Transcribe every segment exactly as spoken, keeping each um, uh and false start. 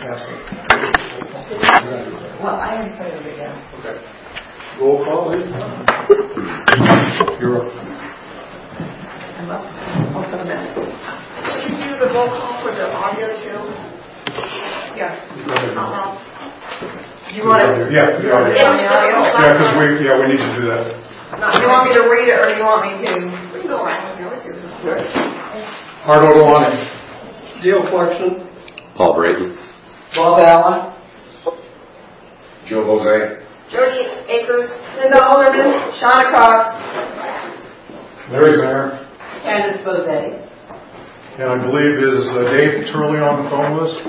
pass it. Well, I am put it again. Okay. Roll call, please. You're up. I'm up. Oh, for the minute. Should we do the roll call for the audio too? Yeah. Uh-huh. You want to? Yeah, You want to do it on the audio? yeah, because we, yeah, we need to do that. No, you want me to read it or you want me to? We can go around. We always do this. Hardo Delani. Dale Clarkson. Paul Brayton. Bob Allen. Joe Jose. Jody Akers. Linda Alderman. Shauna Cox. Larry Zanger. Candace Bozzetti. And I believe is uh, Dave Turley on the phone list.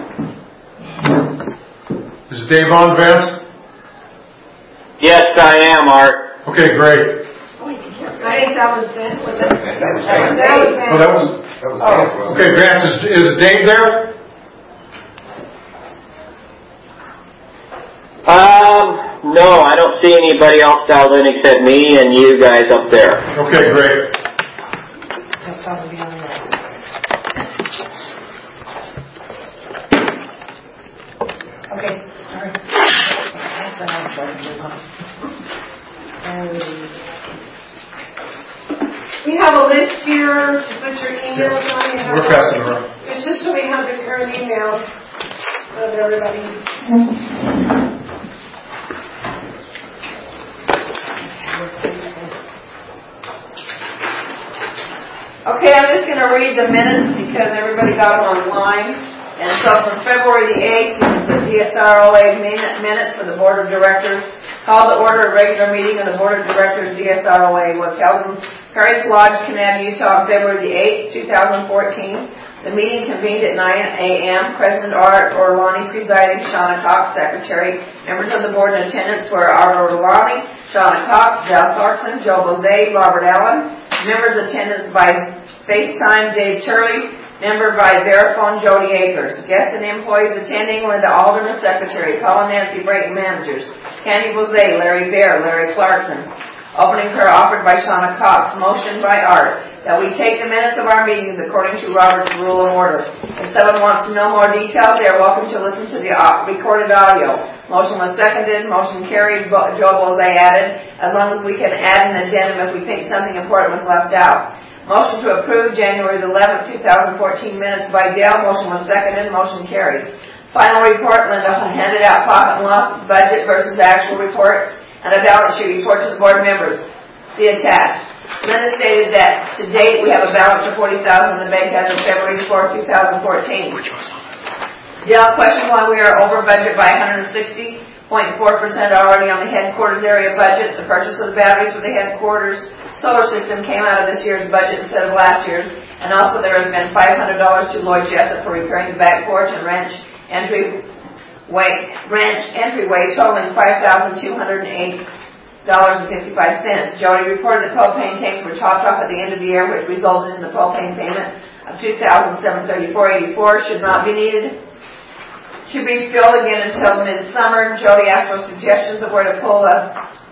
Is Dave on, Vance? Yes, I am, Art. Okay, great. Oh, you can hear me. I think that was Vince. Was it? That was That was Dave. Vince. Oh, that was. That was Oh. Dave, wasn't Okay, it? Vance, is, is Dave there? Um, no, I don't see anybody else dialed in except me and you guys up there. Okay, great. That's probably on the Okay, sorry. That's the next one. We have a list here to put your emails on. You have We're passing it around. It's just so we have the current email of everybody. Okay, I'm just going to read the minutes because everybody got them online. And so from February the eighth, the D S R O A minutes for the Board of Directors called to order a regular meeting of the Board of Directors of D S R O A was held in Paris Lodge, Kanab, Utah on February the eighth, two thousand fourteen. The meeting convened at nine a.m. President Art Orlani presiding, Shauna Cox, Secretary. Members of the board in attendance were Art Orlani, Shauna Cox, Dale Clarkson, Joe Bozay, Robert Allen. Members attendance by FaceTime, Dave Turley. Member by Verifone, Jody Akers. Guests and employees attending, Linda Alderman, Secretary. Paul and Nancy Brayton, Managers. Candy Bozay, Larry Bear, Larry Clarkson. Opening prayer offered by Shauna Cox. Motion by Art. That we take the minutes of our meetings according to Robert's Rule of Order. If someone wants to know more details, they are welcome to listen to the recorded audio. Motion was seconded. Motion carried. Joe Bozay added. As long as we can add an addendum if we think something important was left out. Motion to approve January the eleventh, two thousand fourteen minutes by Dale. Motion was seconded. Motion carried. Final report. Linda handed out profit and loss budget versus actual report and a balance sheet report to the board members. See attached. Linda stated that to date we have a balance of forty thousand dollars in the bank as of February fourth, two thousand fourteen. Dale questioned why we are over budget by one hundred sixty point four percent already on the headquarters area budget. The purchase of the batteries for the headquarters solar system came out of this year's budget instead of last year's. And also there has been five hundred dollars to Lloyd Jessup for repairing the back porch and ranch entryway, ranch entryway totaling five thousand two hundred eight dollars and fifty-five cents. Jody reported that propane tanks were topped off at the end of the year, which resulted in the propane payment of two thousand seven hundred thirty-four dollars and eighty-four cents should not be needed to be filled again until midsummer. Jody asked for suggestions of where to pull the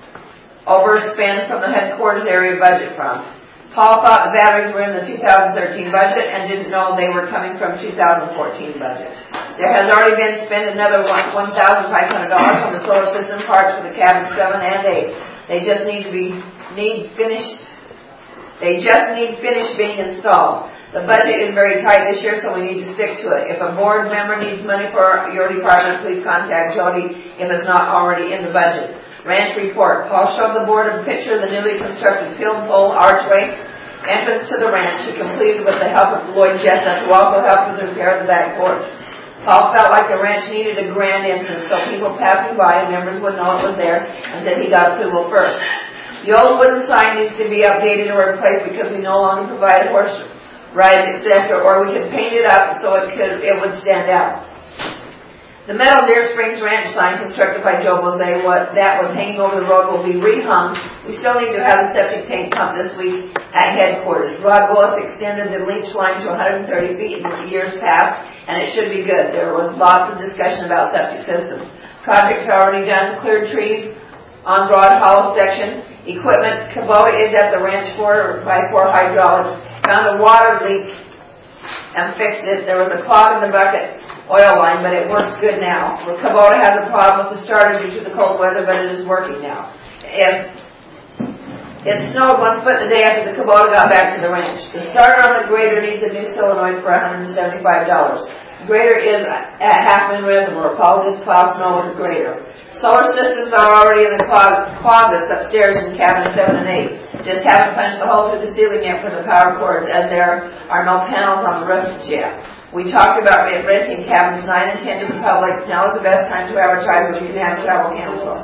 overspend from the headquarters area budget from. Paul thought the batteries were in the two thousand thirteen budget and didn't know they were coming from two thousand fourteen budget. There has already been spent another one thousand five hundred dollars on the solar system parts for the cabin seven and eight. They just need to be need finished. They just need finished being installed. The budget is very tight this year, so we need to stick to it. If a board member needs money for your department, please contact Jody if it's not already in the budget. Ranch report. Paul showed the board a picture of the newly constructed field pole archway entrance to the ranch. He completed with the help of Lloyd Jessup, who also helped with the repair of the back porch. Paul felt like the ranch needed a grand entrance so people passing by and members would know it was there, and said he got approval first. The old wooden sign needs to be updated or replaced because we no longer provide horse rides, et cetera, or we could paint it up so it could it would stand out. The metal Deer Springs Ranch sign constructed by Joe Bozay, what that was hanging over the road, will be rehung. We still need to have the septic tank pump this week at headquarters. Rod Willis extended the leach line to one hundred thirty feet in years past, and it should be good. There was lots of discussion about septic systems. Projects are already done. Cleared trees on Broad Hollow section. Equipment. Kubota is at the ranch four by four hydraulics. Found a water leak and fixed it. There was a clog in the bucket oil line, but it works good now. Well, Kubota has a problem with the starter due to the cold weather, but it is working now. If it snowed one foot the day after the Kubota got back to the ranch. The starter on the grader needs a new solenoid for one hundred seventy-five dollars. The grader is at Half Moon Reservoir. Paul did plow snow with the grader. Solar systems are already in the closets upstairs in cabin seven and eight. Just haven't punched the hole through the ceiling yet for the power cords, as there are no panels on the roofs yet. We talked about renting cabins nine and ten to the public. Now is the best time to advertise, because we can have travel canceled.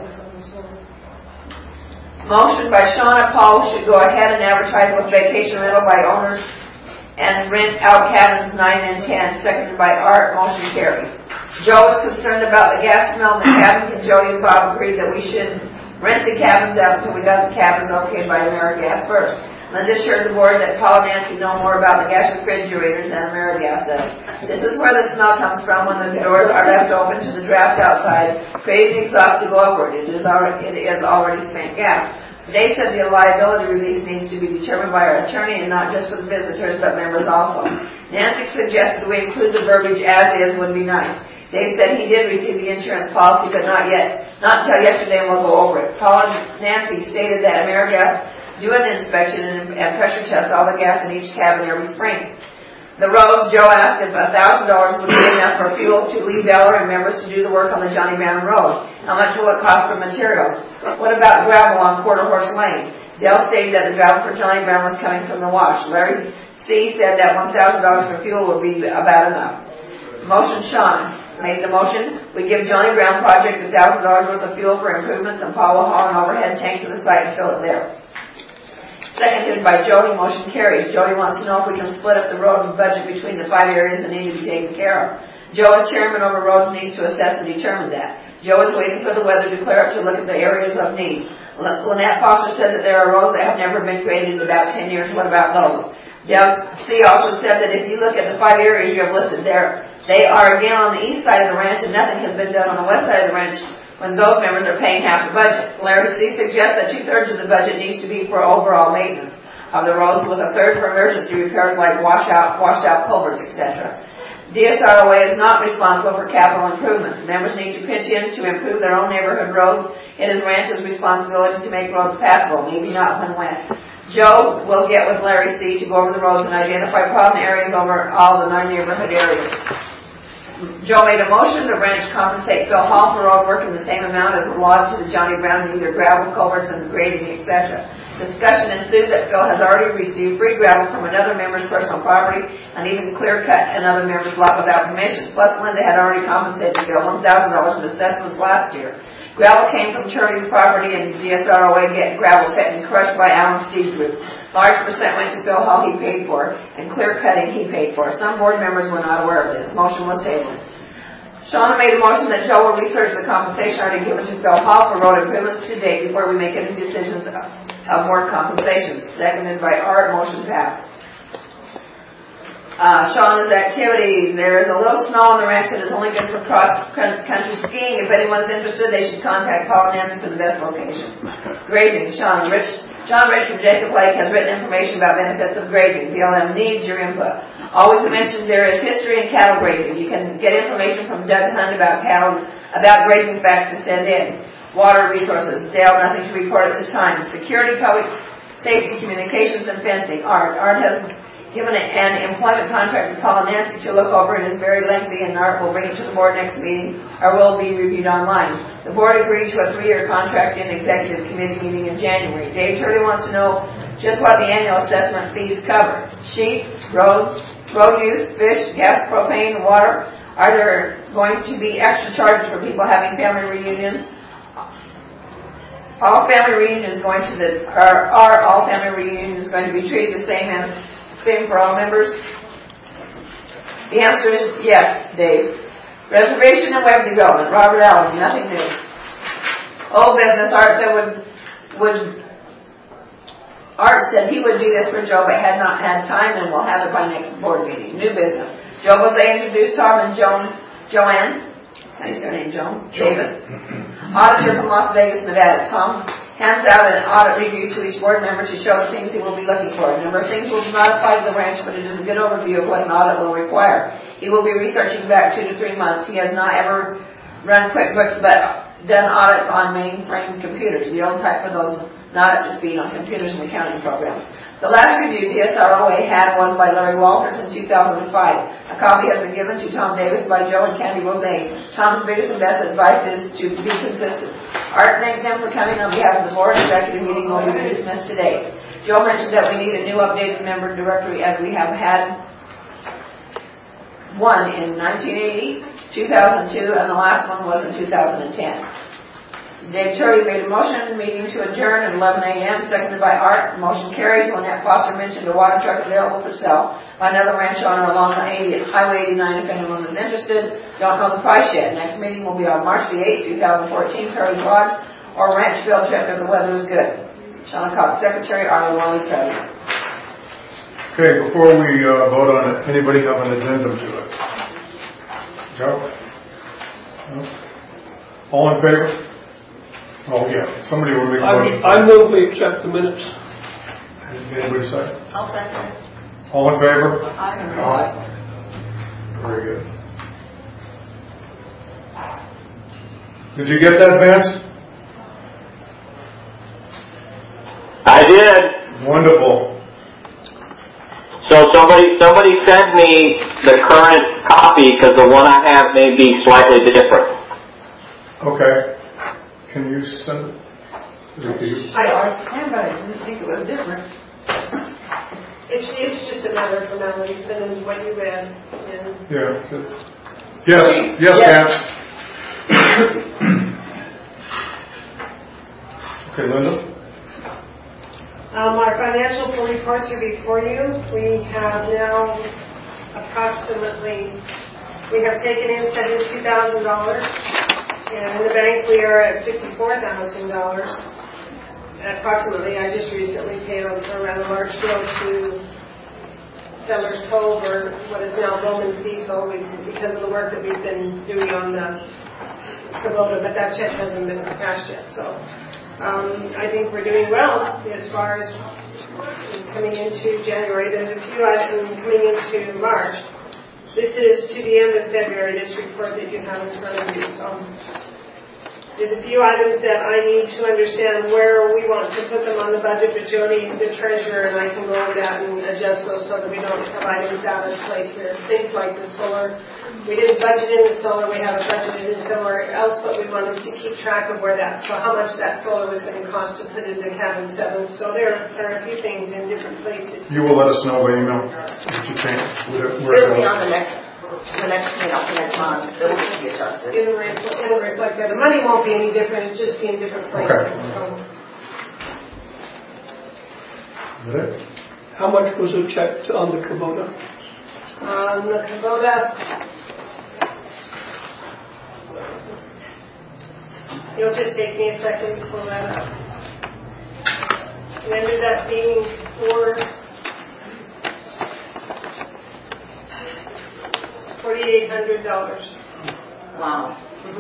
Motion by Shauna. Paul should go ahead and advertise with vacation rental by owners and rent out cabins nine and ten. Seconded by Art. Motion carries. Joe was concerned about the gas smell in the cabins, and Jody and Bob agreed that we should rent the cabins out until we got the cabins okayed by AmeriGas first. Linda assured the board that Paul and Nancy know more about the gas refrigerators than AmeriGas does. This is where the smell comes from when the doors are left open to the draft outside, creating exhaust to go upward. It is already, it is already spent gas. They said the liability release needs to be determined by our attorney, and not just for the visitors, but members also. Nancy suggested we include the verbiage as is would be nice. Dave said he did receive the insurance policy, but not yet. Not until yesterday, and we'll go over it. Paul and Nancy stated that AmeriGas do an inspection and, and pressure test all the gas in each cabin every spring. The roads, Joe asked if one thousand dollars would be enough for fuel to Lee Beller and members to do the work on the Johnny Brown Road. How much will it cost for materials? What about gravel on Quarter Horse Lane? Dale stated that the gravel for Johnny Brown was coming from the wash. Larry C. said that one thousand dollars for fuel would be about enough. Motion. Sean made the motion. We give Johnny Brown project one thousand dollars worth of fuel for improvements, and Paul will haul an overhead tank to the site and fill it there. Seconded by Jody. Motion carries. Jody wants to know if we can split up the road and budget between the five areas that need to be taken care of. Joe, as chairman over roads, needs to assess and determine that. Joe is waiting for the weather to clear up to look at the areas of need. Lynette Foster said that there are roads that have never been graded in about ten years. What about those? Dale C. also said that if you look at the five areas you have listed there, they are again on the east side of the ranch, and nothing has been done on the west side of the ranch when those members are paying half the budget. Larry C. suggests that two-thirds of the budget needs to be for overall maintenance of the roads, with a third for emergency repairs like washout, washed out culverts, et cetera. D S R O A is not responsible for capital improvements. Members need to pitch in to improve their own neighborhood roads. It is ranch's responsibility to make roads passable, maybe not when wet. Joe will get with Larry C. to go over the roads and identify problem areas over all the nine neighborhood areas. Joe made a motion to ranch compensate Phil Hall for road work in the same amount as allotted to the Johnny Brown in either gravel, culverts, and grading, et cetera. Discussion ensued that Phil has already received free gravel from another member's personal property and even clear cut another member's lot without permission. Plus, Linda had already compensated Phil one thousand dollars in assessments last year. Gravel came from Charlie's property, and D S R O A get gravel cut and crushed by Alan Steve's group. Large percent went to Phil Hall, he paid for, and clear cutting he paid for. Some board members were not aware of this. Motion was tabled. Shauna made a motion that Joe will research the compensation already given to Phil Hall for road improvements to date before we make any decisions of, of more compensation. Seconded by Art. Motion passed. Uh, Shauna's activities. There is a little snow on the ranch that is only good for cross-country skiing. If anyone is interested, they should contact Paul and Nancy for the best location. Grading. Sean Rich, John Rich from Jacob Lake has written information about benefits of grading. B L M needs your input. Always mentioned there is history in cattle grazing. You can get information from Doug Hunt about cattle, about grazing facts to send in. Water resources. Dale, nothing to report at this time. Security, public safety, communications, and fencing. Art. Art has given an employment contract to Paul and Nancy to look over, and is very lengthy, and Art will bring it to the board next meeting or will be reviewed online. The board agreed to a three-year contract in executive committee meeting in January. Dave Turley wants to know just what the annual assessment fees cover. Sheep, roads, road use, fish, gas, propane, water. Are there going to be extra charges for people having family reunions? All family reunion is going to the, are, are all family reunions going to be treated the same as Same for all members? The answer is yes, Dave. Reservation and web development. Robert Allen, nothing new. Old business. Art said would would Art said he would do this for Joe, but had not had time, and will have it by next board meeting. New business. Joe was they introduced Tom and Joan Joanne. How do you say her name? Joan Davis. Auditor from Las Vegas, Nevada. Tom hands out an audit review to each board member to show the things he will be looking for. A number of things will not apply to the ranch, but it is a good overview of what an audit will require. He will be researching back two to three months. He has not ever run QuickBooks, but done audits on mainframe computers, the old type for those not up to speed on computers and accounting programs. The last review D S R O A had was by Larry Walters in two thousand five. A copy has been given to Tom Davis by Joe and Candy Rose. Tom's biggest and best advice is to be consistent. Art thanks him for coming on behalf of the board. Executive meeting will be dismissed today. Joe mentioned that we need a new updated member directory, as we have had one in nineteen eighty, two thousand two, and the last one was in two thousand ten. Dave Turley made a motion, meeting to adjourn at eleven a.m., seconded by Art. Motion carries. Lynette Foster mentioned a water truck available for sale by another ranch owner along the Highway eighty-nine if anyone is interested. Don't know the price yet. Next meeting will be on March the eighth, two thousand fourteen, Perry's Lodge, or ranch field trip if the weather is good. Shauna Cox, Secretary, Arlen Wally, President. Okay, before we uh, vote on it, anybody have an addendum to it? Joe? No? All in favor? Oh, yeah. Somebody will make a motion. I move we accept the minutes. Anybody say? I'll second it. All in favor? Aye. Very good. Did you get that, Vance? I did. Wonderful. So somebody somebody sent me the current copy because the one I have may be slightly different. Okay. Can you send it? I already can, but I didn't think it was different. It's, it's just a matter of formality, send in what you read. And Yeah. Good. Yes. Yes, Vance. Okay, Linda? Um, our financial reports are before you. We have now approximately, we have taken in seventy-two thousand dollars, and in the bank we are at fifty-four thousand dollars. Approximately, I just recently paid a rather large bill to Sellers Cove, or what is now Bowman's Diesel, because of the work that we've been doing on the Kubota, but that check hasn't been cashed yet. So um, I think we're doing well as far as coming into January. There's a few items coming into March. This is to the end of February, this report that you have in front of you. So there's a few items that I need to understand where we want to put them on the budget, but Jody, the treasurer, and I can go over that and adjust those so that we don't have items out of place here. Things like the solar. We didn't budget in the solar. We have it budgeted in somewhere else, but we wanted to keep track of where that, so how much that solar was going to cost to put into cabin seven. So there are a few things in different places. You will let us know by email if you can. Where, where It'll be on the next, the next, you know, the next month. It will be adjusted. It'll reflect, it'll reflect that. The money won't be any different. It'll just be in different places. Okay. So. Is that it? How much was it checked on the Kubota? Um, the Kubota, it'll just take me a second to pull that up. It ended up being for forty-eight hundred dollars. Wow.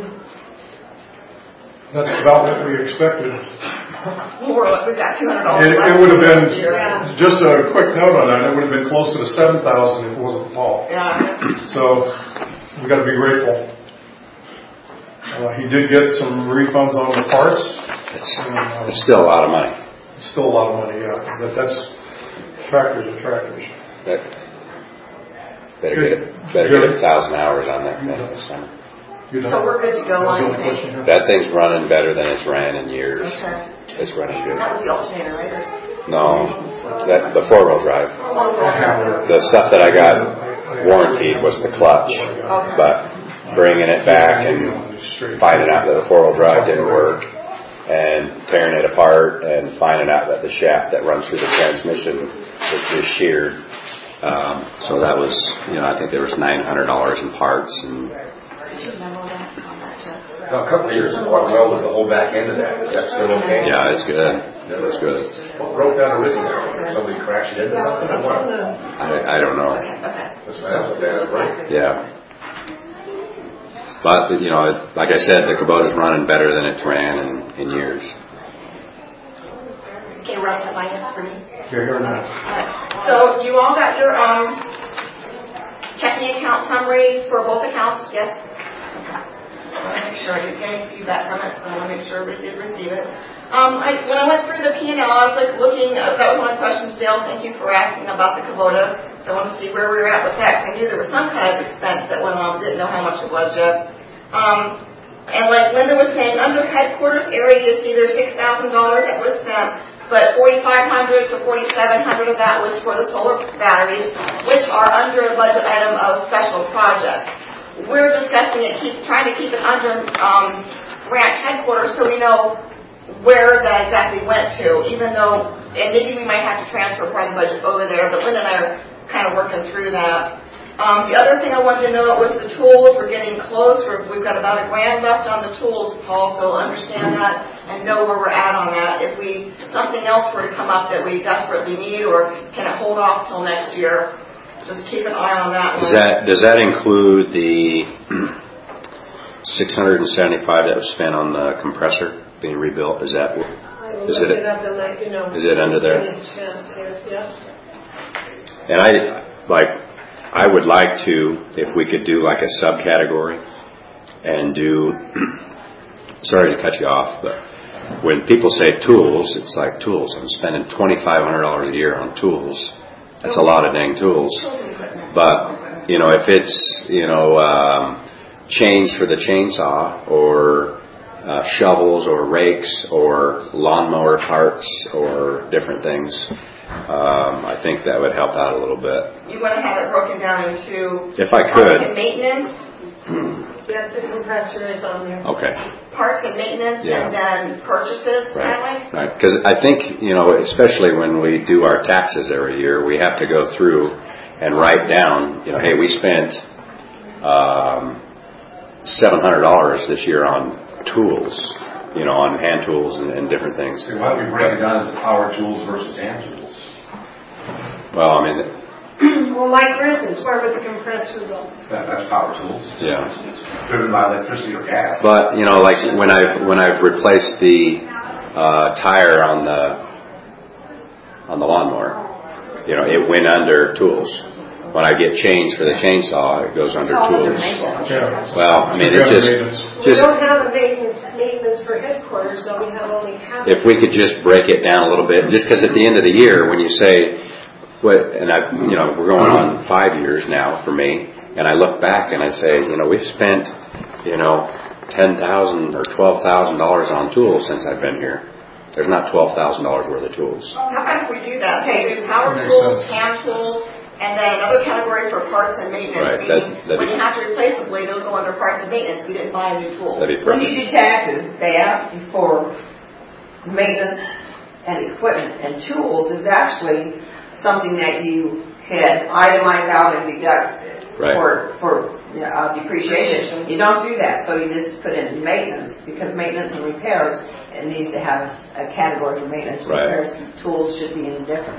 That's about what we expected. We're, we got two hundred dollars It, left. it would have been, Yeah. just a quick note on that, it would have been closer to seven thousand if it wasn't Paul. Yeah. So we got to be grateful. Uh, he did get some refunds on the parts. It's, And, uh, it's still a lot of money. Still a lot of money, yeah. But that's tractors are tractors. But better get it, better get a thousand hours on that thing this summer. You know, So we're good to go that was on the only anything. question here. That thing's running better than it's ran in years. Okay. It's running good. That was the alternator, right? Or- No, that the four wheel drive. Oh, okay. The stuff that I got warranted was the clutch, but bringing it back and finding out that the four wheel drive didn't work, and tearing it apart and finding out that the shaft that runs through the transmission was just sheared. Um, so that was, you know, I think there was nine hundred dollars in parts. And Did you memo that on that, Jeff? no, a couple of years ago, I welded the whole back end of that. Is that still okay? Yeah, it's good. It's good. What broke down originally? Somebody crashed into something or what? I, I don't know. Okay. That's that's bad, right? Yeah. But, you know, like I said, the Kubota's running better than it's ran in, in years. Okay, we're up to finance for me. You're here now. So you all got your um, checking account summaries for both accounts, yes? So I want to make sure I didn't get any feedback from it, so I want to make sure we did receive it. Um, I, when I went through the P and L, I was like looking, uh, that was one of my questions, Dale, thank you for asking about the Kubota. So I wanted to see where we were at with that, because I knew there was some kind of expense that went on, didn't know how much it was yet. Um, and like Linda was saying, under headquarters area, you see there's six thousand dollars that was spent, but forty-five hundred to forty-seven hundred of that was for the solar batteries, which are under a budget item of special projects. We're discussing it, keep trying to keep it under um, ranch headquarters so we know where that exactly went to, even though, and maybe we might have to transfer part of the budget over there, but Linda and I are kind of working through that. Um, the other thing I wanted to know was the tools. We're getting close. We're, we've got about a grand left on the tools, Paul, so understand that and know where we're at on that. If we something else were to come up that we desperately need, or can it hold off till next year, just keep an eye on that. Does that, does that include the six hundred seventy-five that was spent on the compressor being rebuilt? Is that, is it, it up and let you know. is it under there? Yeah. And I, like, I would like to, if we could do like a subcategory and do, sorry to cut you off, but when people say tools, it's like tools. I'm spending twenty-five hundred dollars a year on tools. That's a lot of dang tools. But, you know, if it's, you know, um, chains for the chainsaw, or uh, shovels or rakes or lawnmower parts or different things, Um, I think that would help out a little bit. You want to have it broken down into if I parts could. and maintenance? Yes, the compressor is on there. Okay. Parts and maintenance, Yeah. and then purchases, right. Natalie? Right. Because I think, you know, especially when we do our taxes every year, we have to go through and write down, you know, hey, we spent um, seven hundred dollars this year on tools, you know, on hand tools and, and different things. So why don't we break it down into power tools versus hand tools? Well, I mean, Well, like for instance, where would the compressor go? That, that's power tools. yeah. Driven by electricity or gas. But you know, like when I when I've replaced the uh, tire on the on the lawnmower, you know, it went under tools. When I get change for the chainsaw, it goes under Oh, tools. Yeah. Well, I mean, it just We just don't have a maintenance, maintenance for headquarters, so we have only capital. if we could just break it down a little bit, just because at the end of the year, when you say, what, and I, you know, we're going on five years now for me, and I look back and I say, you know, we've spent, you know, ten thousand or twelve thousand dollars on tools since I've been here. There's not twelve thousand dollars worth of tools. How about if we do that? Okay, do power Makes tools, sense. hand tools, and then another category for parts and maintenance. Right, Meaning, that- that'd when be- you have to replace a blade, it'll go under parts and maintenance. We didn't buy a new tool. That'd be When perfect. you do taxes, they ask you for maintenance and equipment, and tools is actually something that you can itemize out and deduct Right. for for you know, uh, depreciation. You don't do that, so you just put in maintenance, because maintenance and repairs, it needs to have a category for maintenance and Right. repairs. Tools should be in different.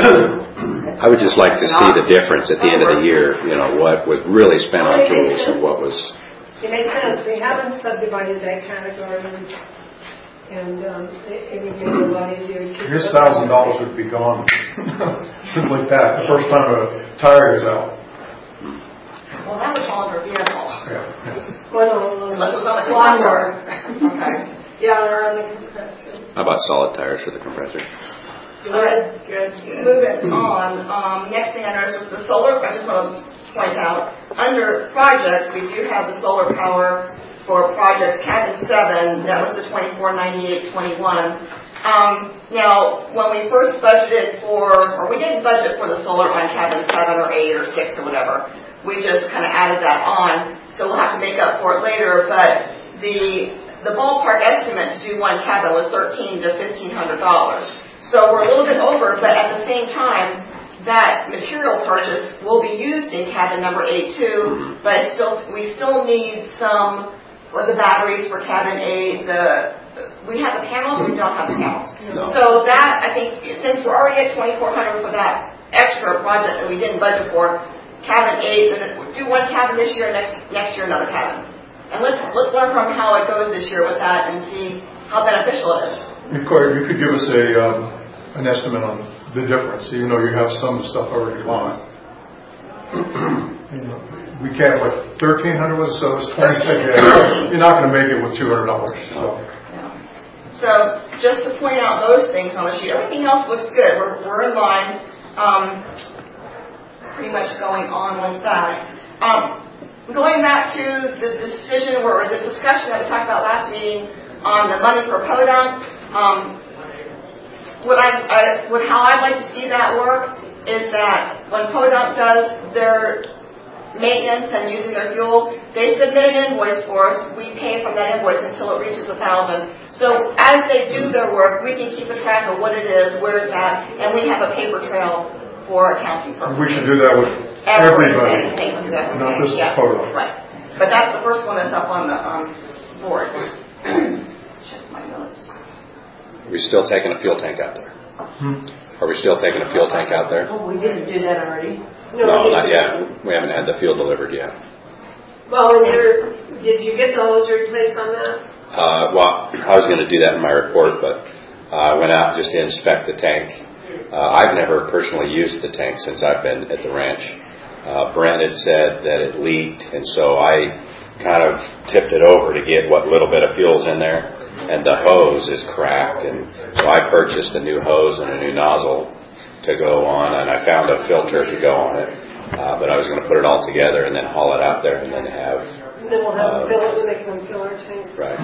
I would just like to see the difference at the end of the year, you know, what was really spent on tools and what was, It makes sense. We haven't subdivided that category, and, and um, it, it would make it a lot easier to keep. His thousand dollars would be gone. Like that, the first time a tire goes out. Well, that was all under vehicle. Yeah. Well, no, Unless it was on the lawnmower. compressor. Okay. Yeah, or on the compressor. how about solid tires for the compressor? Good. Good, good. Moving on, um, next thing I noticed was the solar. I just want to point out, under projects, we do have the solar power for projects cabin seven. That was the twenty-four ninety-eight twenty-one. Um, now, when we first budgeted for, or we didn't budget for the solar on cabin seven or eight or six or whatever. We just kind of added that on, so we'll have to make up for it later. But the the ballpark estimate to do one cabin was thirteen to fifteen hundred dollars. So we're a little bit over, but at the same time, that material purchase will be used in cabin number eight too. But it's still, we still need some of the batteries for cabin eight. The we have the panels, we don't have the panels. No. So that, I think, since we're already at twenty-four hundred for that extra project that we didn't budget for, cabin eight, then we'll do one cabin this year, next next year another cabin. And let's let's learn from how it goes this year with that and see how beneficial it is. You could, you could give us a, um, an estimate on the difference, even though you have some stuff already bought. You know, we can't, what, thirteen hundred was, so it's twenty-six. Yeah, you're not going to make it with two hundred dollars. So. So just to point out those things on the sheet, everything else looks good. We're, we're in line, um, pretty much going on with that. Um, going back to the decision or the discussion that we talked about last meeting on the money for Podunk, um, what I, I, what, how I'd like to see that work is that when Podunk does their maintenance and using their fuel, they submit an invoice for us. We pay from that invoice until it reaches a thousand. So as they do their work, we can keep a track of what it is, where it's at, and we have a paper trail for accounting purposes. We should do that with everybody, everybody. not just yeah. Podunk. Right. But that's the first one that's up on the um, board. Check my notes. Are we still taking a fuel tank out there? Hmm? Are we still taking a fuel tank out there? Oh, we didn't do that already. No, No, not yet. We haven't had the fuel delivered yet. Well, and you're, did you get the hose replaced on that? Uh, well, I was going to do that in my report, but uh, I went out just to inspect the tank. Uh, I've never personally used the tank since I've been at the ranch. Uh, Brent had said that it leaked, and so I kind of tipped it over to get what little bit of fuel's in there, and the hose is cracked, and so I purchased a new hose and a new nozzle to go on, and I found a filter to go on it, uh, but I was going to put it all together and then haul it out there and then have... And then we'll have uh, them fill it when they come fill our tanks. Right.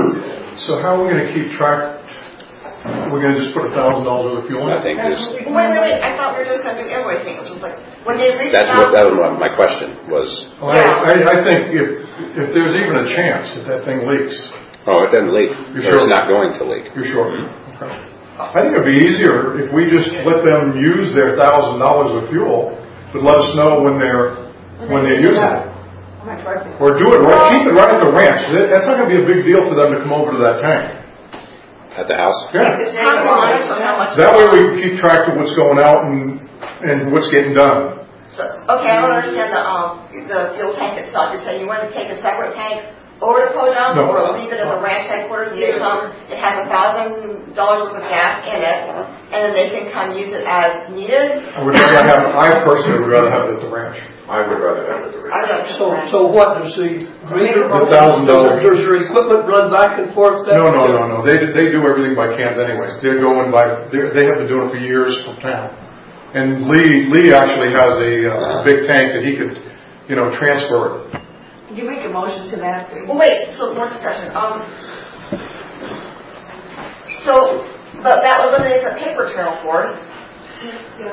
So how are we going to keep track? We're going to just put a thousand dollars worth of fuel in? I think just... Wait, wait, wait. I thought we were just going to do invoicing, which was like, when they reach That's out... what, that was my question, was... Well, I, I, I think if if there's even a chance that that thing leaks... Oh, it doesn't leak. You're or sure? It's not going to leak. You're sure? Okay. I think it'd be easier if we just let them use their thousand dollars of fuel, but let us know when they're when they're using it, or do it right, keep it right at the ranch. That's not going to be a big deal for them to come over to that tank. At the house? Yeah. How much, how much That way we can keep track of what's going out and and what's getting done. So, okay, I don't understand the um the fuel tank itself. You're saying you want to take a separate tank over to Podunk, no. or leave it at the ranch headquarters? They come, it has a thousand dollars worth of gas in it, and then they can come use it as needed. I would rather have. I personally would rather have it at the ranch. I would rather have it at the ranch. I don't So, so what does the greater The thousand dollars. Does your equipment run back and forth? That No, no, no, no. They they do everything by cans anyways. They're going by. They have been doing it for years from town. And Lee Lee actually has a uh, big tank that he could, you know, transfer it. Could you make a motion to that, please? Well, wait, so more discussion. Um, so, but that eliminates a paper trail for us. Yeah.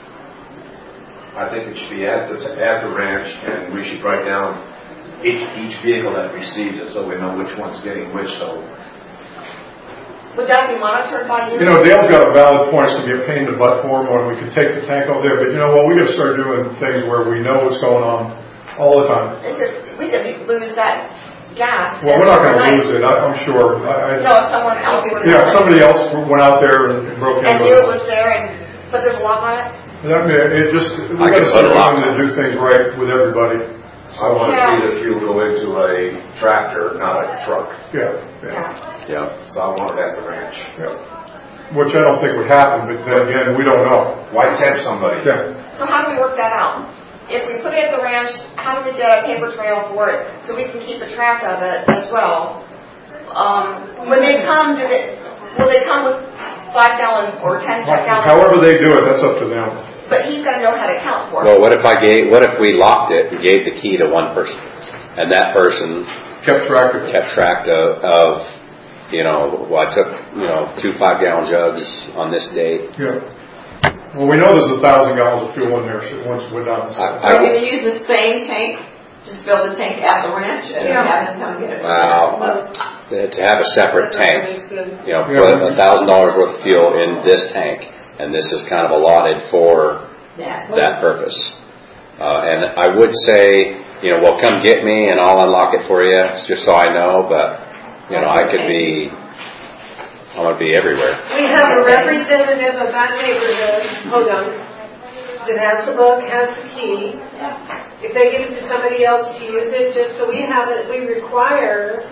I think it should be at the, at the ranch, and we should write down each, each vehicle that receives it so we know which one's getting which. So, would that be monitored by you? You know, Dale's got a valid point. It's going to be a pain in the butt for him when we could take the tank out there. But you know what? We got to start doing things where we know what's going on all the time. It could, we could lose that gas. Well, we're not going to lose it. I, I'm sure. I, I, no, if someone else would. Yeah, somebody else went out there and broke into it. And knew it was there, and but there's a lock on it. I mean, it just we got to start trying to do things right with everybody. I want to see the fuel go into a tractor, not a truck. Yeah, Yeah. yeah. Yeah. So I want it at the ranch. Yeah. Which I don't think would happen, but then again, we don't know. Why tempt somebody? Yeah. So how do we work that out? If we put it at the ranch, how do we get a paper trail for it so we can keep a track of it as well? Um, when they come, do they, will they come with five gallon or ten gallon? However they do it, that's up to them. But he's got to know how to count for it. Well, what if I gave? What if we locked it and gave the key to one person, and that person Kept track of it. kept track of, of you know, well, I took you know two five gallon jugs on this date. Yeah. Well, we know there's a thousand gallons of fuel in there so once we're done. So. I, So you're going to use the same tank? Just build the tank at the ranch and Yeah. have them come get it? Wow. To have a separate tank, you know, Yeah. put a thousand dollars worth of fuel in this tank, and this is kind of allotted for That. that purpose. Uh, and I would say, you know, well, come get me and I'll unlock it for you, just so I know. But you know, I could be, I'm gonna be everywhere. We have a representative of that neighborhood, Podunk, that has the book, has the key. If they give it to somebody else to use it, just so we have it, we require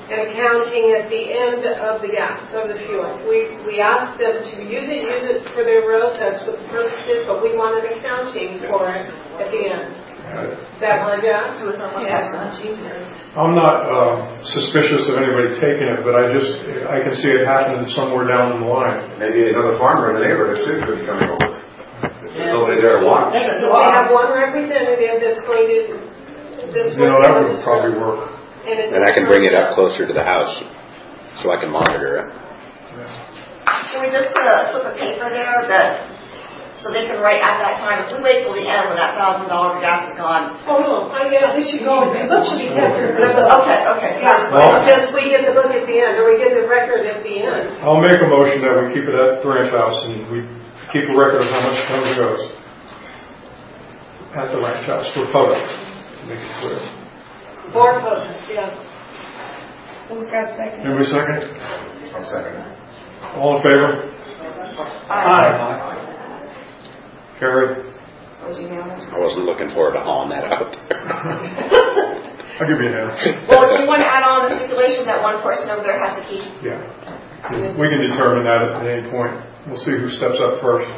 and accounting at the end of the gas, of the fuel. We we asked them to use it, use it for their roads, that's what the purpose is, but we wanted accounting for it at the end. That was gas? It was much easier. I'm not uh, suspicious of anybody taking it, but I just, I can see it happening somewhere down the line. Maybe another farmer in the neighborhood too could be coming over. There's nobody there to watch. So we have one representative that's going to, that's You know, that would probably work. And, it's And I can bring it up closer to the house so I can monitor it. Can we just put a slip of paper there that, so they can write at that time? If we wait till the end when that thousand dollars of gas is gone. Oh, no, I, yeah, this should go, the book should be kept. There's a, okay, okay. So that's Well- Just we get the book at the end, or we get the record at the end. I'll make a motion that we keep it at the ranch house and we keep a record of how much comes and goes at the ranch house for photos. Make it clear. Four photos, yeah. So we got a second. Anybody second? I'll second it. All in favor? Aye. Carried. I wasn't looking forward to hauling that out there. I'll give you a hand. Well, do you want to add on the stipulation that one person over there has the key? Yeah. We can determine that at any point. We'll see who steps up first.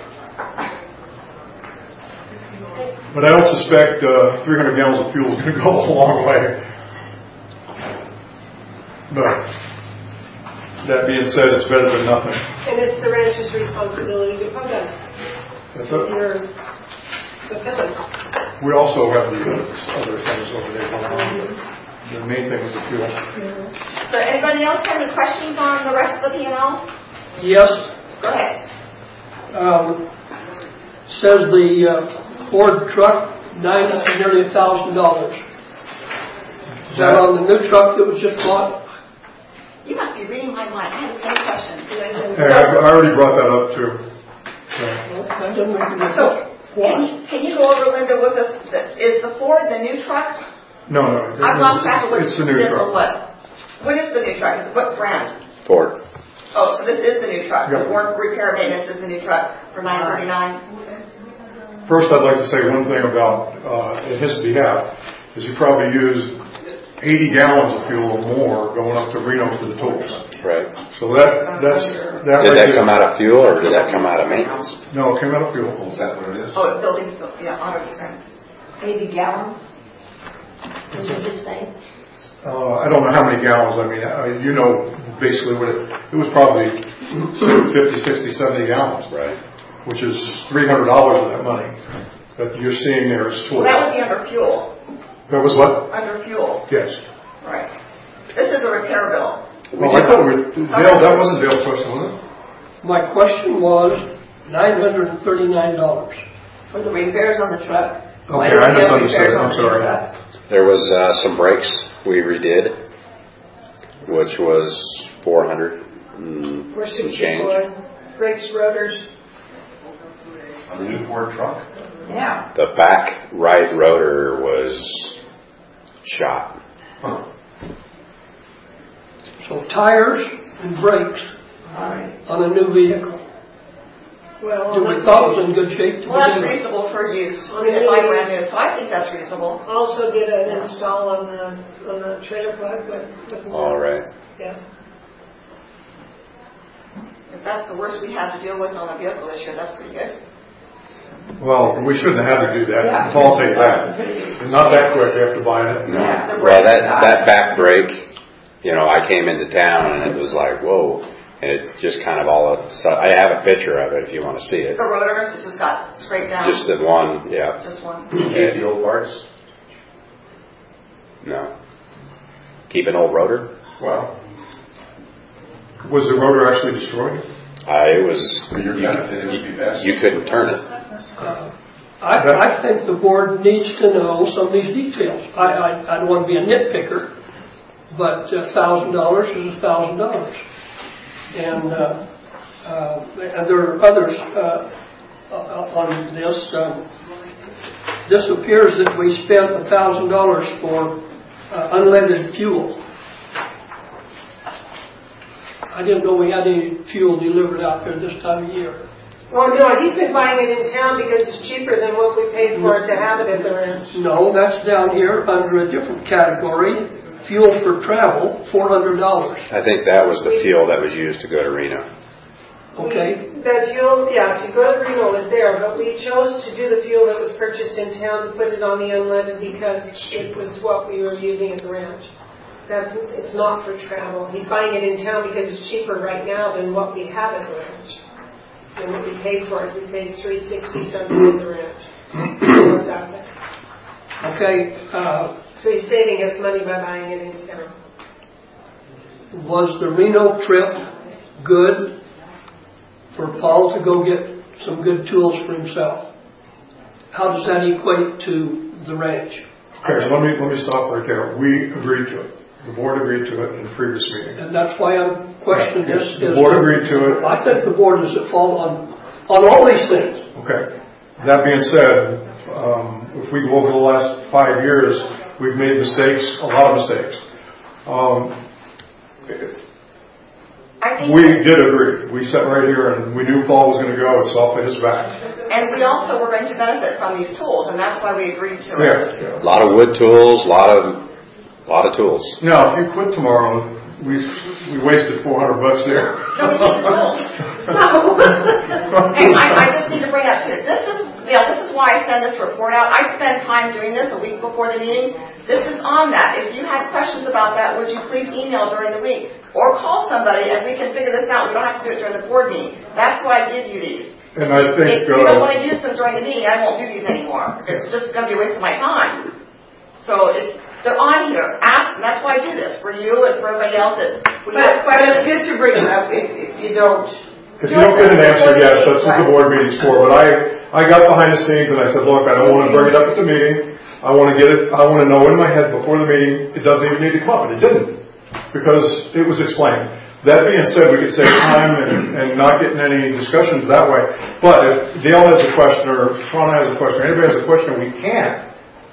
But I don't suspect uh, three hundred gallons of fuel is going to go a long way. But that being said, it's better than nothing. And it's the ranch's responsibility to put that. That's it. You're fulfilling. We also have the other things over there going on. The main thing is the fuel. So anybody else have any questions on the rest of the P and L? Yes. Go ahead. Um, says the uh, Ford truck, nine, nearly a thousand dollars. Is that on the new truck that was just bought? You must be reading my mind. I had the same question. Hey, I, I already brought that up too. So, I didn't recognize So, that. Why? can you, can you go over, Linda, with us? the- Is the Ford the new truck? no, no. I've lost track of which It's the new this truck. is what. What is the new truck? Is it what brand? Ford. Oh, so this is the new truck. Yep. The Ford repair maintenance is the new truck for nine thirty-nine. First, I'd like to say one thing about, uh, in his behalf, is he probably used eighty gallons of fuel or more going up to Reno for the tools. Right. So that, that's, that Did right that there- come out of fuel or did that come out of maintenance? No, it came out of fuel. Is that what it is? Oh, buildings, yeah, auto expense. eighty gallons? Did you just say? Uh, I don't know how many gallons, I mean, uh, you know basically what it, it was probably fifty, sixty, seventy gallons. Right. Which is three hundred dollars of that money that you're seeing there is Well, tools. that would be under fuel. That was what? Under fuel. Yes. Right. This is a repair bill. Well, I thought we, Dale, that wasn't Dale's question, was it? My question was nine hundred and thirty-nine dollars. For the repairs on the truck? Why Okay, did I we have misunderstood. repairs on I'm the sorry. truck? There was uh, some brakes we redid, which was four hundred and We're some change. sixty-four. Brakes, rotors. On the new Ford truck? Yeah. The back right rotor was shot. Huh. So tires and brakes Alright. on a new vehicle. Well, Do we thought it was in good shape to Well, that's begin with? reasonable for use. We didn't buy brand new, so I think that's reasonable. also did an install on the, on the trailer plug with, with. All right. Yeah. If that's the worst we have to deal with on a vehicle this year, that's pretty good. Well, we shouldn't have had to do that. Yeah. I'll take that. It's not that quick after buying it. No. Yeah. The Well, brakes. that that back brake, you know, I came into town and it was like, whoa, and it just kind of all. So I have a picture of it if you want to see it. The rotors, it just got scraped down. Just the one, yeah. Just one. Keep the old parts? No. Keep an old rotor. Well, Was the rotor actually destroyed? Uh, it was. for your benefit, it would be best. You couldn't turn it. Uh, I, I think the board needs to know some of these details. I, I, I don't want to be a nitpicker, but a thousand dollars is a thousand dollars. And, uh, uh, and there are others, uh, uh, on this. Um, this appears that we spent a thousand dollars for uh, unleaded fuel. I didn't know we had any fuel delivered out there this time of year. Well, no, he's been buying it in town because it's cheaper than what we paid for it to have it at the ranch. No, that's down here under a different category. fuel for travel, four hundred dollars. I think that was the fuel that was used to go to Reno. Okay. The fuel, yeah, to go to Reno was there, but we chose to do the fuel that was purchased in town and put it on the unleaded because it was what we were using at the ranch. That's, it's not for travel. He's buying it in town because it's cheaper right now than what we have at the ranch. And what we paid for it, we paid three sixty something at the ranch. So it's out there. Okay. Uh, so he's saving us money by buying it in town. Was the Reno trip good for Paul to go get some good tools for himself? How does that equate to the ranch? Okay, so let me let me stop right there. We agreed to it. The board agreed to it in the previous meeting. And that's why I'm questioning yes, this. The board agreed to it. I think the board is at fault on on all these things. Okay. That being said, um, if we go over the last five years, we've made mistakes, a lot of mistakes. Um, I think we did agree. We sat right here and we knew Paul was going to go. It's off of his back. And we also were going to benefit from these tools, and that's why we agreed to yeah, it. Yeah. A lot of wood tools, a lot of, a lot of tools. Now, if you quit tomorrow, we we wasted four hundred bucks there. No, we need the tools. And I, I just need to bring up too. This is, you know, this is why I send this report out. I spend time doing this a week before the meeting. This is on that. If you had questions about that, would you please email during the week or call somebody and we can figure this out. We don't have to do it during the board meeting. That's why I give you these. And I think if you uh, don't want to use them during the meeting, I won't do these anymore. It's just going to be a waste of my time. So if they're on here, ask. And that's why I do this for you and for everybody else. That we but, have but it's good to bring it up if, if you don't. If you don't get an answer, yes, that's what the board meeting's for. But I, I got behind the scenes and I said, look, I don't want to bring it up at the meeting. I want to get it, I want to know in my head before the meeting, it doesn't even need to come up. And it didn't. Because it was explained. That being said, we could save time and, and not getting any discussions that way. But if Dale has a question or Shauna has a question or anybody has a question we can't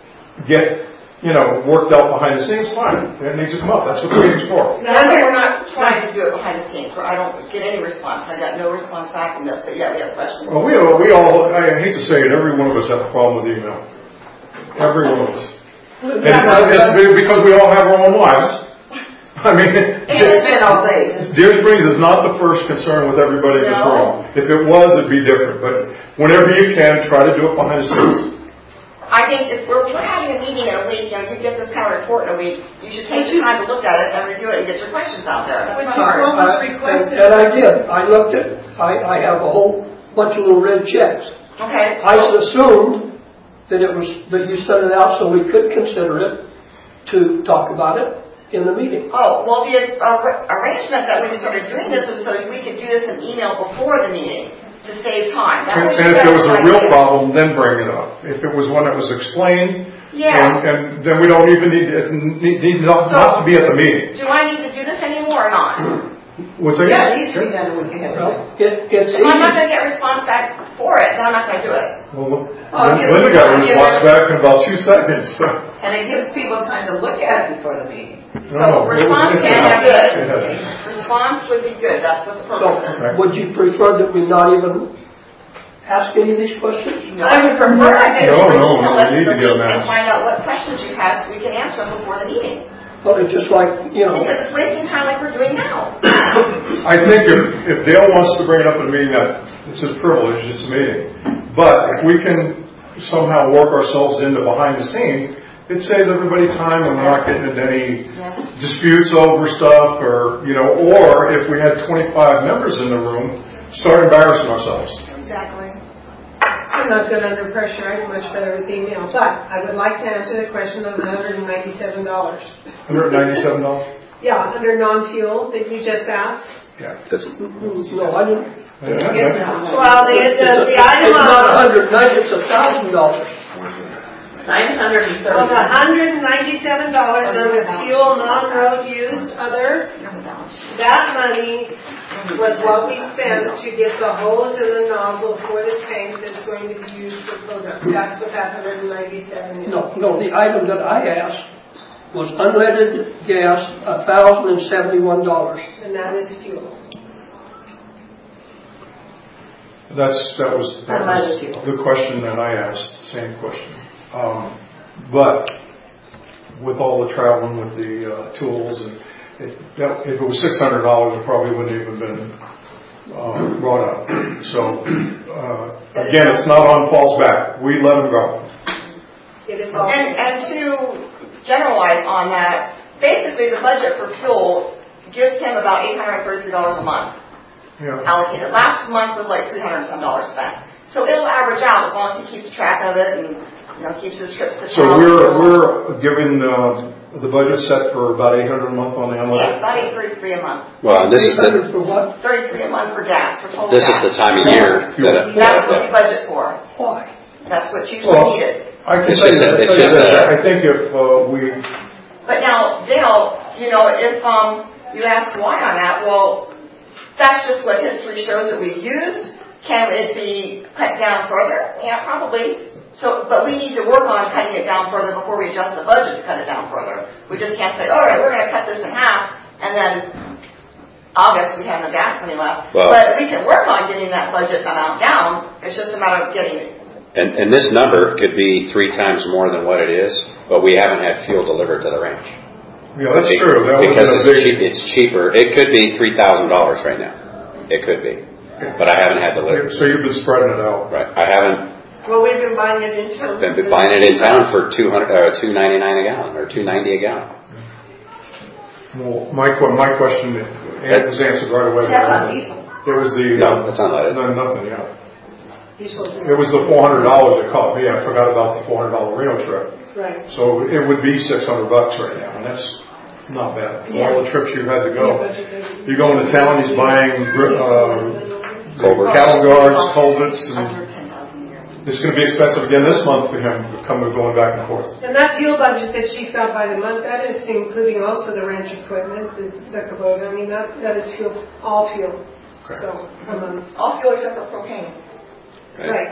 get, you know, worked out behind the scenes, fine. It needs to come up. That's what the meeting's for. No, but we're not trying to do it behind the scenes where I don't get any response. I got no response back from this, but yeah, we have questions. Well, we all, we all, I hate to say it, every one of us have a problem with email. Every one of us. And it's, it's because we all have our own lives. I mean, it's been all day. Deer Springs is not the first concern with everybody in this room. If it was, it'd be different. But whenever you can, try to do it behind the scenes. I think if we're, we're having a meeting in a week, you know, you get this kind of report in a week, you should take the time to look at it and review it and get your questions out there. That's Which not is hard. what was Uh, requested. and I did. I looked at. I, I have a whole bunch of little red checks. Okay. I assumed that it was that you sent it out so we could consider it to talk about it in the meeting. Oh, well, the uh, arrangement that we started doing this was so that we could do this in email before the meeting to save time. That And, was and if there was a real idea. problem, then bring it up. If it was one that was explained, Yeah. and, and then we don't even need it need, need not, So- not to be at the meeting. Do I need to do this anymore or not? What's that? Yeah, it needs to be done a week ahead. Well, it, it's If I'm not easy. going to get a response back for it, then I'm not going to do it. Well, Oh, it gives Linda got a time to response get- back in about two seconds. So. And it gives people time to look at it before the meeting. So No, it was- response it would had- be good. it had- Response would be good. That's what the purpose is. So, would you prefer that we not even ask any of these questions? I would prefer I get No, you no, email no, us we need the to get week them and asked. find out what questions you have so we can answer them before the meeting. Well, it's just like, you know, Because it's wasting time like we're doing now. I think if, if Dale wants to bring it up at a meeting, that it's his privilege, it's a meeting. But if we can somehow work ourselves into behind the scenes, it saves everybody time and we're not getting into any Yes. disputes over stuff or, you know, or if we had twenty-five members in the room, start embarrassing ourselves. Exactly. I'm not good under pressure. I'm much better with email. But I would like to answer the question of the one hundred ninety-seven dollars. one hundred ninety-seven dollars? Yeah, under non-fuel that you just asked. Yeah. That's, no, I didn't. Yeah. Well, the, the, the item It's not a on, hundred ninety, it's a thousand dollars. Nine hundred and thirty. on the one hundred ninety-seven dollars under fuel, non-road use, other, that money was what we spent to get the hose and the nozzle for the tank that's going to be used for product. That's what that one hundred ninety-seven is. No, no, the item that I asked was unleaded gas, a thousand and seventy-one dollars. And that is fuel. That's, that was, that Unleaded was fuel. the question that I asked, same question. Um, but with all the traveling with the uh, tools, and it, that, if it was six hundred dollars, it probably wouldn't even been uh, brought up. So uh, again, it's not on Paul's back. We let him go. It is all. And, and to generalize on that, basically the budget for fuel gives him about eight hundred thirty-three dollars a month Yeah. allocated. Last month was like three hundred some dollars spent. So it'll average out as long as he keeps track of it and, you know, keeps his trips to So town. we're we're giving uh, the budget set for about eight hundred a month on the Yeah, unleaded. about eight thirty-three a month. Well, and this is the For what? thirty-three a month for gas, for total this is gas. the time of year that it, That's what we budget for. Why? That's what usually Well, needed. I can It's say just that. that- it's I just that- I think if uh, we But now, Dale, you know, if um, you ask why on that, well, that's just what history shows that we've used. Can it be cut down further? Yeah, probably. So, but we need to work on cutting it down further before we adjust the budget to cut it down further. We just can't say, all right, we're going to cut this in half, and then August we have no gas money left. Well- but we can work on getting that budget amount down. It's just a matter of getting it. and, and this number could be three times more than what it is, but we haven't had fuel delivered to the ranch. yeah, that's true. That because was it's, a big. cheap, it's cheaper. It could be three thousand dollars right now. It could be, but I haven't had delivered. So you've been spreading it out. Right, I haven't Well, we've been buying it in town. been buying it in town for two hundred, uh, two ninety nine a gallon or two ninety a gallon. Well, my que- my question was answered right away. That's not diesel. It was the No, that's unleaded. No, nothing. Yeah. Diesel. It was the four hundred dollars that caught me. I forgot about the four hundred dollar Reno trip. Right. So it would be six hundred bucks right now, and that's not bad. Yeah. All the trips you've had to Yeah, go. budget. You go into town, he's buying uh, Culverts. cattle guards, culverts, and Under ten thousand a year. it's going to be expensive again this month for him, coming going back and forth. And that fuel budget that she's got by the month, that is including also the ranch equipment, the, the Kubota. I mean, that, that is fuel, all fuel. Okay. So, per month. All fuel except for propane. Right.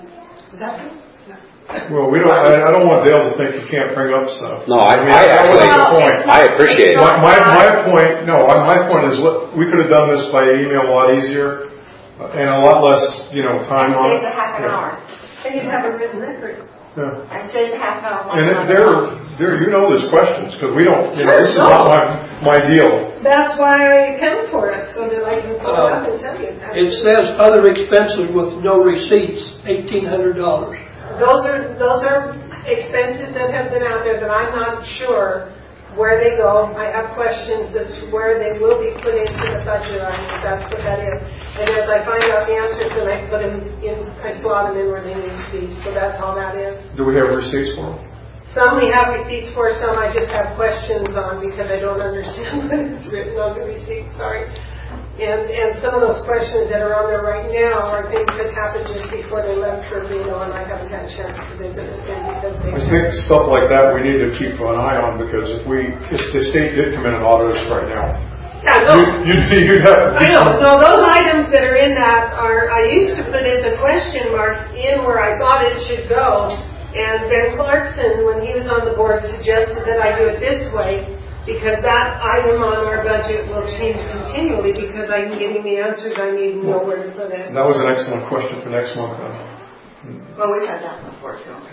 Is that true? Well, we don't. I, I don't want Dale to think you can't bring up stuff. No, I, mean, I that wasn't actually, the point. I appreciate it. My, my, my point, no, my point is, look, we could have done this by email a lot easier uh, and a lot less, you know, time on it. Saved a half an Yeah. hour. And you'd have a written record. Yeah. I saved a half an hour. And it- there, there, you know, there's questions because we don't. You know, this is not my my deal. That's why I account for it, so that I can pull it up and tell you. It says other expenses with no receipts, eighteen hundred dollars. Those are, those are expenses that have been out there that I'm not sure where they go. I have questions as to where they will be put into the budget. I think that's what that is. And as I find out the answers, then I put them in, I slot them in where they need to be. So that's all that is. Do we have receipts for them? Some we have receipts for, some I just have questions on because I don't understand what is written on the receipt, sorry. And and some of those questions that are on there right now are things that happened just before they left for Reno, and I haven't had a chance to visit with them because they... I think stuff like that we need to keep an eye on because if we, if the state did come in and audit us right now, Yeah, no. you, you'd, you'd have. I know, no, those items that are in that are, I used to put as a question mark in where I thought it should go, and Ben Clarkson, when he was on the board, suggested that I do it this way, because that item on our budget will change continually because I'm getting the answers I need and know where to put it. That was an excellent question for next month then. Well, we've had that before too.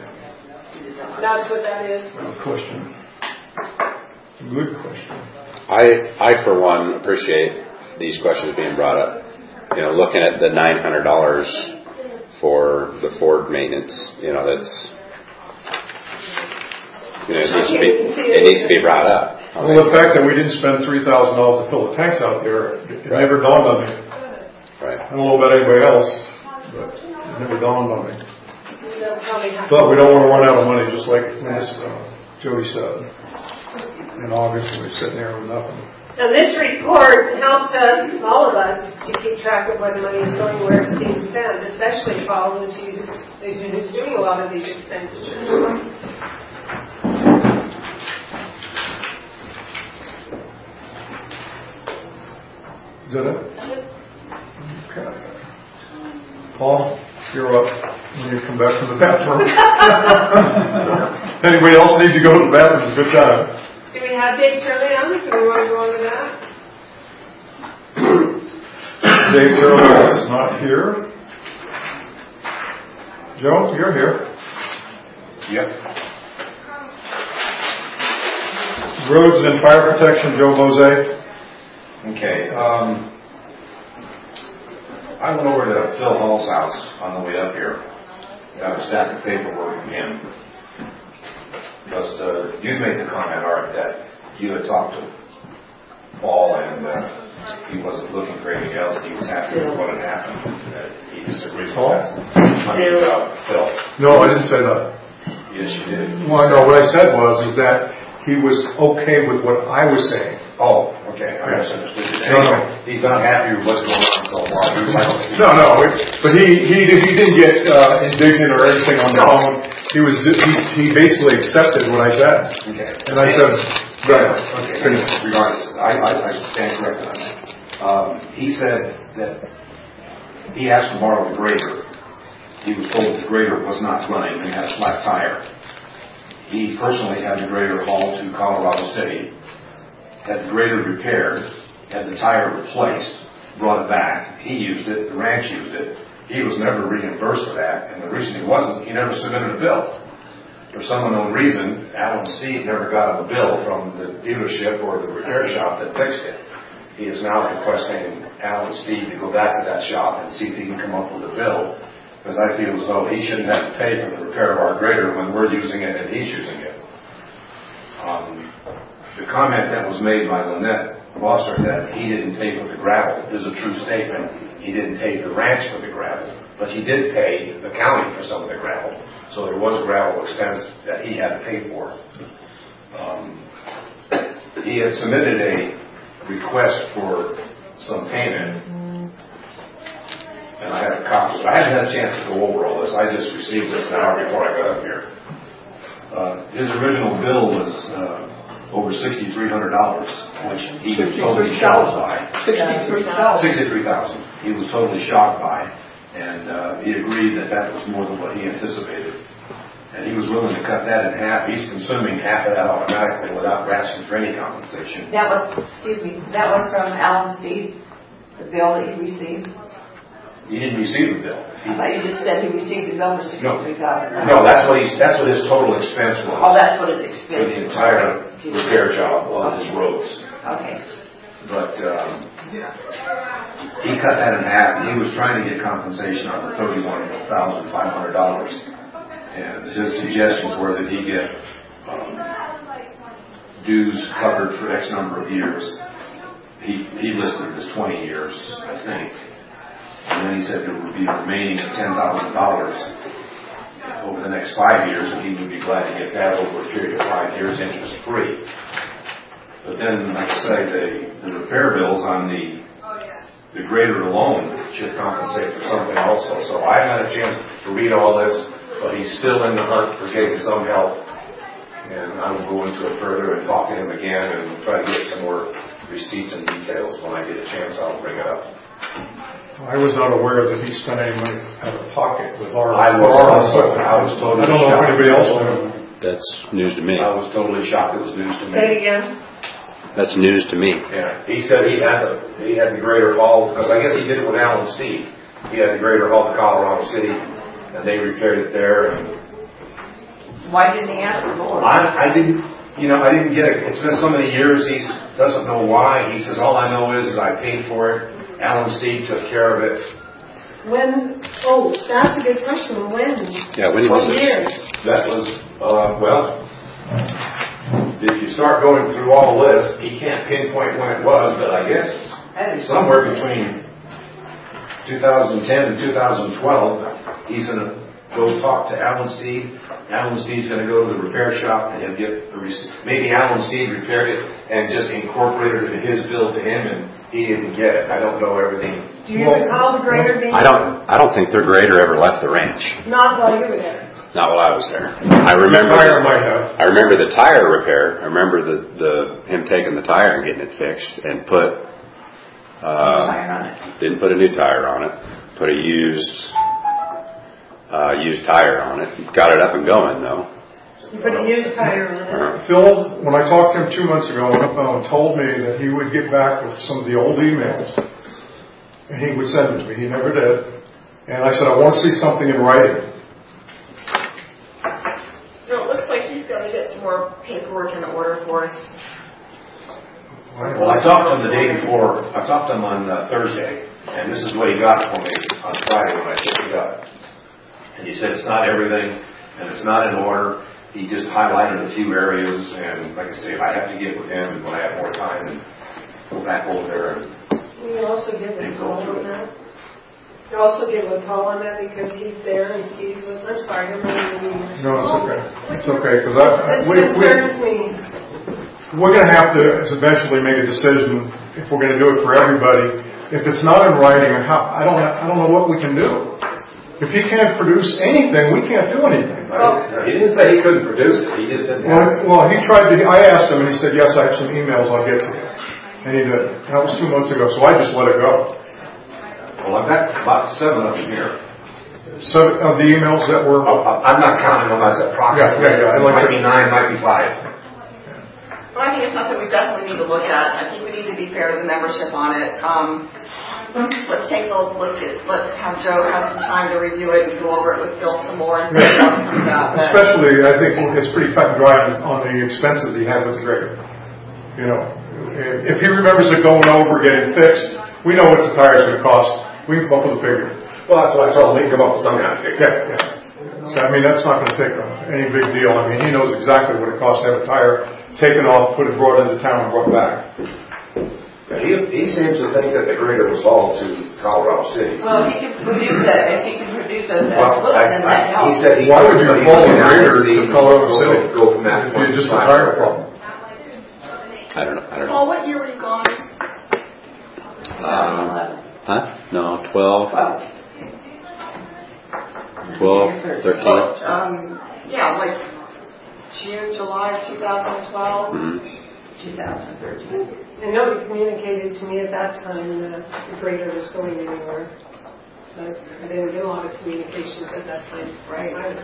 That's what that is. Good question. Good question. I, I for one appreciate these questions being brought up. You know, looking at the nine hundred dollars for the Ford maintenance, you know, that's, you know, it needs to be, it needs to be brought up. I Well, mean, the fact that we didn't spend three thousand dollars to fill the tanks out there, it Right. never dawned on me. right. I don't know about anybody else, but it never dawned on me. They'll probably have But we don't want to run out of money, just like when this, uh, Jody said. In August, we're sitting there with nothing. And this report helps us, all of us, to keep track of where the money is going, where it's being spent, especially Paul, who's, who's, who's doing a lot of these expenditures. Is that it? Okay. Paul, you're up when you come back from the bathroom. Anybody else need to go to the bathroom? It's a good time. Do we have Dave Turley on? Do we want to go on to that? Dave Turley is not here. Joe, you're here. Yep. Roads and Fire Protection, Joe Mosey. Okay, um, I went over to Phil Hall's house on the way up here. Got a stack of paperwork from him. Because uh, you made the comment, Art, that you had talked to Paul and uh, he wasn't looking for anything else. He was happy with what had happened. Uh, he disagrees with that. Uh, Phil. No, I didn't say that. Yes, you did. Well, no, what I said was is that he was okay with what I was saying. Oh, okay. I misunderstood you. No, no. He's not happy with what's going on so far. No, no. But he he he didn't get uh, indignant or anything on the phone. He was he he basically accepted what I said. Okay. And I said, right. Okay. Regardless, I I, I stand corrected on that. Um, he said that he asked to borrow the grader. He was told the grader was not running and had a flat tire. He personally had the grader hauled to Colorado City, had the grader repaired, had the tire replaced, brought it back. He used it, the ranch used it. He was never reimbursed for that, and the reason he wasn't, he never submitted a bill. For some unknown reason, Alan Steed never got a bill from the dealership or the repair shop that fixed it. He is now requesting Alan Steed to go back to that shop and see if he can come up with a bill, because I feel as though he shouldn't have to pay for the repair of our grader when we're using it and he's using it. Um, the comment that was made by Lynette Bosser that he didn't pay for the gravel is a true statement. He didn't pay the ranch for the gravel, but he did pay the county for some of the gravel. So there was a gravel expense that he had to pay for. Um, he had submitted a request for some payment, and I have a copy. I haven't had a chance to go over all this. I just received this an hour before I got up here. Uh, his original bill was uh, over sixty-three hundred dollars, which he was totally shocked by. sixty-three thousand. sixty-three thousand. He was totally shocked by, and uh, he agreed that that was more than what he anticipated. And he was willing to cut that in half. He's consuming half of that automatically without asking for any compensation. That was, excuse me, that was from Alan Steed, the bill that he received. He didn't receive the bill. I thought you just said he received the bill for sixty-three thousand dollars. No, that's what he's. That's what his total expense was. Oh, that's what his For expense the was. entire Okay. repair job on his roads. Okay. But um, he cut that in half, and he was trying to get compensation on the thirty-one thousand five hundred dollars. And his suggestions were that he get um, dues covered for X number of years. He he listed it as twenty years, I think. And then he said there would be remaining ten thousand dollars over the next five years, and he would be glad to get that over a period of five years, interest free. But then, like I say, the, the repair bills on the the grader alone should compensate for something also. So I haven't had a chance to read all this, but he's still in the hunt for getting some help. And I will go into it further and talk to him again and try to get some more receipts and details. When I get a chance, I'll bring it up. I was not aware that he spent any money out of pocket with our. I was also, I was totally I don't know if shocked. anybody else knew. That's news to me. I was totally shocked. It was news to me. Say it again. That's news to me. Yeah, he said he had the he had the grader hauled, because I guess he did it with Alan Steed. He had the grader hauled to Colorado City, and they repaired it there. And Why didn't he ask for more? I, I didn't, you know, I didn't get it. It's been so many years. He doesn't know why. He says all I know is, is I paid for it. Alan Steed took care of it. When, oh, that's a good question. When? Yeah, when was What this? year? That was uh, well. If you start going through all this, he can't pinpoint when it was, but I guess somewhere between two thousand ten and two thousand twelve, he's going to go talk to Alan Steed. Alan Steed's going to go to the repair shop and he'll get the receipt. Maybe Alan Steed repaired it and just incorporated it in his bill to him, and he didn't get it. I don't know everything. Do you recall the grader being? I don't. I don't think their grader ever left the ranch. Not while you were there. Not while I was there. I remember. The tire might have. I remember the tire repair. I remember the, the him taking the tire and getting it fixed and put. Uh, Tire on it. Didn't put a new tire on it. Put a used uh, used tire on it. Got it up and going though. You put a used tire on it. Uh, Phil, when I talked to him two months ago on the phone, told me that he would get back with some of the old emails, and he would send them to me. He never did. And I said, I want to see something in writing. So it looks like he's going to get some more paperwork in order for us. Well, I talked to him the day before, I talked to him on uh, Thursday, and this is what he got for me on Friday when I picked it up. And he said it's not everything, and it's not in order. He just highlighted a few areas, and like I say, if I have to get with him, and when I have more time, and go back over there and... Will you also give a call on that? You also give a call on that because he's there and sees what, I'm sorry, I'm really mean. No, it's okay. It's okay, because I, It we, we, concerns me. we're going to have to eventually make a decision if we're going to do it for everybody. If it's not in writing, how, I don't, I don't know what we can do. If he can't produce anything, we can't do anything. Well, he didn't say he couldn't produce it. He just didn't. Well, well, he tried to. I asked him, and he said, "Yes, I have some emails. I'll get to you." And he did. That was two months ago, so I just let it go. Well, I've got about seven of them here. Seven of the emails that were. Oh, I'm not counting them as approximately. Yeah, yeah, yeah. It might be nine, might be five. Well, I think it's something we definitely need to look at. I think we need to be fair to the membership on it. Um, let's take a look at, let's have Joe have some time to review it and go over it with Bill some more and see how it comes out. But especially, I think it's pretty cut and dry on the expenses he had with the grader. You know, if he remembers it going over, getting fixed, we know what the tire's going to cost. We can come up with a figure. Well, that's what I told him. We can come up with some kind of figure. Yeah, yeah. So, I mean, that's not going to take any big deal. I mean, he knows exactly what it costs to have a tire taken off, put it, brought into town, and brought back. Yeah, he, he seems to think that the grader was hauled to Colorado City. Well, if he can produce it, if he can produce it, that's Well, good, I, then I, that he helps. said he Why would you but he haul a went down grader see to Colorado go, City? Go from that If point you just to a tire problem. I don't know. I don't know. Paul, what year were you gone? Um, huh? No, twelve. Well, twelve, thirteen. Well, um, yeah, like June, July of two thousand twelve. Mm-hmm. two thousand thirteen. And nobody communicated to me at that time that the grader was going anywhere. But I didn't get a lot of communications at that time. Right. either.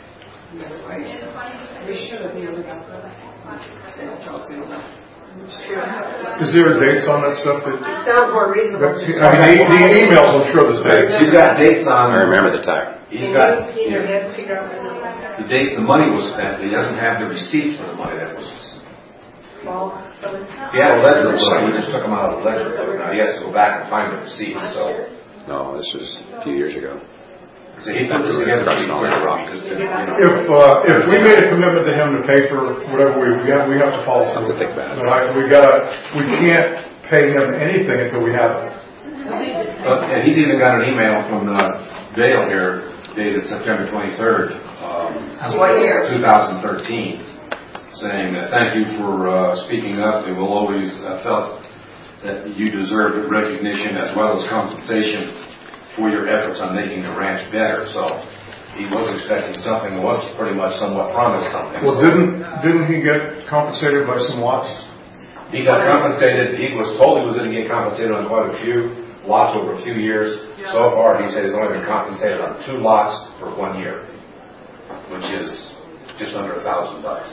We should have known about that. They don't tell us we don't know. It's true. Is there dates on that stuff? That, It sounds more reasonable. I mean, the, the emails, I'm sure there's dates. She's got dates on. I remember the tire. He's got. He either has to figure out the number. The dates the money was spent. He doesn't have the receipts for the money that was. Fall, summer. He had a ledger, so he just took them out of the ledger. Now he has to go back and find the receipts. So. No, this was a few years ago. So he put this together pretty quick for me. Just to, you know. If uh, if we made a commitment to him to pay for whatever we we have, we have to follow through. I think about it. But I, we gotta, we can't pay him anything until we have it. Uh, yeah, he's even got an email from uh, Dale here, dated September twenty-third, um, What year? two thousand thirteen, saying that thank you for uh, speaking up. We will always uh, felt that you deserve recognition as well as compensation for your efforts on making the ranch better. So he was expecting something, was pretty much somewhat promised something. Well, So didn't didn't he get compensated by some lots? he got compensated. He was told he was going to get compensated on quite a few lots over a few years. So far, he said he's only been compensated on two lots for one year, which is just under a thousand bucks.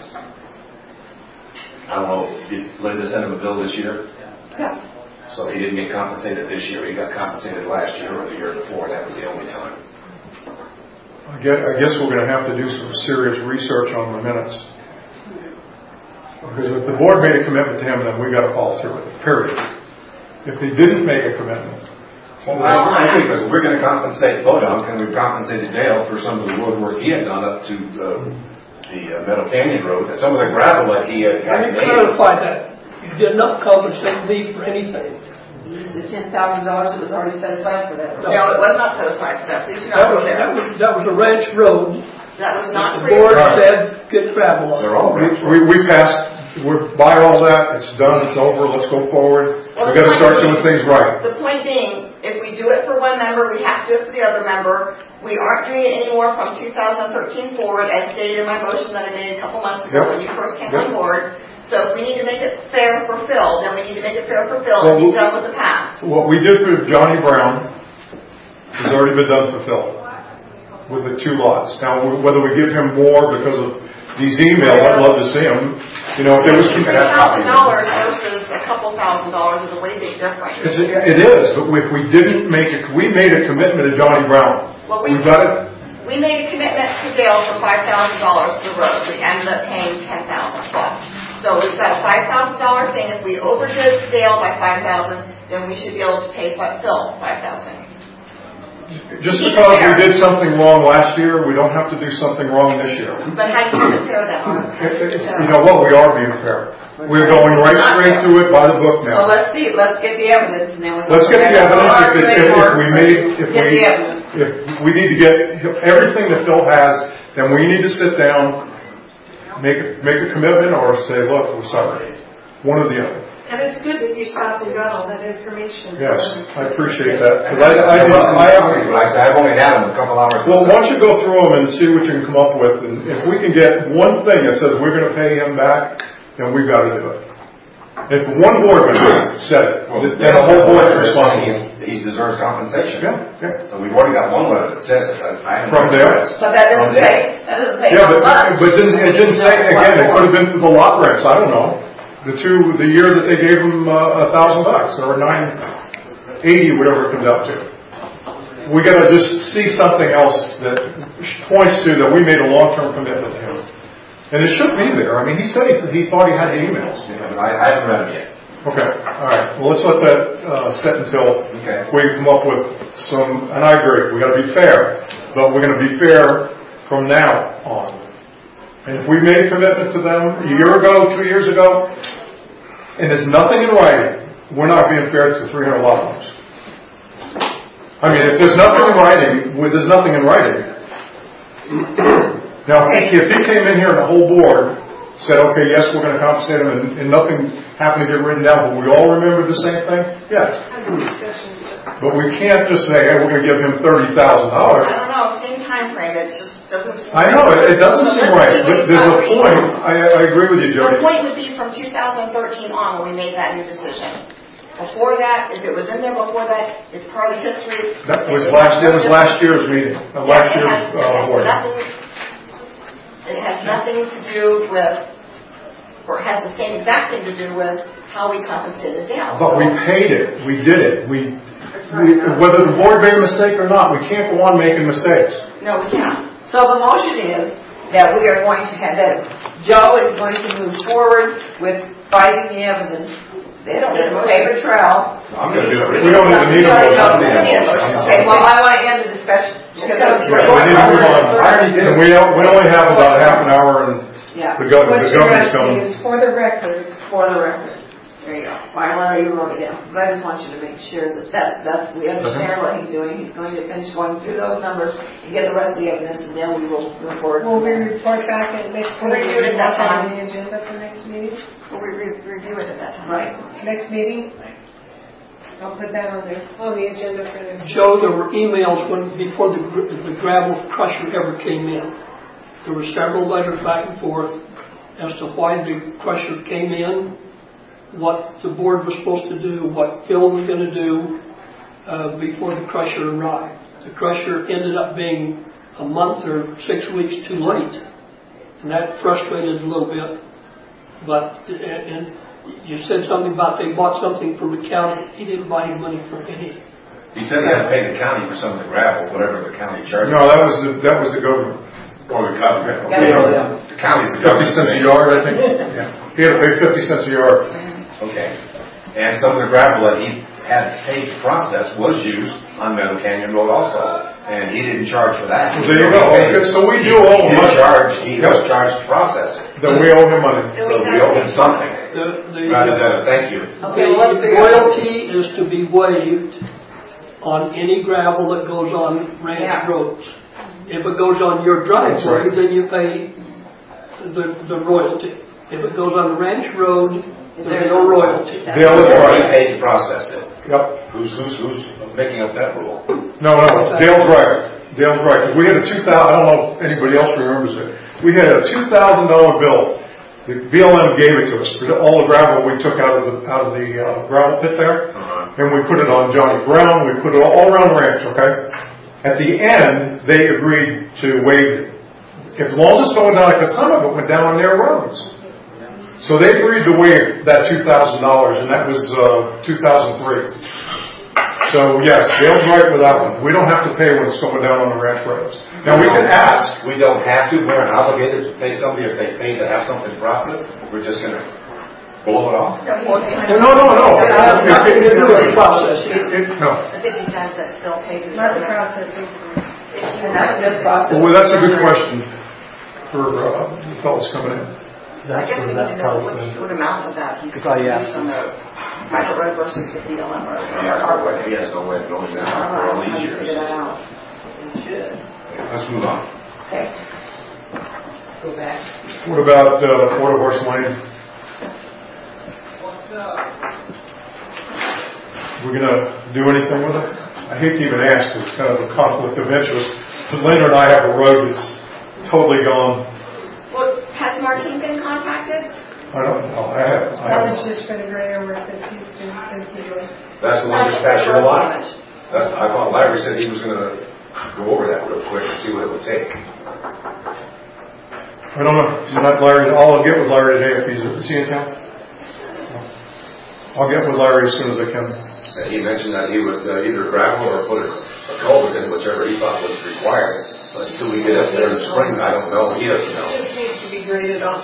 I don't know. Did Linda send him a bill this year? Yeah. So he didn't get compensated this year. He got compensated last year or the year before. That was the only time. I guess, I guess we're going to have to do some serious research on the minutes. Because if the board made a commitment to him, then we got to follow through with it, period. If they didn't make a commitment. Well, I think because we're going to compensate Bodunk, and we've compensated Dale for some of the road work he had done up to the, the uh, Meadow Canyon Road, and some of the gravel that he had got Let me made. clarify that. You did not compensate me for anything. The ten thousand dollars that was already set aside for that. No, it was not set aside for that. Please do not That go was, there. that was, that was a ranch road. That was not The for board your... said get gravel on. They're all We, ranch we, we passed, we're by all that, it's done, it's over, let's go forward. Well, We got to the start point doing being- things right. The point being, if we do it for one member, we have to do it for the other member. We aren't doing it anymore from two thousand thirteen forward, as stated in my motion that I made a couple months ago Yep. when you first came Yep. on board. So if we need to make it fair for Phil, then we need to make it fair for Phil Well, and be we- done with the past. What we did for Johnny Brown has already been done for Phil with the two lots. Now, whether we give him more because of these emails, I'd love to see them. You know, if there was... Three thousand dollars versus a couple thousand dollars is a way big difference. It's, it is, but if we didn't make it, we made a commitment to Johnny Brown. Well, we- We got it? We made a commitment to Dale for five thousand dollars for the road. We ended up paying ten thousand dollars plus. So we've got a five thousand dollar thing. If we overdid Dale by five thousand, then we should be able to pay Phil five thousand. Just because we did something wrong last year, we don't have to do something wrong this year. But how do you compare that, Mark? You know what? We are being fair. We're going right straight through it by the book So now. let's see, let's get the evidence and then we. Let's get the evidence. If, it, if, if we made, if Get we, the evidence. if we need to get everything that Phil has, then we need to sit down, make a, make a commitment, or say, look, we're sorry. One or the other. And it's good that you stopped and got all that information. Yes, I appreciate that. 'Cause I, I, I, I, I've only had them a couple hours. well, once you go through them and see what you can come up with, and if we can get one thing that says we're going to pay him back, then we've got to do it. If one board member said it, then the whole board is responsible. He deserves compensation. Yeah, yeah. So we've already got one letter that says it. I am From there. But that doesn't say, that doesn't say Yeah, how but, much. but didn't, it didn't say, again, it could have been for the lot rents, I don't know. The two, the year that they gave him uh, a thousand bucks, or nine eighty, whatever it comes out to. We gotta just see something else that points to that we made a long-term commitment to him. And it should be there. I mean, he said he, he thought he had the emails. Yeah, I, I haven't read them yet. Okay, all right. Well, let's let that uh, sit until Okay. we come up with some, and I agree, we gotta be fair, but we're gonna be fair from now on. And if we made a commitment to them a year ago, two years ago, and there's nothing in writing, we're not being fair to three hundred lot owners. I mean, if there's nothing in writing, well, there's nothing in writing. Now, if he came in here and the whole board said, okay, yes, we're going to compensate them, and, and nothing happened to get written down, but we all remember the same thing, yes. But we can't just say, hey, we're going to give him thirty thousand dollars. I don't know, same time frame, it just doesn't seem. I know, it, it doesn't seem right. But there's a point, I, I agree with you, Jody. The point would be from two thousand thirteen on when we made that new decision. Before that, if it was in there before that, it's part of the history. That was last, it was last year's meeting, uh, last Yeah, it year's has, it uh, has board. nothing, it has nothing to do with, or has the same exact thing to do with how we compensated Dale. But we paid it, we did it, we, we, whether the board made a mistake or not, we can't go on making mistakes. No, we can't. So the motion is that we are going to have, that Joe is going to move forward with finding the evidence. They don't need a paper trail. I'm going to do it. We don't even need a motion. Okay, well, I want to end the discussion. Because Yeah, we need to move on. I already did. And we, we only have about half an hour, and Yeah. the governor, What the you're governor's asking coming. is for the record. For the record. There you go. Why, why you wrote it down. But I just want you to make sure that, that that's, we understand what he's doing. He's going to finish going through those numbers and get the rest of the evidence, and then we will report. Will we report back at next We'll meeting? review it at that What's time. on the agenda for next meeting? We'll re- re- review it at that time. Right. Next meeting? I'll put that on there, on the agenda for next. Joe, there were emails when, before the, gr- the gravel crusher ever came in. There were several letters back and forth as to why the crusher came in, what the board was supposed to do, what Phil was going to do uh, before the crusher arrived. The crusher ended up being a month or six weeks too late, and that frustrated a little bit. But and you said something about they bought something from the county. He didn't buy any money from any. He said he had to pay the county for some of the gravel, whatever the county charged. No, that was the, that was the government. Or the county. Yeah. The county's the Fifty cents a government. yard, I think. Yeah. He had to pay fifty cents a yard. Okay. And some of the gravel that he had to pay to process was used on Meadow Canyon Road also. And he didn't charge for that. Well, there you go. Okay, so we do owe him He money. didn't charge, he was charged to process it. Then we owe him money. So we owe him something, The, the, rather than a thank you. Okay, well, let's the figure out. royalty is to be waived on any gravel that goes on ranch Yeah. roads. If it goes on your driveway, That's right. then you pay the, the royalty. If it goes on the ranch road, there's no royalty. Dale is He right. paid to process it. Yep. Who's, who's, who's making up that rule? No, no, Dale's right. Dale's right. We had a two thousand, I don't know if anybody else remembers it. We had a two thousand dollar bill. The B L M gave it to us for all the gravel we took out of the, out of the uh, gravel pit there. Uh-huh. And we put it on Johnny Brown, we put it all around the ranch, okay? At the end, they agreed to waive it. As long as it went down, because some of it went down on their roads. So they agreed to waive that two thousand dollars, and that was uh, two thousand three. So yes, Dale's right with that one. We don't have to pay when it's going down on the ranch roads. Now, we can ask. We don't have to, we're not obligated to pay somebody if they pay to have something processed. We're just gonna blow it off. No, he's saying- No, no, no. It has nothing to do with the process. It- it- No. The fifty cents that Phil pays. is- Not the processing. And that's a good process. Well, that's a good question for uh, the fellows coming in. I guess we need to know what, what amount of that he's That's all you used on the private road versus the B L M road. He has no way, he has no way of knowing that I don't for all know, how these you years. figure that out. We should. Let's move on. Okay. Go back. What about uh, Quarter Horse Lane? We're gonna do anything with it? I hate to even ask, it's kind of a conflict of interest. But Linda and I have a road that's totally gone. Well, has Martin been contacted? I don't know. I have. I That have. was just for the grader work that he's doing, that he's doing. That's the one that's past your lot? That's, I thought Larry said he was gonna go over that real quick and see what it would take. I don't know. So not Larry. All I'll get with Larry today if he's is he in town? No. I'll get with Larry as soon as I can. And he mentioned that he would uh, either gravel or put a, a culvert in, whichever he thought was required. But until we get up there in the spring, I don't know. He doesn't know. It just needs to be graded off.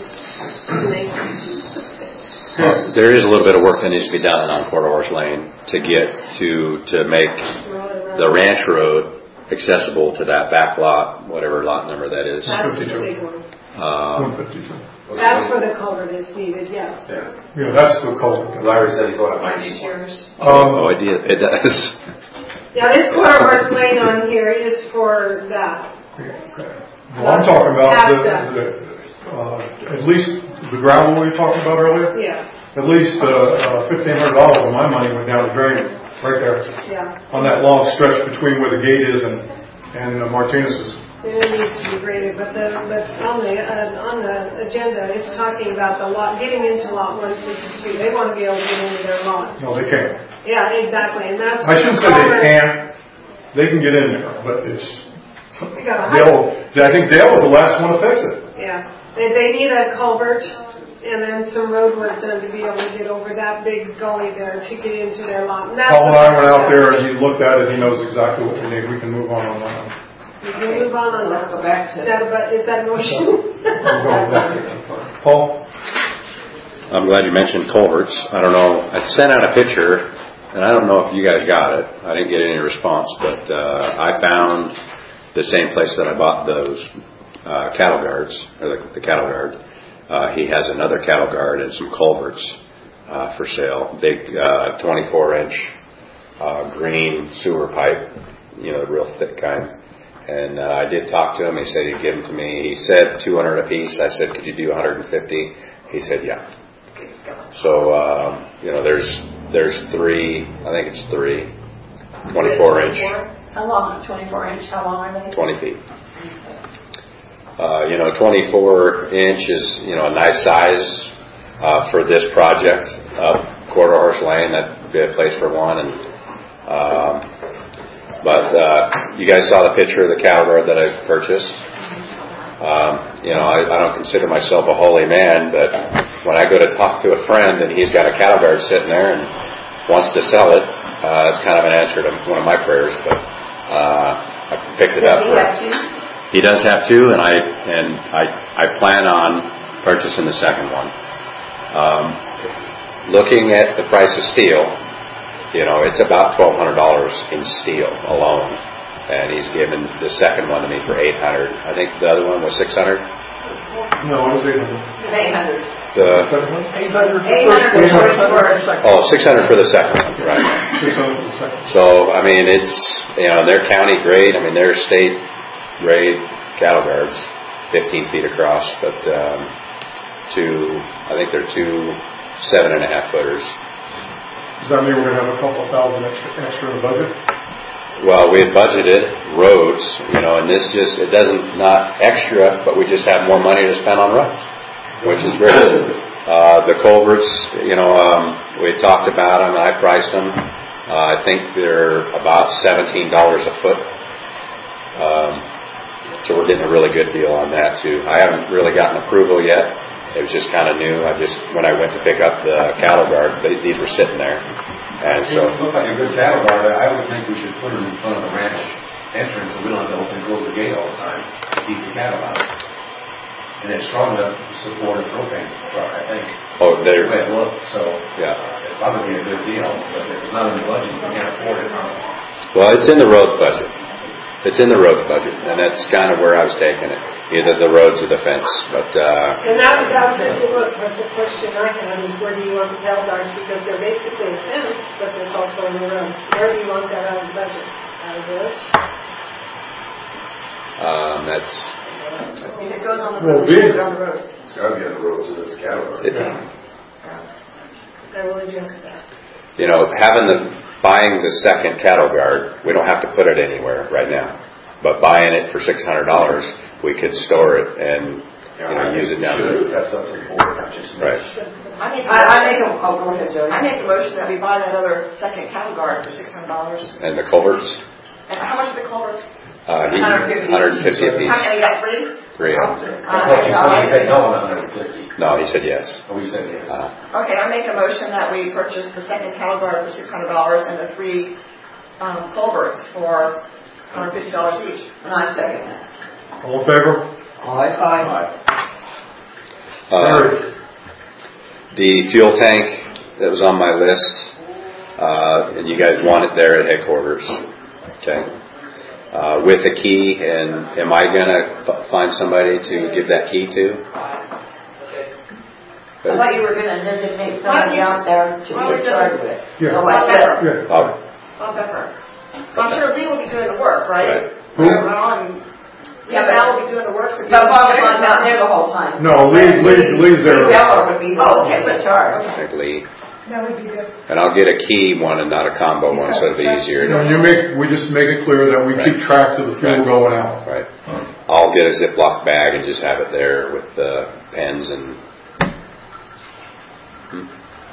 Uh, there is a little bit of work that needs to be done on Quarter Horse Lane to get to to make the ranch road accessible to that back lot, whatever lot number that is. That's the big one. Um, one fifty-two. That's where the culvert is needed, yes. Yeah. Yeah, that's the culvert. Larry said he thought it might need one. Yours. oh, Um, it, did- it does. Yeah, this Quarter Horse Lane on here is for that. well, I'm talking about the, Access. the uh, at least the gravel we were talking about earlier. Yeah, At least uh, uh, fifteen hundred dollars of my money went down the drain right there yeah. on that long stretch between where the gate is and and uh, Martinez's. And it needs to be graded, but the, but on the, uh, on the agenda, it's talking about the lot, getting into lot one fifty-two. They want to be able to get into their lot. No, they can't. Yeah, exactly, and that's. I shouldn't say they can't. They can get in there, but it's We got a high. Dale. I think Dale was the last one to fix it. Yeah, they, they need a culvert and then some road work done to be able to get over that big gully there to get into their lot. And that's Paul and what- I went out there and he looked at it. He knows exactly what we need. We can move on on that. We can move on on Let's that. go back to. Is that about, is that a motion? We'll go with that. Paul? I'm glad you mentioned culverts. I don't know. I sent out a picture, and I don't know if you guys got it. I didn't get any response, but uh, I found the same place that I bought those uh, cattle guards, or the, the cattle guard. Uh, he has another cattle guard and some culverts uh, for sale. Big uh, twenty-four inch uh, green sewer pipe, you know, the real thick kind. And uh, I did talk to him. He said he'd give them to me. He said two hundred a piece. I said, could you do one hundred fifty? He said, yeah. So, um, you know, there's there's three, I think it's three, twenty-four inch. How long? twenty-four inch. How long are they? twenty feet. Uh, you know, twenty-four inch is, you know, a nice size uh, for this project. Uh, Quarter Horse Lane, that'd be a place for one. And um, But uh, you guys saw the picture of the cattle guard that I purchased. Um, you know, I, I don't consider myself a holy man, but when I go to talk to a friend and he's got a cattle guard sitting there and wants to sell it, uh, it's kind of an answer to one of my prayers. But uh, I picked it Does up. he for, have two? He does have two, and I and I I plan on purchasing the second one. Um, looking at the price of steel. You know, it's about twelve hundred dollars in steel alone, and he's given the second one to me for eight hundred. I think the other one was six hundred. No, it was eight hundred. eight hundred. The eight hundred. eight hundred for the first. oh, six hundred for the second one, right? six hundred for the second. So I mean, it's you know they're county grade. I mean, they're state grade cattle guards, fifteen feet across, but um, two. I think they're two seven and a half footers. Does that mean we're going to have a couple of thousand extra, extra in the budget? Well, we had budgeted roads, you know, and this just, it doesn't, not extra, but we just have more money to spend on roads, which is great. Uh, the culverts, you know, um, we talked about them, I priced them. Uh, I think they're about seventeen dollars a foot. Um, so we're getting a really good deal on that too. I haven't really gotten approval yet. It was just kind of new. I just, when I went to pick up the cattle guard, they, these were sitting there. And so. It looks like a good cattle guard. I would think we should put them in front of the ranch entrance, and we don't have to open and close the gate all the time to keep the cattle out. And it's strong enough to support a propane truck, I think. Oh, there. The way it looks, so Yeah. uh, it'd probably be a good deal, but if it's not in the budget, you can't afford it. Well, it's in the roads budget. It's in the roads budget, and that's kind of where I was taking it. Either the roads or the fence, but, uh... And that, that was the question I had, is where do you want the cattle guards? Because they're basically a fence, but there's also in the road. Where do you want that out of the budget? Out of the village? Um, that's... If it goes on the Well, road, we- it's on the road. It's gotta be on the road, so there's a cattle guard. It, I will address that. you know, having the, buying the second cattle guard, we don't have to put it anywhere right now. But buying it for six hundred dollars, we could store it and, you know, use it down the road. That's up to the board, not just me. Right. I make, I, I make a, oh, go ahead, Jody. I make a motion that we buy that other second cattle guard for six hundred dollars. And the culverts, And how much are the culverts? uh, he, one hundred fifty. one hundred fifty How apiece. many, you got three? Three of them. Uh, Somebody said no, not one hundred fifty. No, he said yes. Oh, we said yes. Uh, Okay, I make a motion that we purchase the second cattle guard for six hundred dollars and the three um, culverts for one hundred fifty dollars each. And I second that. All in favor? Aye. Aye. uh, Carried. the fuel tank that was on my list, uh, and you guys want it there at headquarters. Okay. Uh, with a key, and am I gonna f- find somebody to give that key to? I thought you were gonna designate somebody out there to be in charge of it. Yeah. So like that. Yeah. Oh, Bob Becker. So I'm sure Lee will be doing the work, right? Right. Who? Um, yeah, Val will be doing the work. So But Bob Becker's not there the whole time. No, Lee, Lee, Lee's Lee there. Beller would be the Oh, one okay, in but- charge. I think Lee. That would be good. And I'll get a key one and not a combo one, so it'll be easier You know, to... you make, we just make it clear that we keep track of the fuel Right. going out. Right. I'll get a Ziploc bag and just have it there with the pens and... Hmm.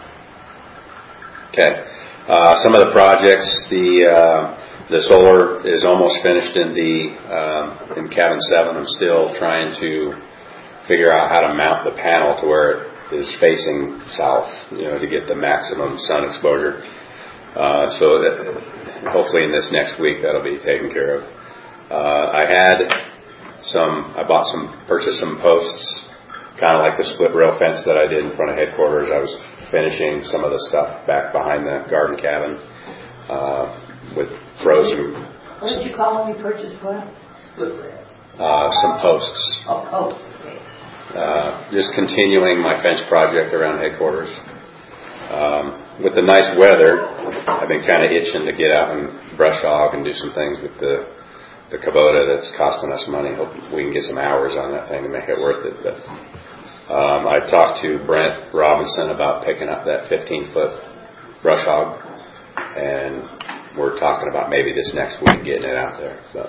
Okay. Uh, some of the projects, the uh, the solar is almost finished in the um, in cabin seven. I'm still trying to figure out how to mount the panel to where it is facing south, you know, to get the maximum sun exposure. Uh, so that hopefully in this next week that'll be taken care of. Uh, I had some, I bought some, purchased some posts, kind of like the split rail fence that I did in front of headquarters. I was finishing some of the stuff back behind the garden cabin uh, with frozen. What did you call when you purchased what? Split rail. Uh, some posts. Oh, oh. Uh, just continuing my fence project around headquarters. Um, with the nice weather, I've been kind of itching to get out and brush hog and do some things with the the Kubota that's costing us money. Hope we can get some hours on that thing to make it worth it. But um, I talked to Brent Robinson about picking up that fifteen foot brush hog, and we're talking about maybe this next week getting it out there. But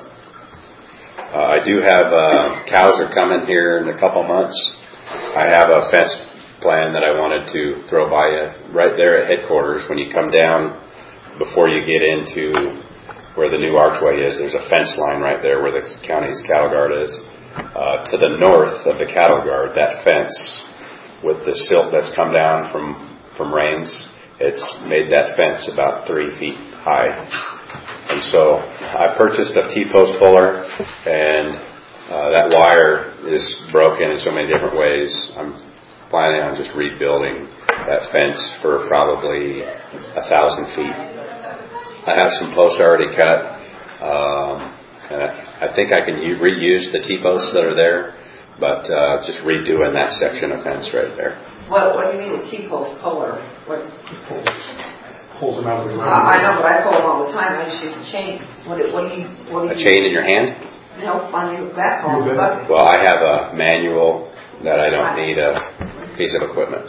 Uh, I do have, uh, cows are coming here in a couple months. I have a fence plan that I wanted to throw by you right there at headquarters. When you come down, before you get into where the new archway is, there's a fence line right there where the county's cattle guard is. Uh, to the north of the cattle guard, that fence with the silt that's come down from, from rains, it's made that fence about three feet high. And so I purchased a T-post puller, and uh, that wire is broken in so many different ways. I'm planning on just rebuilding that fence for probably a thousand feet. I have some posts already cut, um, and I, I think I can u- reuse the T-posts that are there, but uh, just redoing that section of fence right there. What, what do you mean a T-post puller? What? Pulls them out of the Uh, ground. I know, but I pull them all the time. I just use a chain. What do, what do you, what do A you? chain in your hand? Help on your back on the You bet. bucket. Well, I have a manual that I don't need a piece of equipment.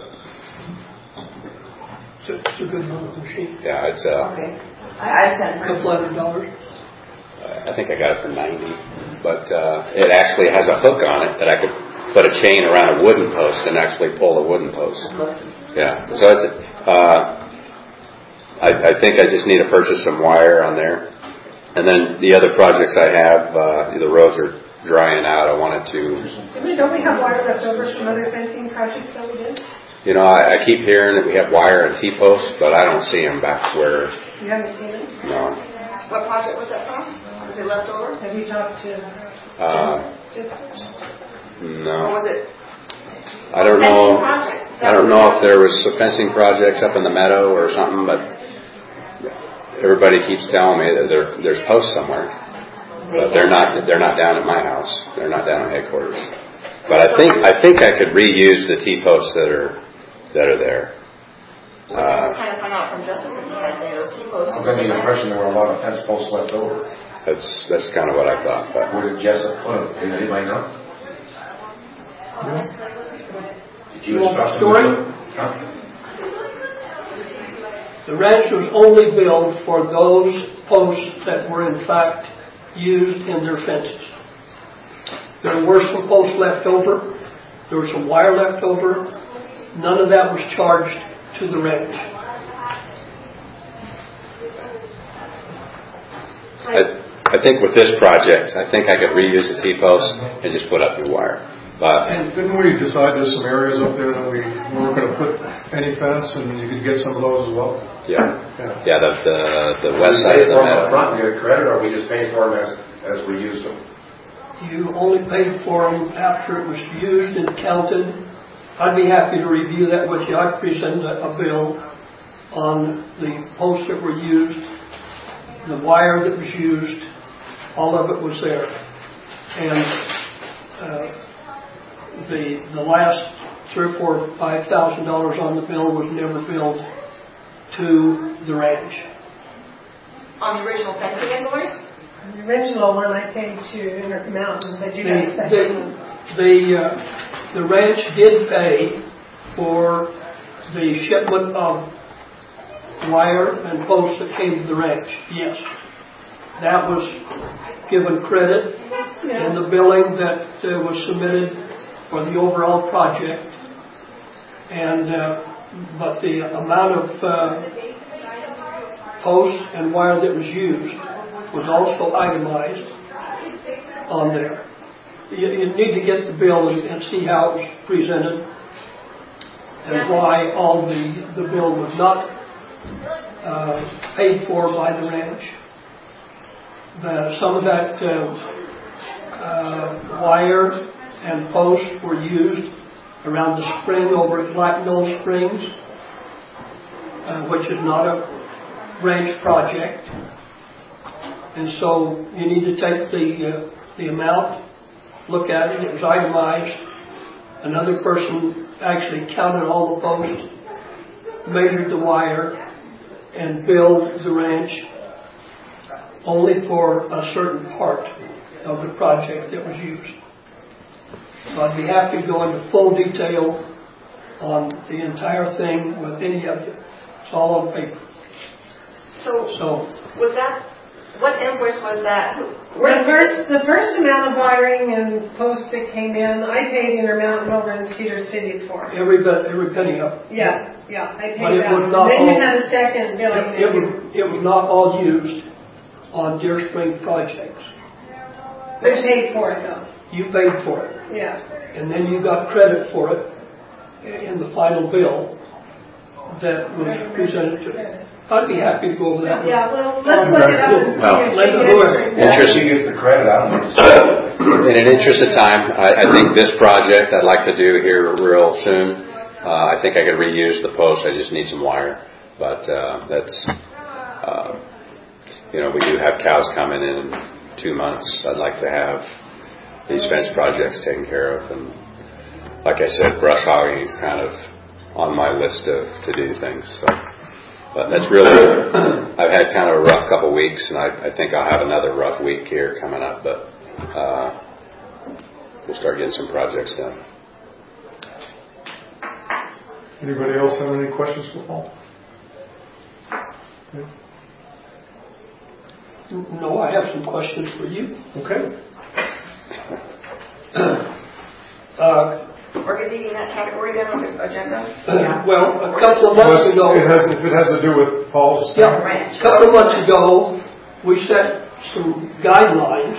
It's a, it's a good little machine. Yeah, it's uh, Okay. I, I sent A her. couple hundred dollars. I think I got it for ninety, but uh, it actually has a hook on it that I could put a chain around a wooden post and actually pull a wooden post. Yeah, so it's. Uh, I, I think I just need to purchase some wire on there, and then the other projects I have, uh, the roads are drying out. I wanted to. Didn't we, don't we have water left over from other fencing projects that we did? You know, I, I keep hearing that we have wire and T-posts, but I don't see them back where. You haven't seen it? No. What project was that from? Was it left over? Have you talked to? Uh, Jeff? Or no. was it? I don't fencing know. project? Is that I don't what know it if there was some fencing projects up in the meadow or something, but everybody keeps telling me that there, there's posts somewhere. But they're not. They're not down at my house. They're not down at headquarters. But I think I think I could reuse the T posts that are that are there. Well, uh, kind of found out from Justin that he had those T-posts. I'm getting the impression there were a lot of fence posts left over. That's that's kind of what I thought. But Where did Jessup put them? Anybody know? Did you You want instruct the them? story? Huh? The ranch was only billed for those posts that were in fact used in their fences. There were some posts left over. There was some wire left over. None of that was charged to the ranch. I, I think with this project, I think I could reuse the T-posts and just put up new wire. But And didn't we decide there's some areas up there that we weren't going to put any fence, and you could get some of those as well? yeah, Yeah. yeah, the the, the west We side paid of the for them up meadow. front and get credit, or we just paid for them as, as we used them? You only paid for them after it was used and counted. I'd be happy to review that with you. I'd present a, a bill on the posts that were used, the wire that was used, all of it was there. And uh, the the last three or four, five thousand dollars on the bill was never billed to the ranch. On the original fencing invoice? The original one I paid to Intermountain, but you got a The, second one. the, the, uh, the ranch did pay for the shipment of wire and posts that came to the ranch, yes. That was given credit in the billing that uh, was submitted for the overall project. And, uh, but the amount of uh, posts and wire that was used was also itemized on there. You, you need to get the bill and, and see how it was presented and why all the, the bill was not uh, paid for by the ranch. The, some of that uh, uh, wire and posts were used around the spring over at Black Knoll Springs, uh, which is not a ranch project. And so you need to take the uh, the amount, look at it. It was itemized. Another person actually counted all the posts, measured the wire, and billed the ranch only for a certain part of the project that was used. So I'd be happy to go into full detail on the entire thing with any of you. It's all on paper. So, So was that, what invoice was that? The first, the first amount of wiring and posts that came in, I paid Intermountain over in Cedar City for. every bit, every penny of it. Yeah, yeah, I But paid it that. was not Then you all- had a second billing. It, it, was, it was not all used on Deer Spring projects. They paid for it though. You paid for it, Yeah. and then you got credit for it in the final bill that was presented to you. I'd be happy to go over that. Yeah, well, let's look it up and see Well, if Linda, we whoever. get Well, Interest- she gets the credit, I don't think so. In an interest of time, I, I think this project I'd like to do here real soon. Uh, I think I could reuse the post. I just need some wire, but uh, that's uh, you know, we do have cows coming in two months. I'd like to have these fence projects taken care of, and like I said, brush hogging is kind of on my list of to do things. So, but that's really, I've had kind of a rough couple of weeks, and I, I think I'll have another rough week here coming up. But uh, we'll start getting some projects done. Anybody else have any questions for Paul? Okay. No, I have some questions for you. Okay. Uh, We're getting that category down on the agenda? well, a couple of months ago, It has, if it has to do with Paul's. yeah, Ranch. a couple of months ago, we set some guidelines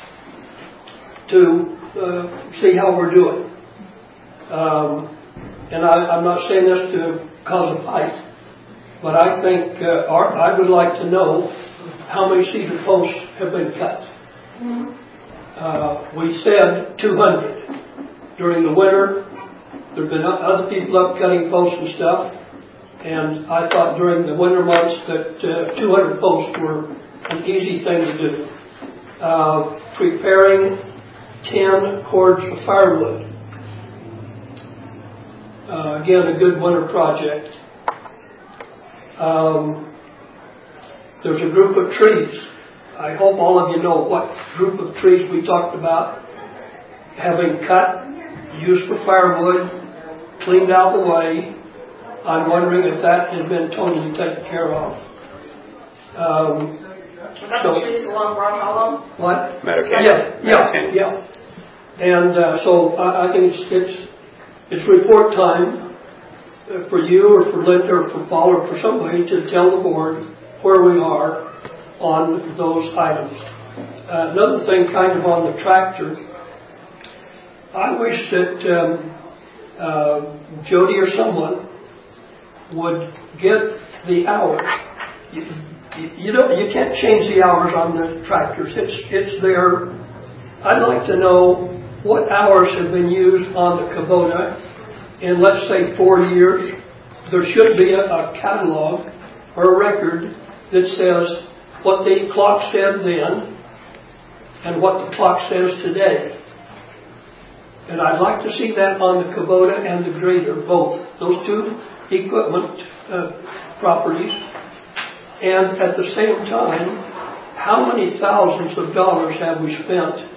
to uh, see how we're doing. Um, and I, I'm not saying this to cause a fight, but I think uh, our, I would like to know how many cedar posts have been cut. Uh, we said two hundred. During the winter, there have been other people up cutting posts and stuff, and I thought during the winter months that uh, two hundred posts were an easy thing to do. Uh, preparing ten cords of firewood. Uh, again, a good winter project. Um, there's a group of trees. I hope all of you know what group of trees we talked about having cut, used for firewood, cleaned out the way. I'm wondering if that has been totally taken care of. Um, Was that so, the trees along Broad Hollow? What? Medicaid. Yeah, yeah, yeah. And uh, so I, I think it's, it's it's report time for you or for Linda or for Paul or for somebody to tell the board where we are on those items. Uh, another thing kind of on the tractor, I wish that um, uh, Jody or someone would get the hours. You, you, you don't, you can't change the hours on the tractors. It's, it's there. I'd like to know what hours have been used on the Kubota in, let's say, four years. There should be a, a catalog or a record that says what the clock said then and what the clock says today. And I'd like to see that on the Kubota and the grader, both. Those two equipment uh, properties. And at the same time, how many thousands of dollars have we spent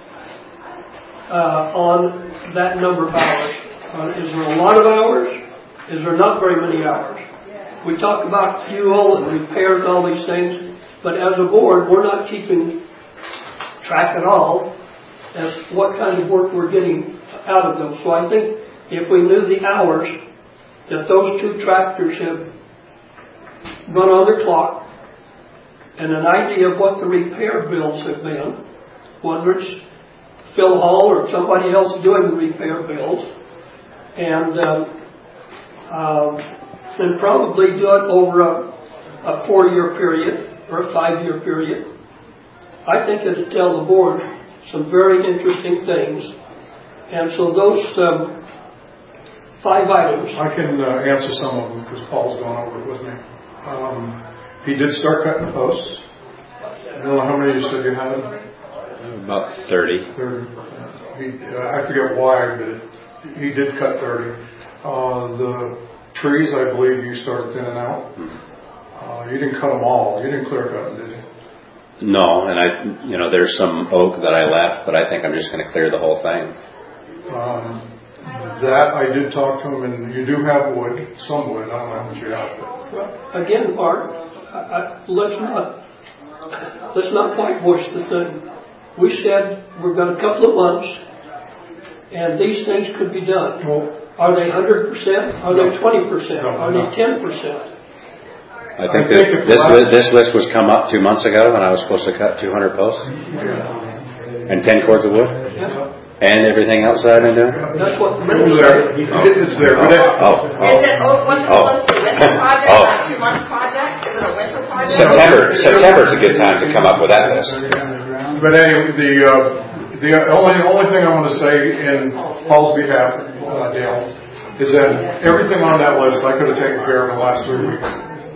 uh, on that number of hours? Uh, is there a lot of hours? Is there not very many hours? We talk about fuel and repairs and all these things, but as a board, we're not keeping track at all as what kind of work we're getting out of them. So I think if we knew the hours that those two tractors have run on their clock and an idea of what the repair bills have been, whether it's Phil Hall or somebody else doing the repair bills, and um, um, then probably do it over a, a four-year period or a five-year period. I think it would tell the board some very interesting things. And so those um, five items. I can uh, answer some of them because Paul's gone over it with me. Um, he did start cutting the posts. I don't know how many you said you had? About thirty. thirty. He, uh, I forget why, but he did cut thirty. Uh, the trees, I believe you started thinning out. Uh, you didn't cut them all. You didn't clear cut them, did you? No, and I, you know, there's some oak that I left, but I think I'm just going to clear the whole thing. Um, that I did talk to him, and you do have wood, some wood. I don't know how much you have. Well, again, Mark, I, I, let's not let's not whitewash the thing. We said we've got a couple of months, and these things could be done. Well, are they one hundred percent? Are no. they twenty percent? No, are no. they ten percent? I think, I that think this last, li- this list was come up two months ago when I was supposed to cut two hundred posts yeah. and ten cords of wood Yeah. and everything else that I've been doing. That's what the It minutes was there. It's there. But it, Oh, oh, Is it, oh, was it Oh. supposed to be a winter project, Oh. not a two-month project? Is it a winter project? September. September's a good time to come up with that list. But anyway, the uh, the only only thing I'm going to say in Paul's behalf, uh, Dale, is that everything on that list I could have taken care of in the last three weeks,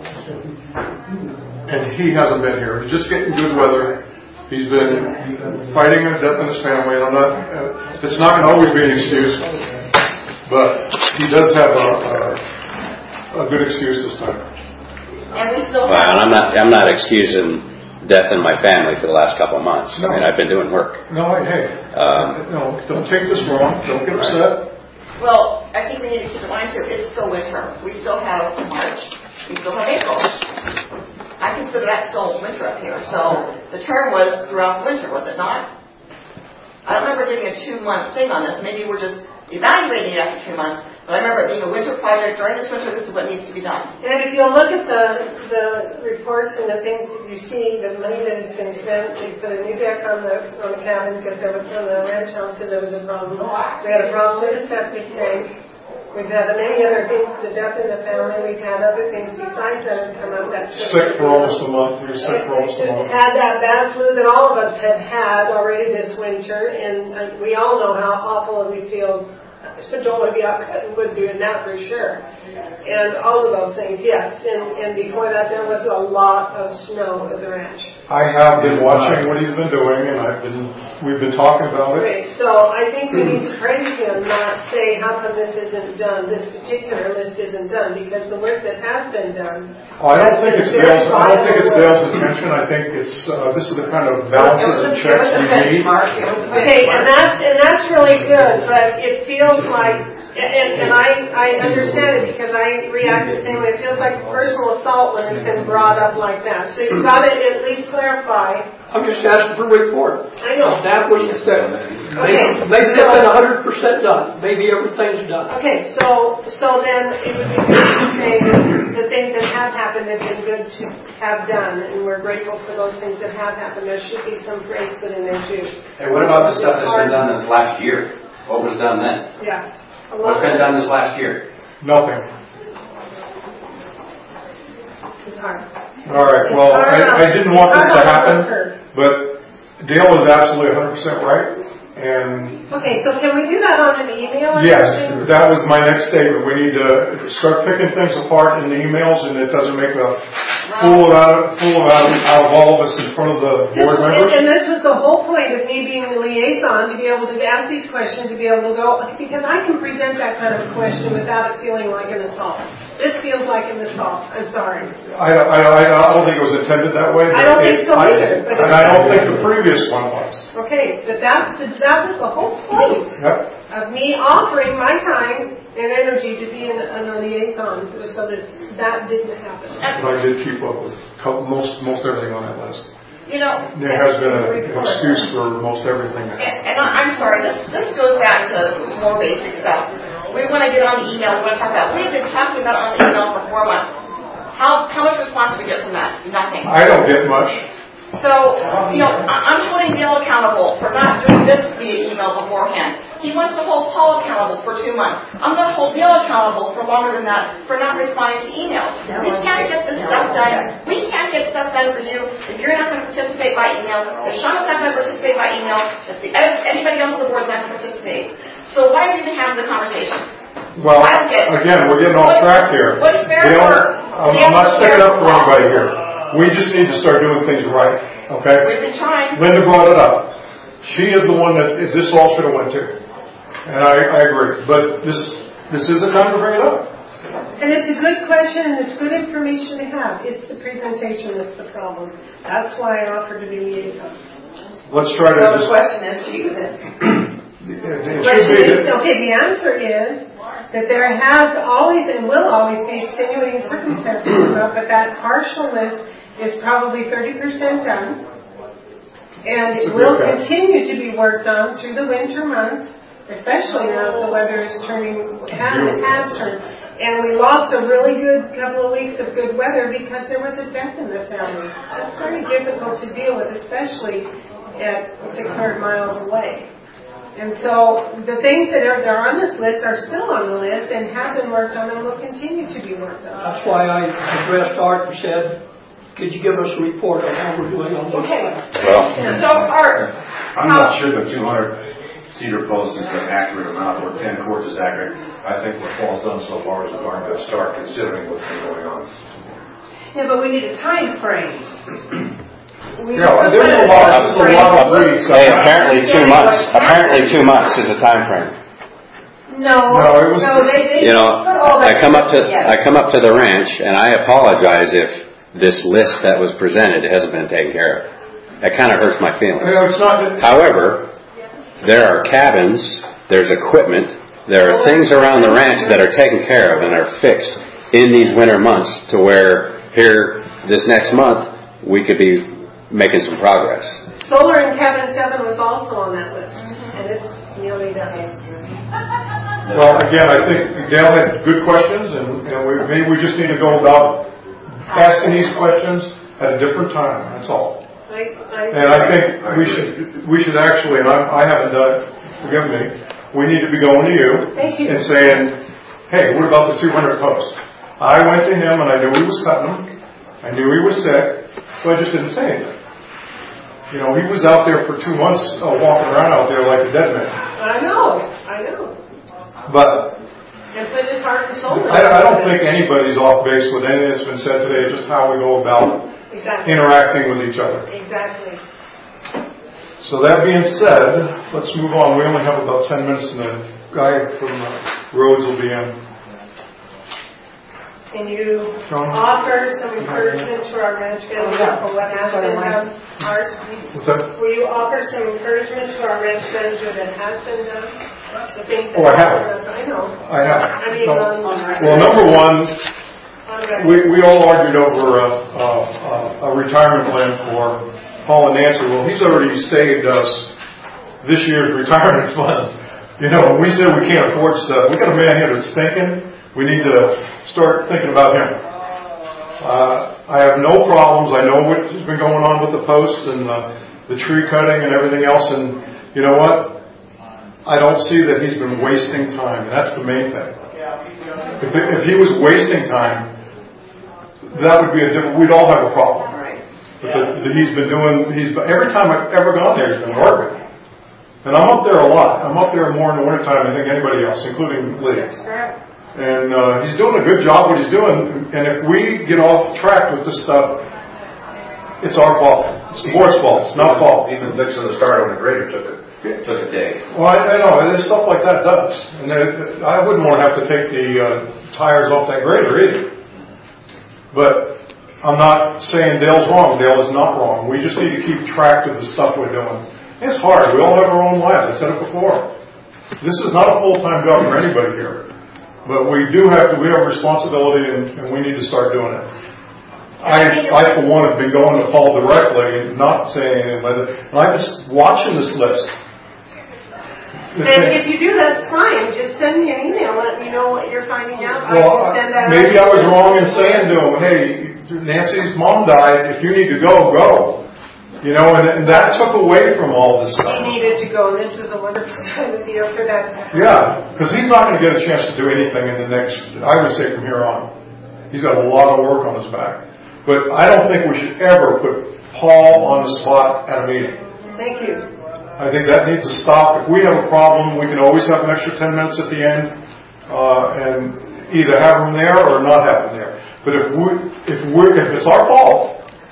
and he hasn't been here. He's just getting good weather. He's been fighting a death in his family, and I'm not. Uh, it's not going to always be an excuse, but he does have a, a, a good excuse this time. And we still Well, have... and I'm not. I'm not excusing death in my family for the last couple of months. No. I mean, I've been doing work. No, hey, Um, no, don't take this wrong. Don't get upset. Well, I think we need to keep in mind too, it's still winter. We still have March. We still have April. I consider that still winter up here. So the term was throughout the winter, was it not? I don't remember giving a two-month thing on this. Maybe we're just evaluating it after two months. But I remember it being a winter project. During this winter, this is what needs to be done. And if you look at the the reports and the things that you see, the money that has been spent, they put a new deck on the on the cabin because there was on the ranch house and there was a problem. We had a problem with the septic tank. We've had many other things, the death in the family, we've had other things besides that have come up. That Sick for almost a month, you're sick for almost a month. Had that bad flu that all of us have had already this winter, and uh, we all know how awful we feel. I don't want to be out cutting wood doing that for sure. And all of those things, yes. And, and before that, there was a lot of snow at the ranch. I have been watching what he's been doing, and I've been, we've been talking about it. Okay, so I think we need to praise him, not say how come this isn't done, this particular list isn't done, because the work that has been done. I don't think it's Dale's. I don't think it's Dale's intention. I think it's uh, this is the kind of balances and checks we need. Okay, and that's and that's really good, but it feels like, and, and I I understand it because I react the same way. It feels like personal assault when it's been brought up like that. So you've got to at least clarify. I'm just asking for a report. I know. That was the thing. Okay. Maybe it's been one hundred percent done. Maybe everything's done. Okay, so so then it would be good to say that the things that have happened have been good to have done, and we're grateful for those things that have happened. There should be some praise put in there too. Hey, what about the stuff that's been done this last year? What was done then? Yeah. What's been done this last year? Nothing. It's hard. All right. Well, I, I didn't want this to happen, but Dale is absolutely one hundred percent right. And okay, so can we do that on an email? Yes, that was my next statement. We need to start picking things apart in the emails, and it doesn't make a fool out of, fool out, out of all of us in front of the board this, members. And, and this was the whole point of me being the liaison, to be able to ask these questions, to be able to go, because I can present that kind of a question without it feeling like an assault. This feels like an assault. I'm sorry. I, I, I, I don't think it was intended that way. I don't think so either. I, and I don't think the previous one was. Okay, but that's the, that was the whole point yep. of me offering my time and energy to be in, in a liaison so that that didn't happen. But I did keep up with most most everything on that list. You know, there has been a, an excuse for most everything. And, and I'm sorry, this this goes back to more basic stuff. We want to get on the email. We want to talk about. We've been talking about it on the email for four months. How how much response do we get from that? Nothing. I don't get much. So, you know, I'm holding Dale accountable for not doing this via email beforehand. He wants to hold Paul accountable for two months. I'm going to hold Dale accountable for longer than that for not responding to emails. We can't get this stuff done. We can't get stuff done for you if you're not going to participate by email, if Shauna's not going to participate by email, if the, anybody else on the board is not going to participate. So why are we even having the conversation? Well, again, we're getting off track here. What is fair for? I'm, I'm not sticking up for anybody here. We just need to start doing things right, okay? We've been trying. Linda brought it up. She is the one that this all should have went to. And I, I agree. But this this isn't time to bring it up. And it's a good question, and it's good information to have. It's the presentation that's the problem. That's why I offered to be liaison. Let's try to so just... the question is to you then. it should be that, okay, the answer is that there has always and will always be extenuating circumstances about, but that partial list is probably thirty percent done, and it will continue to be worked on through the winter months, especially now that the weather is turning, has, it has turned. And we lost a really good couple of weeks of good weather because there was a death in the family. That's very difficult to deal with, especially at six hundred miles away. And so the things that are, that are on this list are still on the list and have been worked on and will continue to be worked on. That's why I addressed Art and said, could you give us a report on how we're doing on this? Okay. Well, so Art, I'm not sure the two hundred cedar posts is an accurate amount or ten quarts is accurate. I think what Paul's done so far is a darn good start considering what's been going on. Yeah, but we need a time frame. We yeah, there's a lot, there's a lot of weeks. Hey, apparently two months. Apparently two months is a time frame. No, no, it was, no they, they you know, I come up to I come up to the ranch and I apologize if this list that was presented hasn't been taken care of. That kind of hurts my feelings. No, it's not. However, there are cabins, there's equipment, there are things around the ranch that are taken care of and are fixed in these winter months to where here this next month we could be making some progress. Solar in cabin seven was also on that list, and it's nearly done. Well, again, I think Dale had good questions, and, and we, maybe we just need to go about asking these questions at a different time. That's all. I, I, and I think I we should we should actually, and I, I haven't done it. Forgive me. We need to be going to you, you. and saying, hey, what about the two hundred posts? I went to him and I knew he was cutting them. I knew he was sick, so I just didn't say anything. You know, he was out there for two months uh, walking around out there like a dead man. I know, I know. But and put his heart and soul in I, I don't think anybody's off base with anything that's been said today. It's just how we go about exactly. interacting with each other. Exactly. So that being said, let's move on. We only have about ten minutes, and the guy from uh, Rhodes will be in. Can you John? offer some encouragement to our ranch manager for what has been done? Art? What's that? Will you offer some encouragement to our ranch manager that has been done? The things that Oh, I have. I know. I have. I mean, No. on, on Well, number one, on record. we, we all argued over a, a, a retirement plan for Paul and Nancy. Well, he's already saved us this year's retirement fund. You know, when we said we can't afford stuff, we got a man here that's thinking. We need to start thinking about him. Uh, I have no problems. I know what has been going on with the post and the, the tree cutting and everything else. And you know what? I don't see that he's been wasting time. And that's the main thing. If, it, if he was wasting time, that would be a different. We'd all have a problem. But the, the, he's been doing. He's every time I've ever gone there, he's been working. And I'm up there a lot. I'm up there more in the wintertime than I think anybody else, including Lee. And uh, he's doing a good job what he's doing. And if we get off track with this stuff, it's our fault. It's the board's fault. It's not fault. Even fixing the start on the grader took a, took a day. Well, I, I know. There's stuff like that does. And it, I wouldn't want to have to take the uh, tires off that grader either. But I'm not saying Dale's wrong. Dale is not wrong. We just need to keep track of the stuff we're doing. It's hard. We all have our own lives. I said it before. This is not a full-time job for anybody here. But we do have to, we have a responsibility and, and we need to start doing it. I, I for one, have been going to Paul directly and not saying anything about it. And I'm just watching this list. And if you do, that's fine. Just send me an email, let me know what you're finding out. Well, I can send that maybe I out. was wrong in saying to him, hey, Nancy's mom died. If you need to go, go. You know, and, and that took away from all this stuff. He needed to go, and this is a wonderful time of year for that to happen. Yeah, because he's not going to get a chance to do anything in the next, I would say from here on. He's got a lot of work on his back. But I don't think we should ever put Paul on the spot at a meeting. Thank you. I think that needs to stop. If we have a problem, we can always have an extra ten minutes at the end uh, and either have him there or not have him there. But if we, if we, if it's our fault,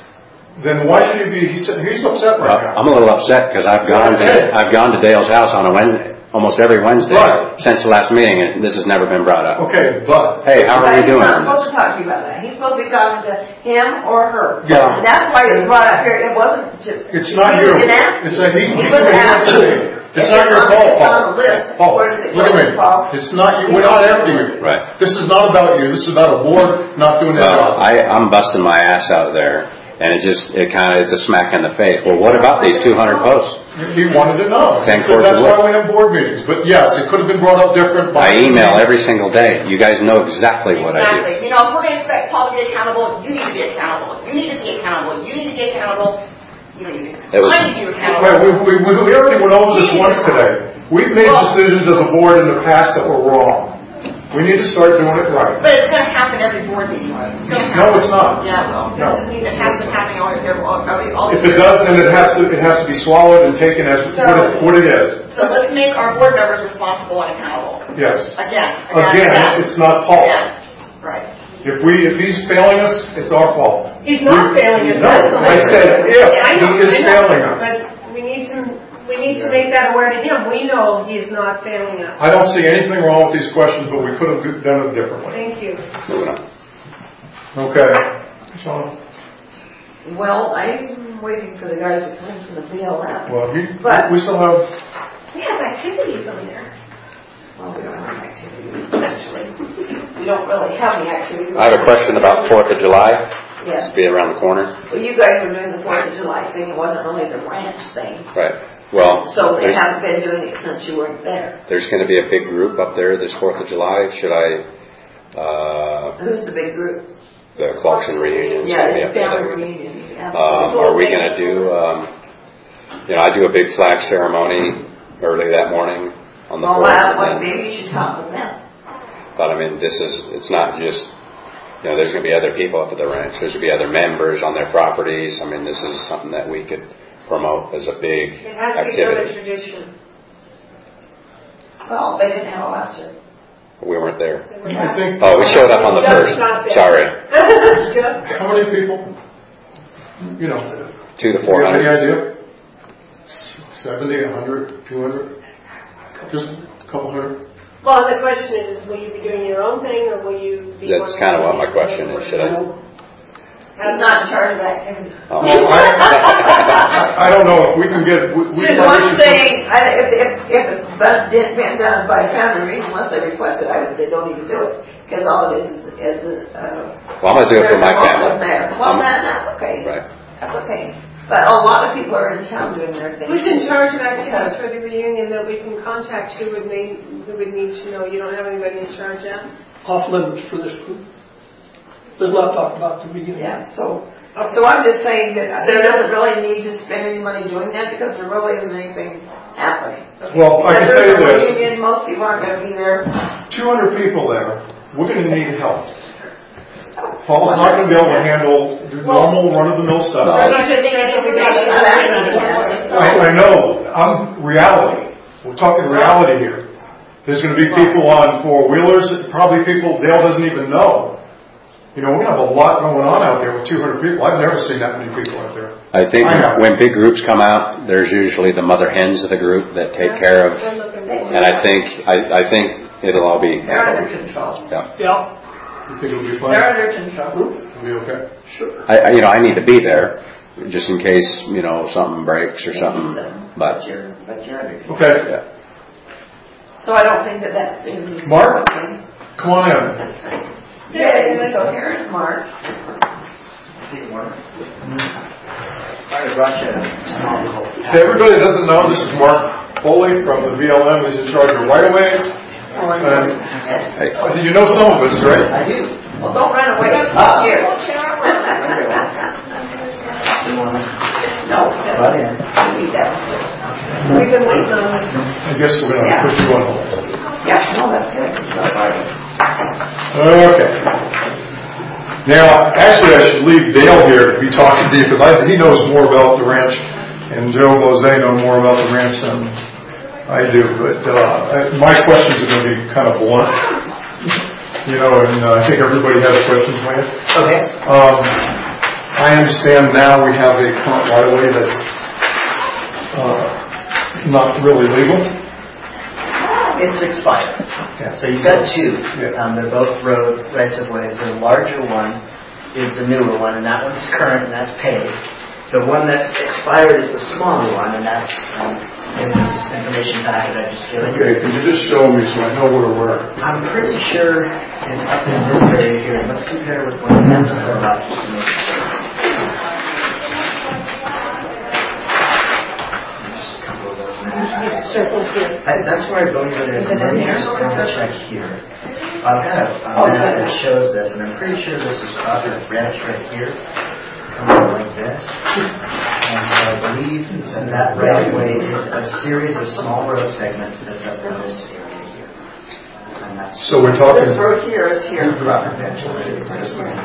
then why should he be? He's, he's upset right now. I'm a little upset because I've gone to I've gone to Dale's house on a Wednesday, almost every Wednesday right. since the last meeting, and this has never been brought up. Okay, but hey, how are we doing? He's not supposed to talk to you about that. He's supposed to be talking to him or her. Yeah. And that's why it was brought up here. It wasn't. To, it's not he you. Was it's a, he, he, he was asked. It's not your fault, Paul. On the list. Paul, Where does it look go, at me. Paul? It's not you. We're not after you. Right. This is not about you. This is about a board not doing their well, job. I, I'm busting my ass out there. And it just, it kind of is a smack in the face. Well, what about these two hundred posts? He wanted to know. Ten so that's why we have board meetings. But yes, it could have been brought up different. I email every single day. You guys know exactly what exactly. I do. You know, if we're going to expect Paul to be accountable, you need to be accountable. You need to be accountable. You need to be accountable. You need to be was, I need to be accountable. Wait, we, we, we already went over this once today. We've made well, decisions as a board in the past that were wrong. We need to start doing it right. But it's going to happen every board meeting. It's going to happen. No, it's not. Yeah, well, no. It has been happening all, all, all If it does, then it has to it has to be swallowed and taken as so, what, it, what it is. So let's make our board members responsible and accountable. Yes. Again. Again, again it's not Paul. Yeah. Right. If we if he's failing us, it's our fault. He's not we, failing us. No, I said if I know, he is I know, failing us. But we need to. We need to make that aware to him. We know he's not failing us. I don't see anything wrong with these questions, but we could have done it differently. Thank you. Okay. Sean? Well, I'm waiting for the guys to come in from the B L M. Well, he, but we still have... We have activities over there. Well, we don't have activities, actually. We don't really have any activities. I have a question about fourth of July. Yes. It's be around the corner. Well, you guys were doing the fourth of July thing. It wasn't really the ranch thing. Right. Well, so they haven't been doing it since you weren't there. There's going to be a big group up there this fourth of July. Should I... Uh, Who's the big group? The Clarkson reunion. Yeah, the family reunion. Um, are we going to do... Um, you know, I do a big flag ceremony early that morning on the well, fourth. Well, well, maybe you should talk with them. But I mean, this is, it's not just, you know, there's going to be other people up at the ranch. There's going to be other members on their properties. I mean, this is something that we could promote as a big It has to become a activity. tradition. Well, they didn't have it last year. We weren't there. I think. Oh, we showed up on the Just first. not there. Sorry. How many people? You know. Two to Do four you have any hundred. idea? Seventy, a hundred, two hundred? Just a couple hundred? Well, the question is, will you be doing your own thing, or will you be... That's kind of what my question is. Should I? Who's not in charge of that activity? Oh. Well, I, I, I don't know if we can get, we, we There's probably one should- thing, I, if, if, if it's been, been done by family reason, unless they request it, I would say don't even do it. Because all it is is, is uh... Well, I'm going to do it for my there's family. also there. Well, then, that's okay. Right. That's okay. But a lot of people are in town doing their thing. Who's in charge of activities for the reunion that we can contact? Who would need, who would need to know? You don't have anybody in charge yet? Off limits for this group. Does not talk about the reunion. Yeah, so, so I'm just saying that there doesn't really need to spend any money doing that because there really isn't anything happening. Well, I can tell you There's a this, reunion, most people aren't gonna be there. two hundred people there, we're gonna need help. Paul's not gonna be able to handle the normal run-of-the-mill stuff. No. You should think it's I, I know, I'm reality. We're talking reality here. There's gonna be people on four-wheelers, probably people Dale doesn't even know. You know, we're gonna have a lot going on out there with two hundred people. I've never seen that many people out there. I think I know. when big groups come out, there's usually the mother hens of the group that take care of, and I think I, I think it'll all be. They're under control. Yeah. Yeah. You think it'll be fun? They're under control. It'll be okay. Sure. I, I- you know, I need to be there just in case you know something breaks or something. But But you're, but you're under control. Okay, yeah. So I don't think that that is. Mark? come on in. Yay, so here's Mark. So everybody that doesn't know, this is Mark Foley from the B L M. He's in charge of right-of-ways. And, uh, you know some of us, right? I do. Well, don't run away. Ah. Here. No. Read that. We've been waiting on it. I guess we're going to put you on hold. Yeah, no, that's good. Okay. Now, actually, I should leave Dale here to be talking to you because I, he knows more about the ranch, and Joe Bozay know more about the ranch than I do. But uh, my questions are going to be kind of blunt, you know, and uh, I think everybody has questions, Maya. Okay. Um, I understand now we have a current right-of-way that's uh, not really legal. It's expired. Yeah. So you've got two. Yeah. Um, they're both road rights of way. The larger one is the newer one, and that one's current, and that's paid. The one that's expired is the smaller one, and that's um, in this information packet I just given. Okay, can you just show me so I know where we're at? I'm pretty sure it's up in this area here. Let's compare with what that's about just to make sure. Just a couple of those minutes. Circle here. I, that's where I believe it is. Is it in here? Let me check here. I've got a, a Oh, map good. that shows this, and I'm pretty sure this is Crawford Ranch right here. Coming like this. And so I believe that that right of way is a series of small road segments that's up in this area here. And that's So we're talking. This road here is here. Crawford Ranch. It's this one.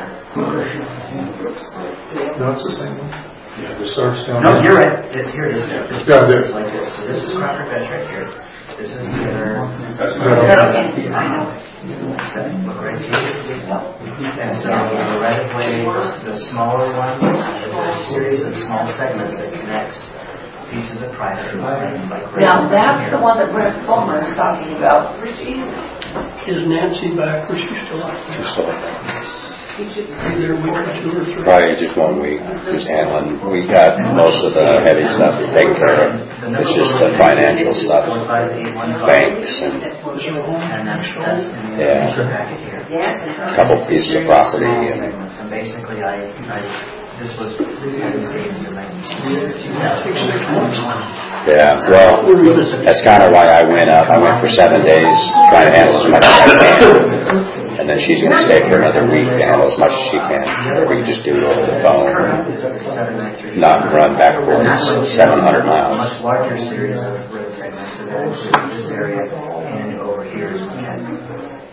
No, it's the same one. Yeah, it starts down No, there. you're right. It's here. It is. It's Yeah, it is. it's like this. So this is Crawford Ranch right here. This is the other. That's Okay. I know. Okay, look right here. And so the right of way, the smaller one, is a series of small segments that connects pieces of private land. Like right Now, here. that's the one that Brent Fulmer is talking about. Is Nancy back or she's still out there? Just, uh, Be there a week or two or three? probably just one week, just handling. We got most of the heavy stuff taken care of. It's just the financial stuff, banks and And that's, that's in the Yeah. information packet here. a couple pieces of property. Small And segments. And basically, I, I, this was dated in like two thousand twenty. yeah, well, that's kind of why I went up. I went for seven days trying to handle as much as I can. And then she's going to stay for another week to handle as much as she can. We can just do it over the phone, not run backwards seven hundred A miles. much larger series of road segments, so that includes this area and over here. And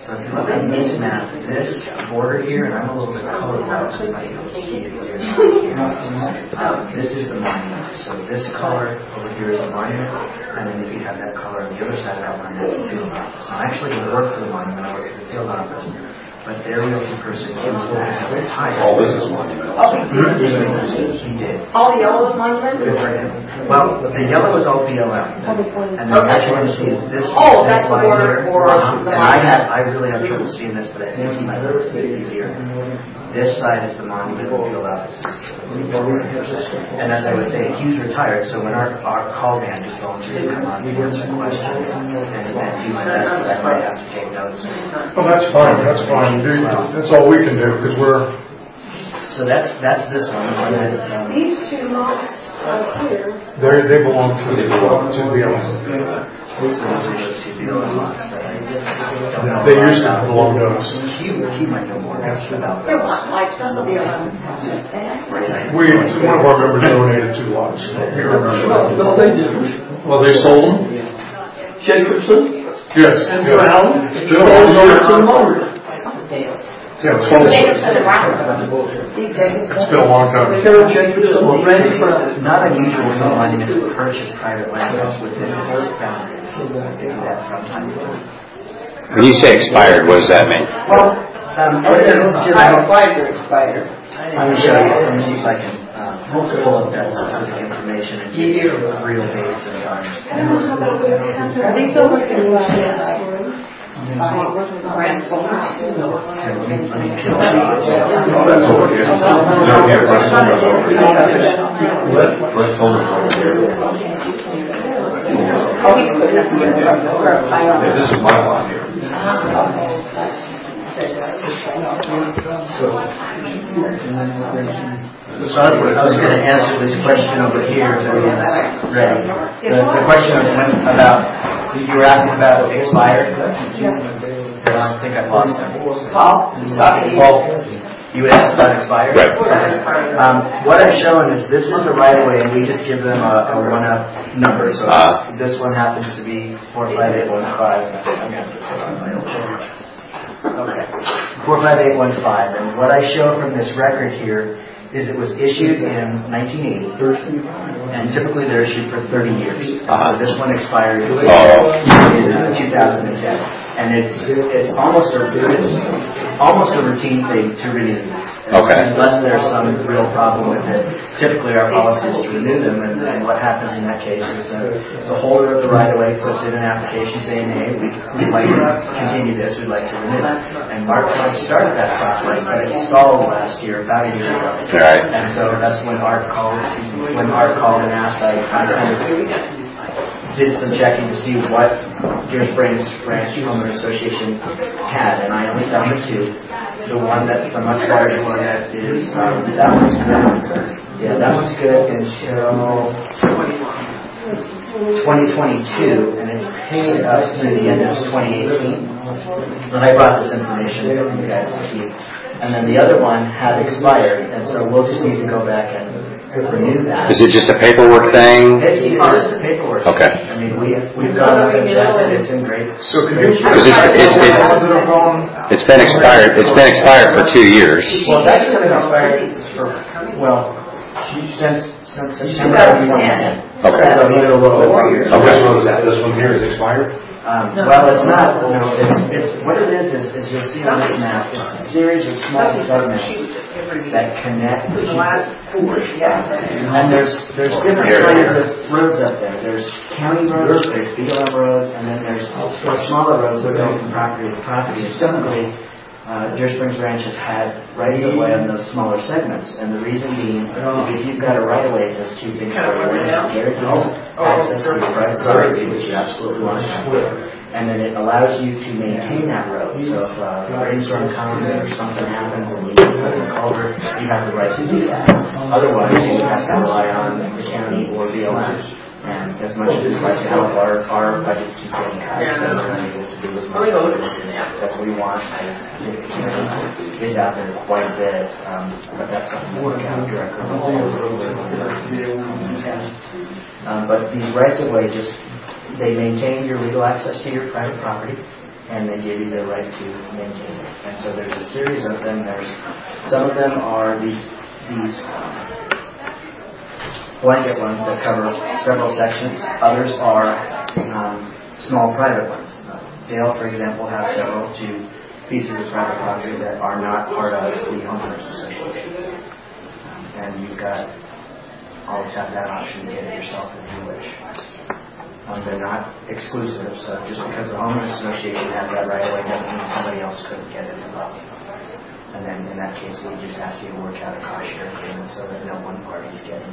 So if you look at this map, this border here, and I'm a little bit colorblind, so you might be able to see it easier than here. Um, this is the monument. So this color over here is the monument, and then if you have that color on the other side of that line, that's the field office. So I actually didn't work for the monument, I worked for the field office. But their realty person, he was retired. All this is monument. Oh, he did. All the yellow is monument? Good for him. Well, the yellow is all B L M. And then what you want to see is this. Oh, this that's the line border here. for Uh-huh. the And I monument. have, I really have trouble seeing this, but I think he might be able to see it easier. This side is the monument, the field office. And as I was saying, he's retired, so when our, our call band just volunteered to come on and answer questions and, and do my best, I might have to take notes. Well, that's fine, that's fine. That's all we can do, because we're... So that's that's this one. one that, um, These two lots are here. They, they belong to the, to the others. those are those two B L M lots that I don't know. They used to belong to us. He, he might know more about They're that. not like some of the other just that. We, one of our members donated two lots. No, they didn't. Well, they sold them? Jacobson Yes. and yes. Brown Still sold on those to the monument. Yeah, it's sold. Jacobson and Brown. Steve Jacobson. It's been a long time. Karen Jacobson, Randy Brown. Not unusual for a monument to purchase private land that's within its boundaries. They do that from time to time. When you say expired, what does that mean? Well, um, what it is, just, I have five years expired. let me show you. Let me see if I can um, pull up that specific information and give you real dates and times. Are these over here? Grant sold Okay, let me, let me peel Oh, that's over here. No, here, Brett Fulmer's over here. Brett Fulmer's over here. Oh, he put it up in the front. Yeah, this is my lot here. So I was, I was going to answer this question over here if everyone's ready. The, the question was when, about, you were asking about expired? I think I lost him. Paul, you saw it. Paul, you would ask about expired? Right. Um, what I've shown is this is the right of way, and we just give them a, a one-up number. So Uh. this one happens to be four five eight one five. Okay. four five eight one five. And what I show from this record here is it was issued in nineteen eighty, and typically they're issued for thirty years. Uh-huh. So this one expired in Oh. uh, two thousand ten, and it's it's almost a it's almost a routine thing to renew these. Okay. Unless there's some real problem with it. Typically our policy is to renew them, and, and what happens in that case is uh, the holder of the right-of-way puts in an application saying, hey, we, we'd like to continue this, we'd like to renew it. And Mark Clark started that process, but it stalled last year, about a year ago. Right. And so that's when Art called, when Art called and asked, I kind of did some checking to see what Deer Springs Ranch Homeowner Association had, and I only found the two. The one that's the much larger one that is, um, that one's good. Yeah, that one's good until twenty twenty-two, and it's paid up through the end of twenty eighteen. And I brought this information for you guys to keep. And then the other one had expired, and so we'll just need to go back and renew that. Is it just a paperwork thing? It's just a paperwork. Okay. I mean, we, we've gone up and checked it, it's in great. So can you... Because it's, it's, it's, it's been expired, it's been expired for two years. Well, it's actually been expired for, well, since, since September twenty ten. Okay. So even a little bit longer. Okay. Which one is that? This one here is expired? Um, well, it's not, no, it's, it's, what it is, is, is you'll see on this map, it's a series of small segments that connect. The last four, yeah. And there's, there's different kinds of roads up there. There's county roads, there's B L M roads, and then there's smaller roads that go from property to property. Typically, uh, Deer Springs Ranch has had rights of way on those smaller segments, and the reason being is if you've got a right of way, there's two things that are guaranteed access to your private property, which you absolutely want to have. And then it allows you to maintain that road. So if uh, a rainstorm comes or something happens and you need to put in a culvert, you have the right to do that. Otherwise, you have to rely on the county or B L M. And as much as we'd like to help, our, our budgets keep getting cut, so we're not able to do as much as we want. I think the county is out there quite a bit, um, but that's something that the county director will um, but these rights of way just, they maintain your legal access to your private property, and they give you the right to maintain it. And so there's a series of them. There's some of them are these these blanket ones that cover several sections. Others are um, small private ones. Uh, Dale, for example, has several two pieces of private property that are not part of the homeowners association. Um, and you've got always have that option to get it yourself if you wish. Um, they're not exclusive, so just because the homeowners association has that right away doesn't mean somebody else couldn't get it as well. And then in that case, we just ask you to work out a cost share agreement so that no one party is getting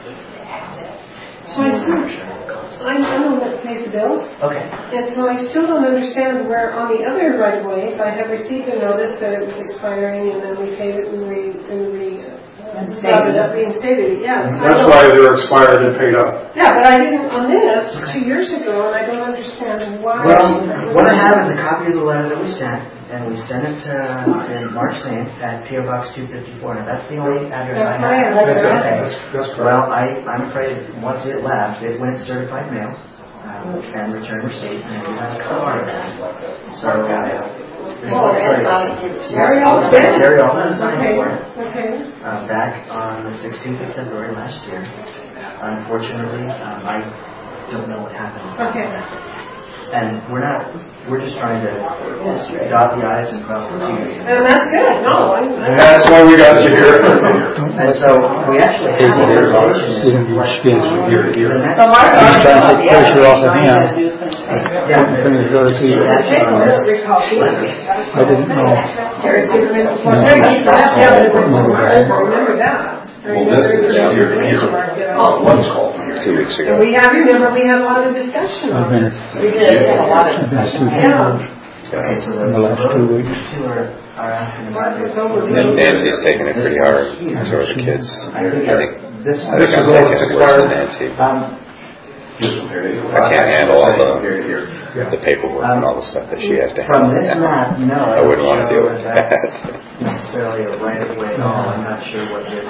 So I still, I'm someone that pays the bills. Okay. And so I still don't understand where on the other right of ways I have received a notice that it was expiring and then we paid it and we, and we uh, got it up reinstated it. Yeah. That's why they're expired and paid up. Yeah, but I didn't on this two years ago and I don't understand why. Well, what I have is a copy of the letter that we sent, and we sent it uh, in Mark's name at P O Box two fifty-four. Now that's the only address That's I my have. address. That's, Okay. that's, that's correct. Well, I, I'm afraid once it left, it went certified mail um, and return receipt, and it was a part of that. So, uh, this Oh, looks that's like not- Terry Alden. Yeah, Terry Alden signed Okay, for it okay. uh, back on the sixteenth of February last year. Unfortunately, um, I don't know what happened. Okay. And we're not, we're just trying to dot the i's and cross the t's. And that's good. No, I'm, I'm That's why we got you here. And so we actually have a resolution. The next. So Mark, He's trying to take pressure off of him. Yeah. Things go to see. I didn't know. Terry's given me, well, Terry used to have to have it written to Mark. I remember that. I Well, this is remember here, it here. was Mark, yeah. Oh, one's called here. Two weeks And ago. we have, remember, we had a lot of discussion I've on been, it. we did have a lot of I've been two Yeah. Okay, so the in the last two weeks. two are, are asking about Mark this. was over And Nancy's taking it pretty hard. So are the kids. I think I think, this I one. think I'm taking it worse than Nancy. Um, This one here. I can't handle all the, Here, here. the paperwork and all the stuff that she has to From handle. this map, no, I wouldn't want to deal with that's that. necessarily a right of way at all. I'm not sure what this,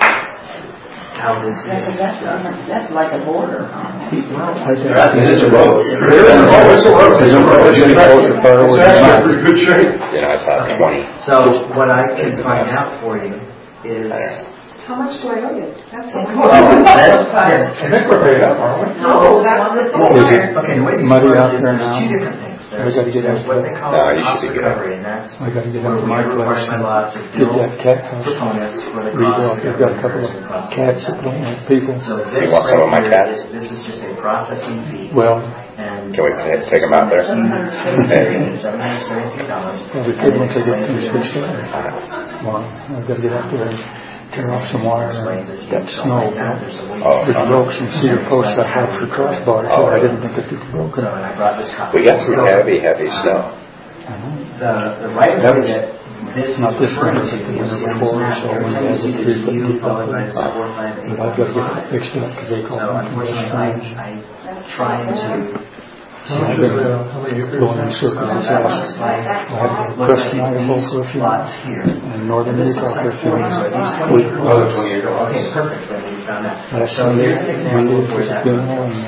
how this is. That's, that's like a border. Well, It is a road. It is a road. It's a road. It's a road. It's Closer, far away It's than actually in mine. pretty good shape. You know, it's about twenty. So what I can find out for you is. How much do I owe you? That's so Oh, cool. that's, I think we're paid up, aren't we? No, that's the Well, Is it okay, the way these muddy work out is there there's now? two different things. I gotta get There's out what there. they call No, you cost should be good. recovery, and that's I gotta get where out to we my are place required by law to and bill get that cat house proponents for the rebuilt. cost They've got a couple of cats that don't like people. So You this want some of my right here cats? is- This is just a processing fee. Well, And Can we ta- take them out there? seven hundred seventeen dollars. probably could once I get things fixed up. Well, I've gotta get out there and tear off some wire and that snow. Oh, Which broke some cedar posts I had for crossbars. Oh, I really? didn't think that they were broken. So, and I brought this copy. We got some heavy, heavy snow. The, the right of That way was that this is not this referring one, to, but the you one see on this before, map, so every when time they you had see the this three U foot deep followed by this up, four, five, eight, but I've got to get five. it fixed up because they call So them unfortunately, strange. I, I trying to. So I've been going in circles this house. I had to go to Preston, Idaho for a few months, and northern Utah for a few months. We- Another twenty-eight dollars. Okay, perfect, then we found that. Last So Sunday, here's an example Monday of where was a that funeral, was. and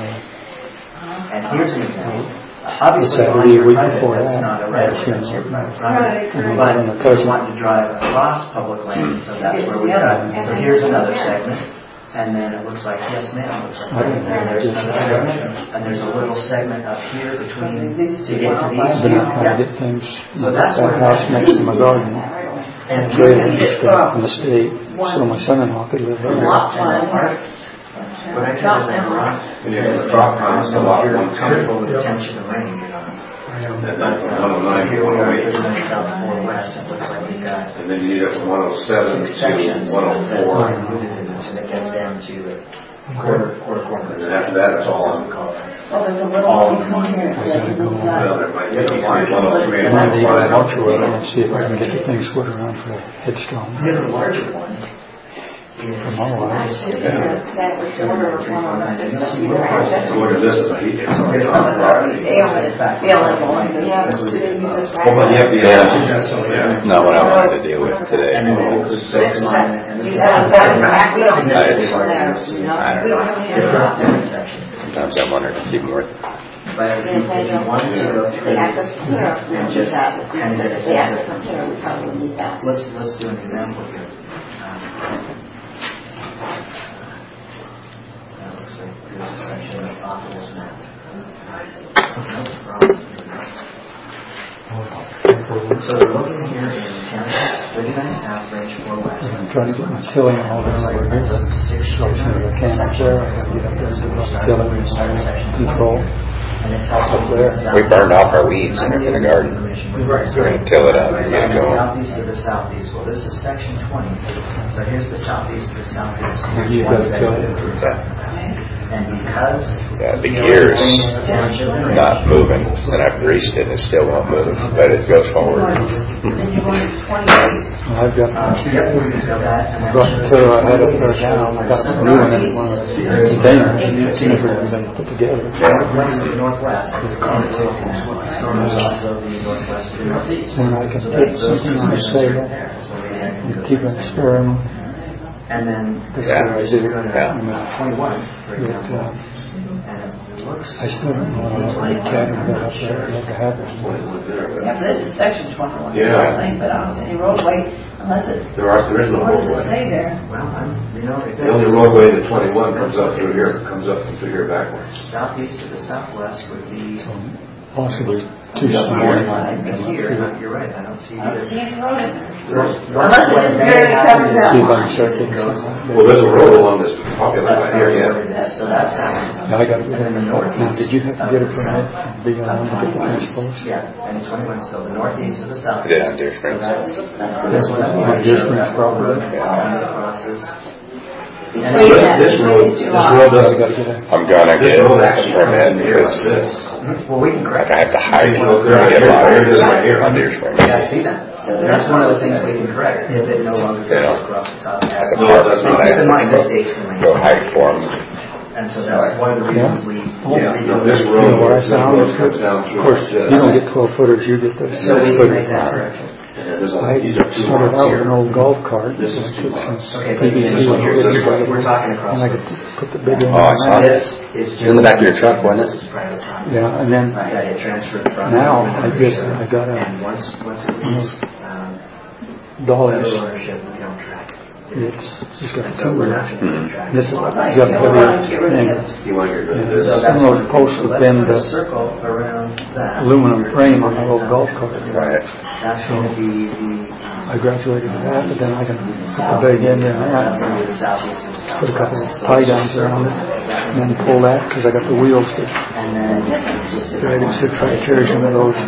uh, And here's an example. Obviously, on Saturday, your week private, before that's that, not a I right had of a way, that's funeral. your private Right, property. right. But And the we cousin- wanted to drive across public land, so that's where we got. So here's another segment, and then it looks like, yes ma'am, looks like, I didn't know and there's this. another segment, and there's a little segment up here between, to get to these I've two. been out trying to Yeah. get things, So that's that where house that- next to my garden, And trailer and stuff from the state, so my son-in-law could live there. What I did is I brought, And you have the drop down, the lot you're one comfortable ten. with tension and rain, you know. And then But, from uh, one oh nine here to we one are, oh eight. presenting South four west, it looks like we got And then you need it from one oh seven six sections to one oh that four. are included in this, and it gets down to a quarter, quarter, quarter. And then after that, it's all on. We call it. Oh, there's a little All one here. Well, there might be one oh three I'm and one gonna oh go five. out to it and see if I can get the thing squared around for a headstone. The other larger one is. For my wife. That was order of one on the system. So what is this? It's a heat. It's already on the property. They are in fact available. Yeah, but you didn't use this right. Well, but you have the. Yeah. Not what I wanted to deal with today. And then it includes six line and. You have that back wheel. I No, we don't have any. Different different sections. Sometimes I wonder if it's even worth But if you wanted to go through the access from here, we and don't just need that. If we kind of did get a the access sense from here, we probably need that. Let's, let's do an example here. Um, that looks like there's a section that's off of this map. No problem. So we're looking here in Township thirty-nine South, Range four West. I'm trying to get my tilling all the way over here. So I can't up there. I gotta get up there and do my tilling and control. Up there. We burned off our weeds in our kindergarten. We're going to till it up and get it going. Southeast to the southeast. Well, this is section twenty. So here's the southeast to the southeast. You gotta till it. And because Yeah, the gear's not moving, and I've greased it, and it still won't move, but it goes forward. I've got I've got the tiller I had up there now. I got a new one in one of the containers. It's never been put together. northwest. When I can put something on the sail and keep an experiment. And then That's Yeah. what I do. Yeah. twenty-one, for But, example. uh, And it looks. I still don't know what the cabin got up there. It never happened. Yeah, so this is section twenty-one, Yeah. I think, but I don't see any roadway unless it, There are, there is no what does it roadway. say there? Well, I'm, you know, it The only roadway to twenty-one comes up through here, comes up through here backwards. Southeast to the southwest would be. So possibly two Here, stories. you're right, I don't see I don't either. see any road in there. There's- Unless it what just may barely happen covers is- that See if I line. can start thinking something. Well, there's a road along this property line That's right here, probably what yeah. it is, so that's happening. Yeah, I got it. And then the northeast. Now, did you have to get a permit of from B L M to get the fence post? Yeah, and twenty-one, so the northeast of the south. I did on Deer Springs. So that's, that's That's this one. on Deer Springs property. Kind of crosses. And Well, you then got- This road, Phase two this lot. road I doesn't, gotta get a, I'm gonna this get road a actually comes permit in here like because this. well, we can correct. like I have to hide it. Well, I get here, lockers here, right here. on Deer Springs. Yeah, I see that. So that's one of the things we can correct, if it no longer goes Yeah. across the top. At the As- park, doesn't. when I Keep in mind, have this to date's in go, go hike for them. And so that's one of the reasons we. Yeah, no, this you road, know what I this found? road comes down Of through course, like this. you don't get twelve footers, you get the So six we can footers. make that correction. And there's a- I these are two started lots out here. with an old golf cart. This is I two took some lots. Okay, P V C but and here's put it what together, we're talking across. and I could put the big end Oh, I on saw that. This is just. In the back of your truck, wasn't it? This is private property. Yeah, and then Yeah, it transferred from. now I just, I got a And once, once it leaves, um, Dawes. federal ownership, we don't track it. It's just got a And so we're not timber. going to track it. This is Well, got I a don't want to get rid of thing. this. You want to get rid of Yeah. this? So Some that's of those one posts thing. have So been let's put a the circle around that. aluminum frame on my old golf cart. Right. That's going to be the. um, I graduated to that, but then I can put the big end in That's that, going to be the southeast and the put a couple of southwest. tie downs around it, and then pull that, because I got the wheels to And then just. drag and sit, try to carry some of those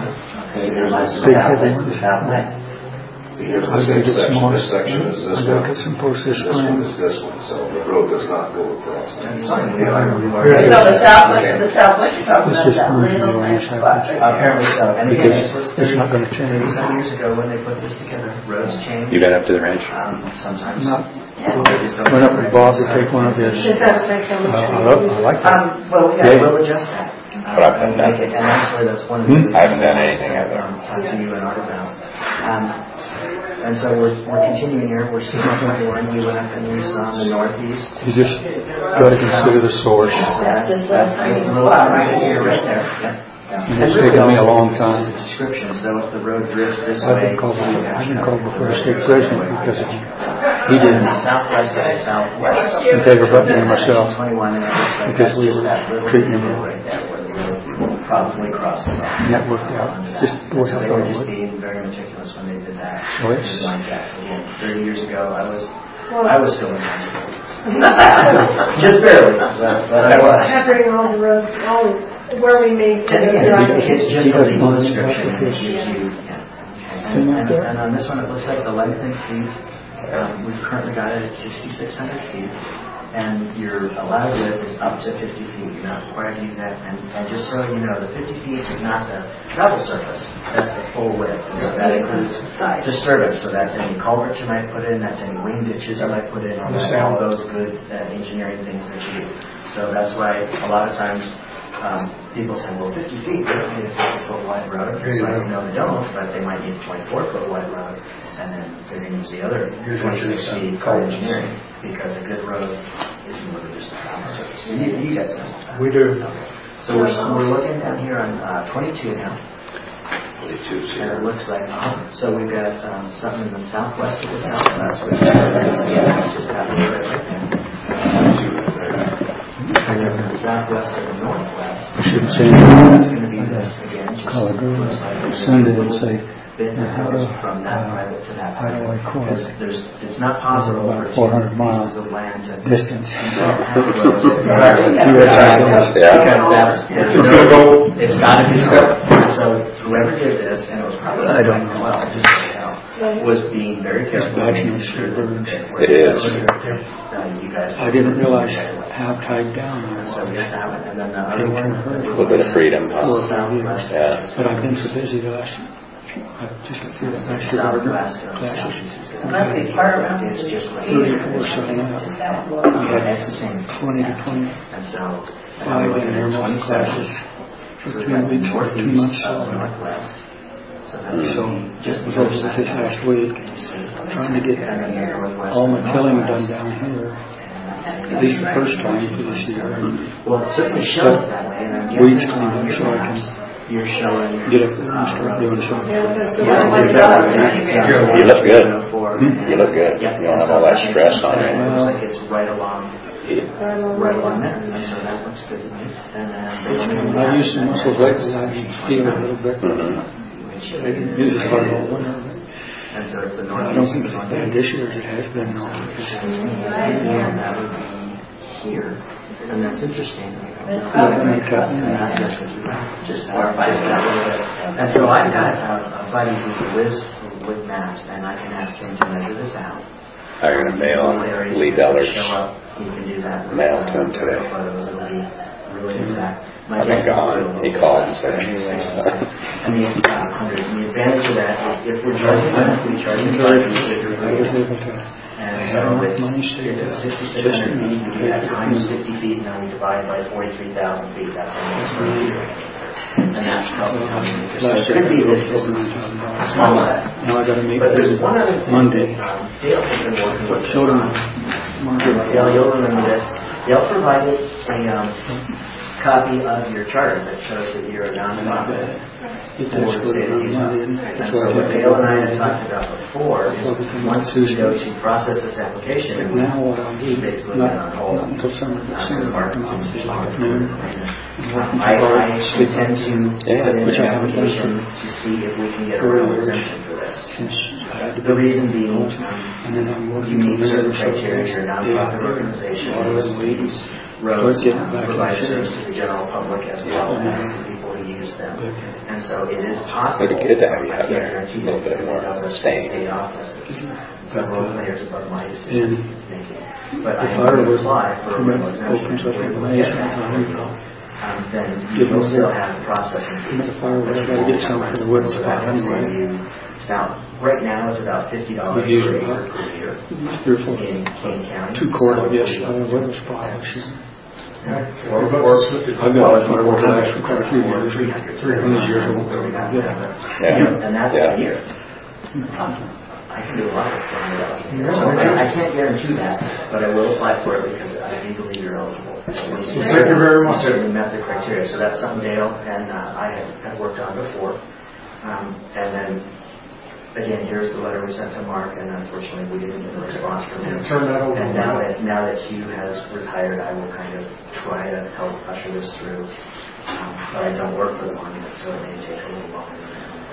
big heavy ones. See, here's the I'm same gonna get section, some more. this section is this I gotta one. cut some posts this This one spring. is this one, so the road does not go across. That's fine. We are- we are- So the southwest, the southwest, you're talking It's about just that commercial little ranch, ranch I spot think. right Apparently so. And again, Because this was it's not gonna change. thirty-some years ago when they put this together, roads changed. You been up to the ranch? Um, sometimes. Not, They just don't- went up with Bob to take one of his, Just have to make some uh, I changes. love- I like that. Um, well, yeah, Yeah. we'll adjust that. But I've Um, done and make it- And actually, that's one of the. Hmm? I haven't done anything of it. Um, talk to you and Art about. Um, and so we're, we're continuing here, we're still on twenty-one, we went up and we saw in the northeast. You just gotta consider the source. That's, This that's, little tiny that's the little spot right right here, here. right there, yeah. And it's taken me a long time. Just a description, so if the road drifts this I've way. been called, you I've been have called to- before the state president because of, he And didn't southwest to southwest. integrate button in myself twenty-one, and it looks like because that's we just were that little treating him hill wrong. right there where the road probably crosses off. And that worked out just the way So I they thought were it just would. being very meticulous when they did that. Oh, it's- It was like that. Again, thirty years ago, I was, I was still in high school. Just barely, but, but I was. Covering all the roads, all, where we made. And again, driving. it's just He a doesn't legal want to description, make and it it gives you, yeah. Thing And, out there? and on this one, it looks like the length in feet, um, we've currently got it at sixty-six hundred feet, and your allowed width is up to fifty feet. You're not required to use that, and, and just so you know, the fifty feet is not the travel surface, that's the full width, and so that includes disturbance, so that's any culverts you might put in, that's any wing ditches you might put in, all those- all those good uh, engineering things that you do. So that's why a lot of times, um, people say, well, fifty feet, they don't need a fifty foot wide road. It's like, no, they don't, but they might need a twenty-four foot wide road, and then they're going to use the other twenty-six feet for engineering, because a good road isn't really just a travel surface. You, you guys know. We do. Okay. So So we're, we're looking down here on uh, twenty-two now. twenty-two, And it looks like, uh, so we've got um, something in the southwest of the southwest, which is just that way right there. And then in the southwest of the northwest, should say that's going to be this again, just call a girl, looks like send it and say, bit that how goes do, from that uh, private to that how do I private. court? Because there's, it's not possible About for four two hundred mile pieces of land to distance. have roads. Yeah. Because that's, It's gonna go. it's got to be so. So whoever did this, and it was probably I don't know. well, just so you know, was being very careful. It's making actually sure birds. that It is. uh, you guys. I didn't realize how tied down I So we was. have that one, and then the other one. A little bit of freedom, huh? Southwest. Yeah. But I've been so busy the last, I just got through the last year Southwest of classes. Must be part of It's just like. thirty-four sign up. We had It's the same. twenty to And so. twenty-five in there, most classes for two weeks or two months. So, Northwest. So so just was over this last week, trying to get all my tilling done down here, at least the first time for this year. And well, it certainly shows that way. And I'm weeds guessing cleaned up so I can you're showing. get up there and start doing something. You look good. You look good. You don't have all that stress on you. It looks like it's right along. Right along there. And so that looks good to me. And then I've used some muscles lately. I feel it a little bit. Mm-hmm. I didn't use it hard all winter. And so it's the I don't think it's as bad this year as it has been. No. And that would be here. And that's interesting. Just that way. And so I've got a buddy who's a whiz with maps, and I can ask him to measure this out. I'm going to mail Lee Deller's mail to him today. I've been gone. He called and said, I mean, uh, the advantage of that is if we're charging them, we charge them for and so it's, it's sixty-six hundred feet, we do that times fifty feet, and then we divide by forty-three thousand feet, that's how many square feet. And that's probably how many acres. So it could be that this is small. Now I got to meet But there's one other thing. Monday. Um, Dale has been working with. Showed him. Dale, you'll remember this. Dale provided a um, copy of your charter that shows that you're a nonprofit. For the state of Utah. And so what Dale and I had talked about before is once we go to process this application, and we basically been on hold until summer. because of our I, I intend to put in an application to see if we can get a real exemption for this. The reason being, um, you meet certain criteria. You're a nonprofit organization. These roads um, provide service to the general public as well as the people who use them. And so it is possible. It'd be good to have you out there a little bit more staying. State offices, several layers above my decision making. But I If am I going to were apply for a real opens up exemption. with my Um, then you will still have processing fees. If I were to get some for the wood spot anyway. Now, right now it's about fifty dollars per acre per year in King County. Two quarter, yes, I have a wood spot this year. Or, or, I've got like my work last for quite a few years. Three hundred years old. Yeah. And that's Yeah. a year. I can do a lot of it. So I, I can't guarantee that, but I will apply for it because I do believe you're eligible. Thank you very much. Certainly met the criteria. So that's something Dale and uh, I have, have worked on before. Um, and then, again, here's the letter we sent to Mark, and unfortunately we didn't get a response from him. Turn that over. And now that now that Hugh has retired, I will kind of try to help usher this through. Um, but I don't work for the monument, so it may take a little longer.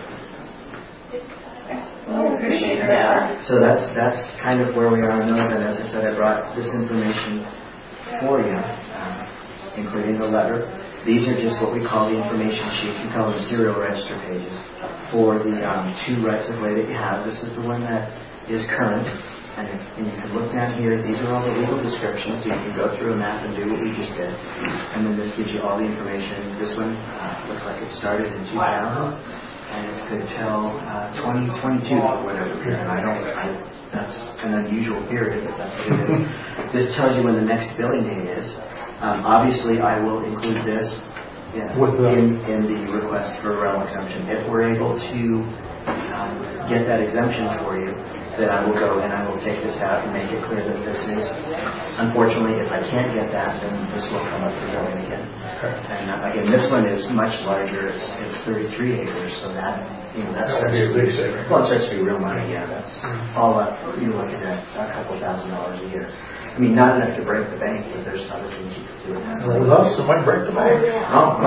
Well, we appreciate that. So that's that's kind of where we are on those. And as I said, I brought this information for you, uh, including the letter. These are just what we call the information sheets. We call them serial register pages for the um, two rights of way that you have. This is the one that is current. And, if, and you can look down here. These are all the legal descriptions. So you can go through a map and do what we just did. And then this gives you all the information. This one uh, looks like it started in two thousand. And it's good till uh, twenty twenty-two or whatever period. I don't, I, that's an unusual period, but that's what it is. This tells you when the next billing date is. Um, obviously, I will include this in, in, in the request for rental exemption. If we're able to um, get that exemption for you, then I will go and I will take this out and make it clear that this is, unfortunately, if I can't get that, then this will come up for billing again. Okay. And uh, again, this one is much larger. It's, it's thirty-three acres, so that, you know, that's That would be a big saving. well, it starts to be real money. Yeah, that's all up. You're looking at a couple thousand dollars a year. I mean, not enough to break the bank, but there's other things you could do with that. Well, enough, so it might break the bank. Oh,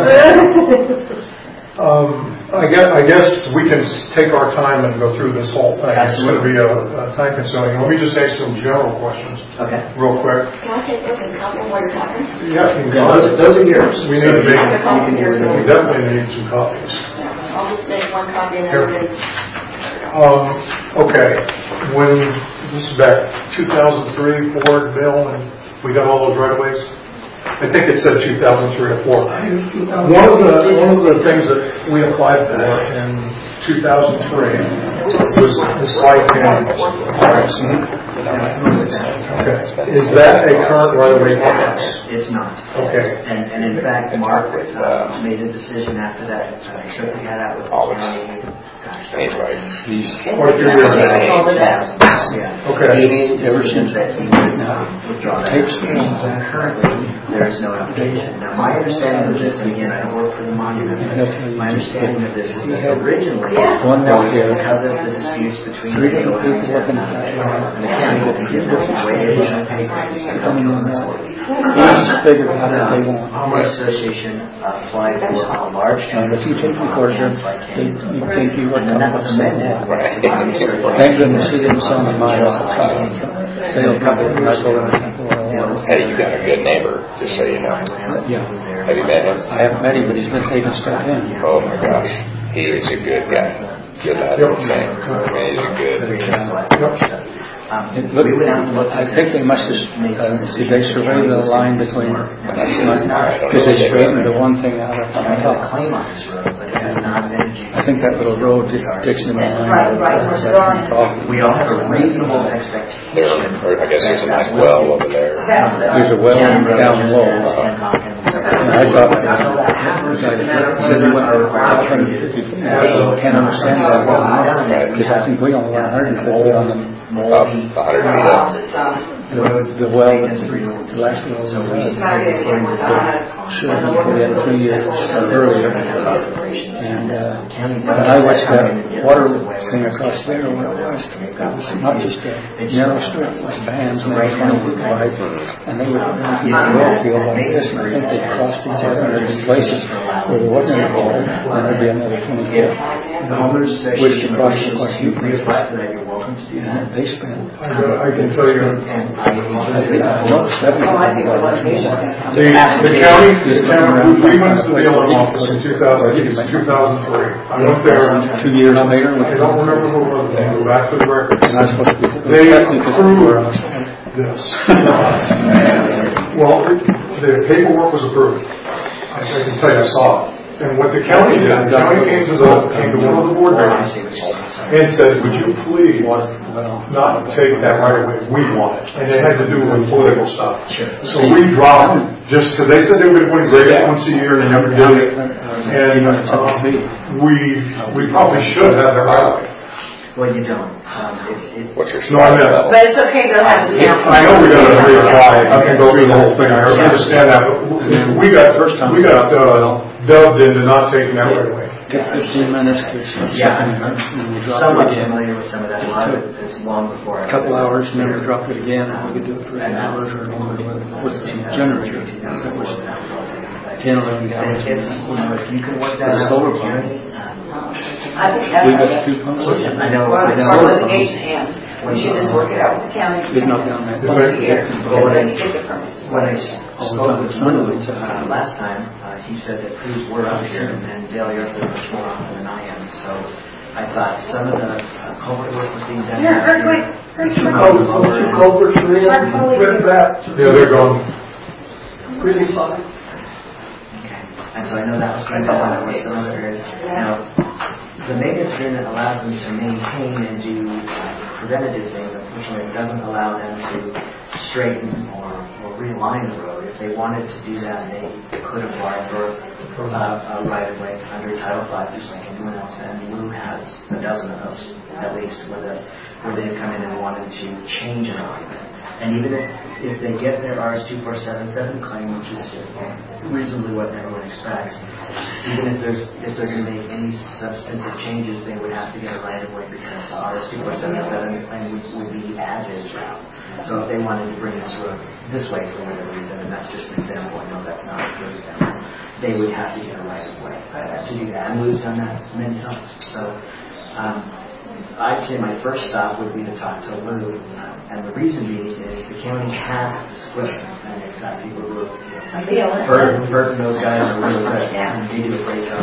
Um, I guess, I guess we can s- take our time and go through this whole thing. It's going to be a, a time consuming. Let me just ask some general questions. Okay. Real quick. Can I take this and copy while you're talking? Yeah, you can go. Those, those are yours. We need to make, I have a copy here, so- we definitely need some copies. Yeah, I'll just make one copy and then Here. we can... Um, okay, when, this is back two thousand three Ford bill, and we got all those right-of-ways. I think it said two thousand three or four. One of the, one of the things that we applied for in two thousand three was the slide panel. Okay, is that a current right-of-way for us? It's not. Okay. And, and in fact, Mark uh, made a decision after that uh, trip we had out with the county. Gosh, Anyway, He's Quite a few years ago. Yeah. Okay. Ever since that he would uh, withdraw that application. So currently, there is no application. Now, my understanding of this, and again, I don't work for the monument, my understanding of this is that originally, One that more was here. because of the disputes between Three the different people looking and at the county, that they didn't know where they should pay claims. Coming in now. Each figure out what they want. Homeowners Association applied for a large And if you take recorder, they, you think you were and then that was amended. Thank goodness he didn't sell me my office. Sale probably not go to people. hey, you got a good neighbor, just so you know. Yeah. Have you met him? I haven't met him, but he's been taking stuff in. Oh my gosh, he is a good guy. Good lad, I'm saying. I mean, he's a good. Um, It looked, we went out and looked I at think they this. must have, uh, did they survey the line between, because they straightened the one thing out of We have a top. claim on this road, but it has not been adjudicated. I think that little road just Dixon line. Right, right, we're still on. We all have a reasonable There, expectation. or I guess there's a nice well over there. There's a well down low. And I thought, I said he went out twenty fifty feet. I can't understand that well enough, because I think we only went one hundred fifty on them. About a hundred feet up. The, the well, the last well, So we was decided should have put in three years earlier. And, uh, when I watched that water thing across there, what it was, it was not just a narrow strip, like bands, maybe twenty feet wide, and they would run through the well field like this, and I think they crossed each other, and there's places where there wasn't any water, and there'd be another twenty feet. The homeowners Which association could cost quite a few request places. that you're welcome to do that. And they spent, I go- I can tell you, And I no, seventy thousand dollars. the, the county, the county, we went to the B L M office in two thousand, two thousand three. I went there, Two years later, I don't remember who it was, I go back to the record. and I was supposed to be. They approved this. Well, the paperwork was approved. I I can tell you, I saw it. And what the county did, the county came to the, came to one of the board members and said, would you please not take that right away? We want it. And it had to do with political stuff. So we dropped it, just because they said they were going to grade it once a year and they never did it. And uh, we, we probably should have the right away. Well, you don't. Um, it, it, What's your No, I stress meant- level? But it's okay to have the council. I know we gotta reapply, I can go through the whole thing, I understand that, but we got, we got, uh, dubbed into not taking that right away. Fifteen minutes to something, Yeah, and we drop somewhat it again. familiar with some of that. A lot of it is long before. A couple hours, and then we drop it again, and we could do it for eight hours or longer with the generator. That was ten, eleven And gallons. it's, you know, if you can work that The out. solar with pump. county, um, I think that's. We got two pumps. I know, Well, I as know. far as litigation ends, we should just work it out with the county. It's not down there. Once a year, Well, and when then I- you get the permits. When I spoke with Lou uh, last time, uh, he said that crews were up here, and Dale, you're up there much more often than I am, so I thought some of the uh, culvert work was being done. Yeah, out here. earthquake, earthquake. Culvert- Culverts are in, with that, Yeah, they're gone. really solid. Okay, and so I know that was going on, there were some other areas. Now, the maintenance agreement allows them to maintain and do uh, preventative things, which way doesn't allow them to straighten or, or realign the road. If they wanted to do that, they could apply for uh, a right-of-way under Title five, just like anyone else, and Lou has a dozen of those, at least with us, where they've come in and wanted to change an alignment. And even if, if they get their R S two four seven seven claim, which is reasonably what everyone expects, even if there's if they're going to make any substantive changes, they would have to get a right of way because the R S two four seven seven claim would, would be as is route. So if they wanted to bring this road this way for whatever reason, and that's just an example, I know that's not a good example, they would have to get a right of way uh, to do that. And Lou's done that many times. So um, I'd say my first stop would be to talk to Lou, uh, and the reason being is the county has the split, and they've got people who, you know, Bert, Bert and those guys are really good, and they do a great job.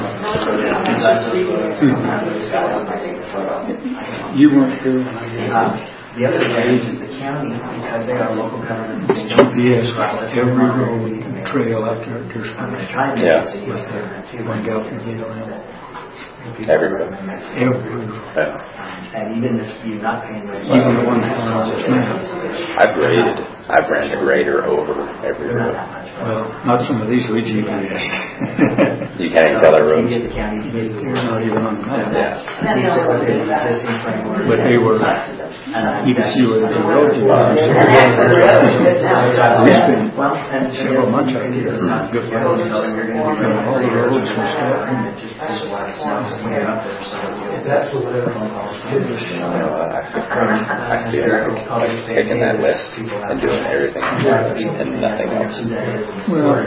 You weren't here when I did. Um, the other advantage is the county, because they are local government. G P S every road and trail out there. There's yeah. One gal from Gale. Everywhere. Everywhere. Yeah. And even if you're not paying rent, even the ones on the train. I've graded. I've ran the grader over every road. Well, not some of these we G P S. You can't even tell our roads. They're not even on the map. Yeah. But they were, you could see where the roads were. We spent several months out here. Good roads. All the roads and stuff. That's what they're I feel like taking that list and doing everything and nothing else. Well,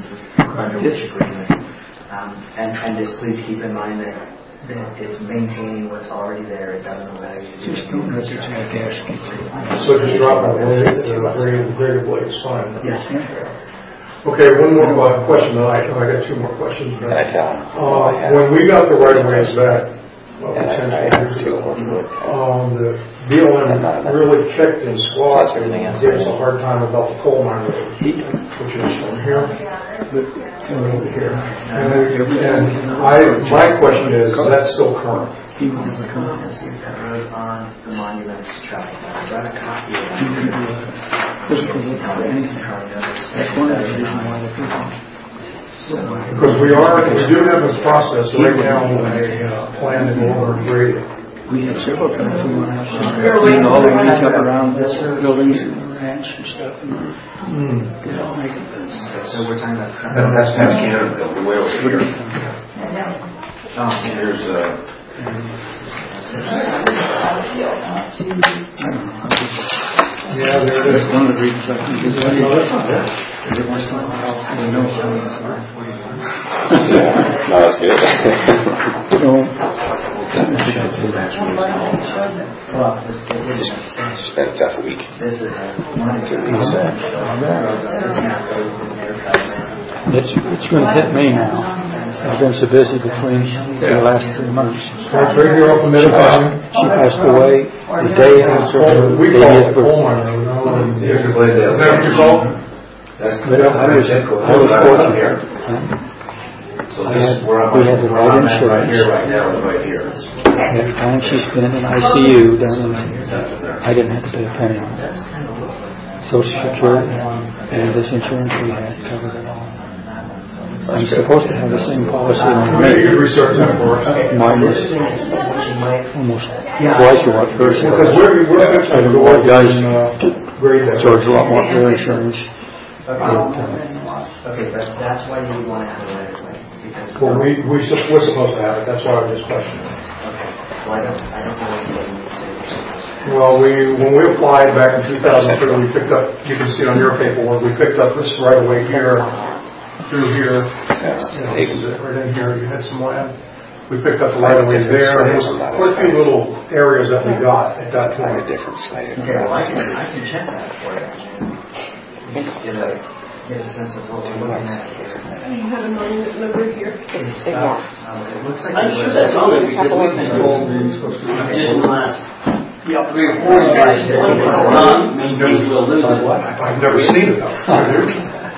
um, and, and just please keep in mind that, that it's maintaining what's already there. It doesn't allow you to just don't let your jackass get through. So just drop it away. The greater blade is fine. Yes. Okay, one more question. No, I, I got two more questions. Can I tell them? Uh, when we got the right of ways back, well, ten years ago, um, the B L M really kicked and squawked and gave us a hard time about the coal mine road, which is from here and over here. And, and I, my question is, is that still current? He was the competency that was on the monuments track. I got a copy of it. Just because it's anything. That's one of the reasons why the people. Because we are, we do have this process right now, a uh, plan to go over and grade it. We have several times we want to have clean all the weeds up around this buildings and the ranch and stuff. And get all make it. So we're talking about that's that's that's Canada building way over here. Oh, here's uh. Yeah, there is. One of the reasons I think it's funny. Every once in a while, they know how it's work. No, that's good. No. It's been a tough week. This is It's, it's going to hit me now. I've been so busy between the last three months. That's right here off the middle. She passed away the day after her eightieth birthday. Here's your blade there. Is that what you call it? I was, I was fortunate. So this is where I'm we had the right insurance. Right here, right now, and right here. Every time she's been in I C U down in, I didn't have to pay a penny on it. Social Security and this insurance we had covered it all. I'm supposed to have the same policy on me. You could research that for us. Mine was almost twice what hers was. Because we're, we're I don't know why guys grade that. charge a lot more for their insurance. Okay, but that's why you would want to have a right of way. Because Well, we, we, sup- we're supposed to have it. That's why I was just questioning. Okay. Well, I don't, I don't know what you need to say. Well, we, when we applied back in two thousand three, we picked up, you can see on your paperwork, we picked up this right away here, through here. Yeah, this is it, right in here. You had some land. We picked up the right away there. And there was quite a few little areas that we got at that point. Okay, well, I can, I can check that for you. Get a, get a sense of what we're looking at here. You have a number here. It's stuff. Um, it looks like. I'm sure that's on it because we've been told just in the last three or four years, if it's not, maybe we'll lose it. I've never seen it though.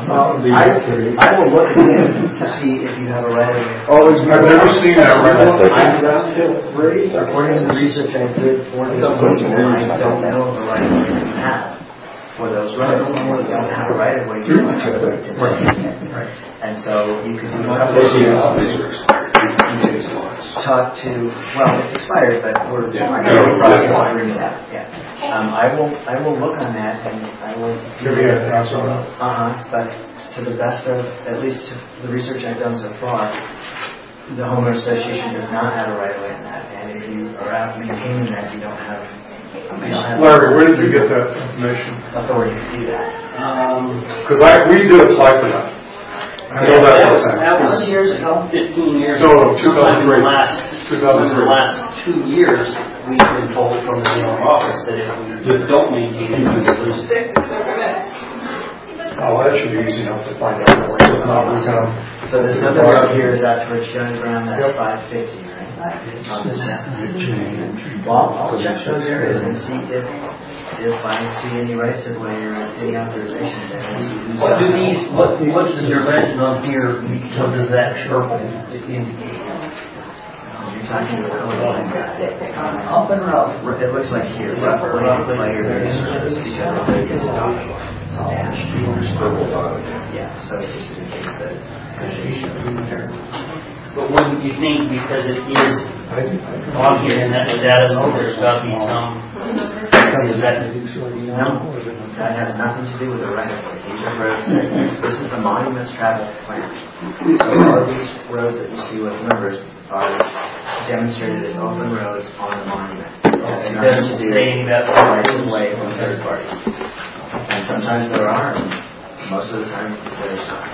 Well, I, I will look again to see if you have a right of way. Oh, I've never seen that right of way. According to the research I did for this meeting, I don't know the right of way you have for those roads. You don't have a right of way. You don't have a right to right. And so you could do a couple of things. Talk to, well, it's expired, but we're in the process of bringing that. Yeah. Um, I will, I will look on that, and I will. Give me a pass on that. Uh huh. But to the best of, at least to the research I've done so far, the homeowner association does not have a right of way in that, and if you are out maintaining that, you don't have. You don't have Larry, where did you get that information? Authority to do that. Because um, I we did apply for that. I know that, that was, that was years ago, fifteen years no, ago. No, two thousand three. In the last, in the last two years, we've been told from the office that if we don't maintain it, we will lose it. Oh, that should be easy enough to find out. So this number up here is out towards Showing Ground, that's yep. five fifty, right? On this map. Well, I'll check those areas and see if if I see any rights of way or any authorizations there. What do these, what, what does your legend on here, what does that purple indicate? You're talking about up and around. It looks like here, roughly layer because it gets dashed. Yeah, so it just indicates that. But wouldn't you think because it is on here in that status, there's got to be some. Is that, no, that has nothing to do with the right of way. These are roads. This is the monument's travel plan. So all of these roads that you see with numbers are demonstrated as open roads on the monument. It doesn't say about the rights of way from third parties. And sometimes there are, and most of the time there's not.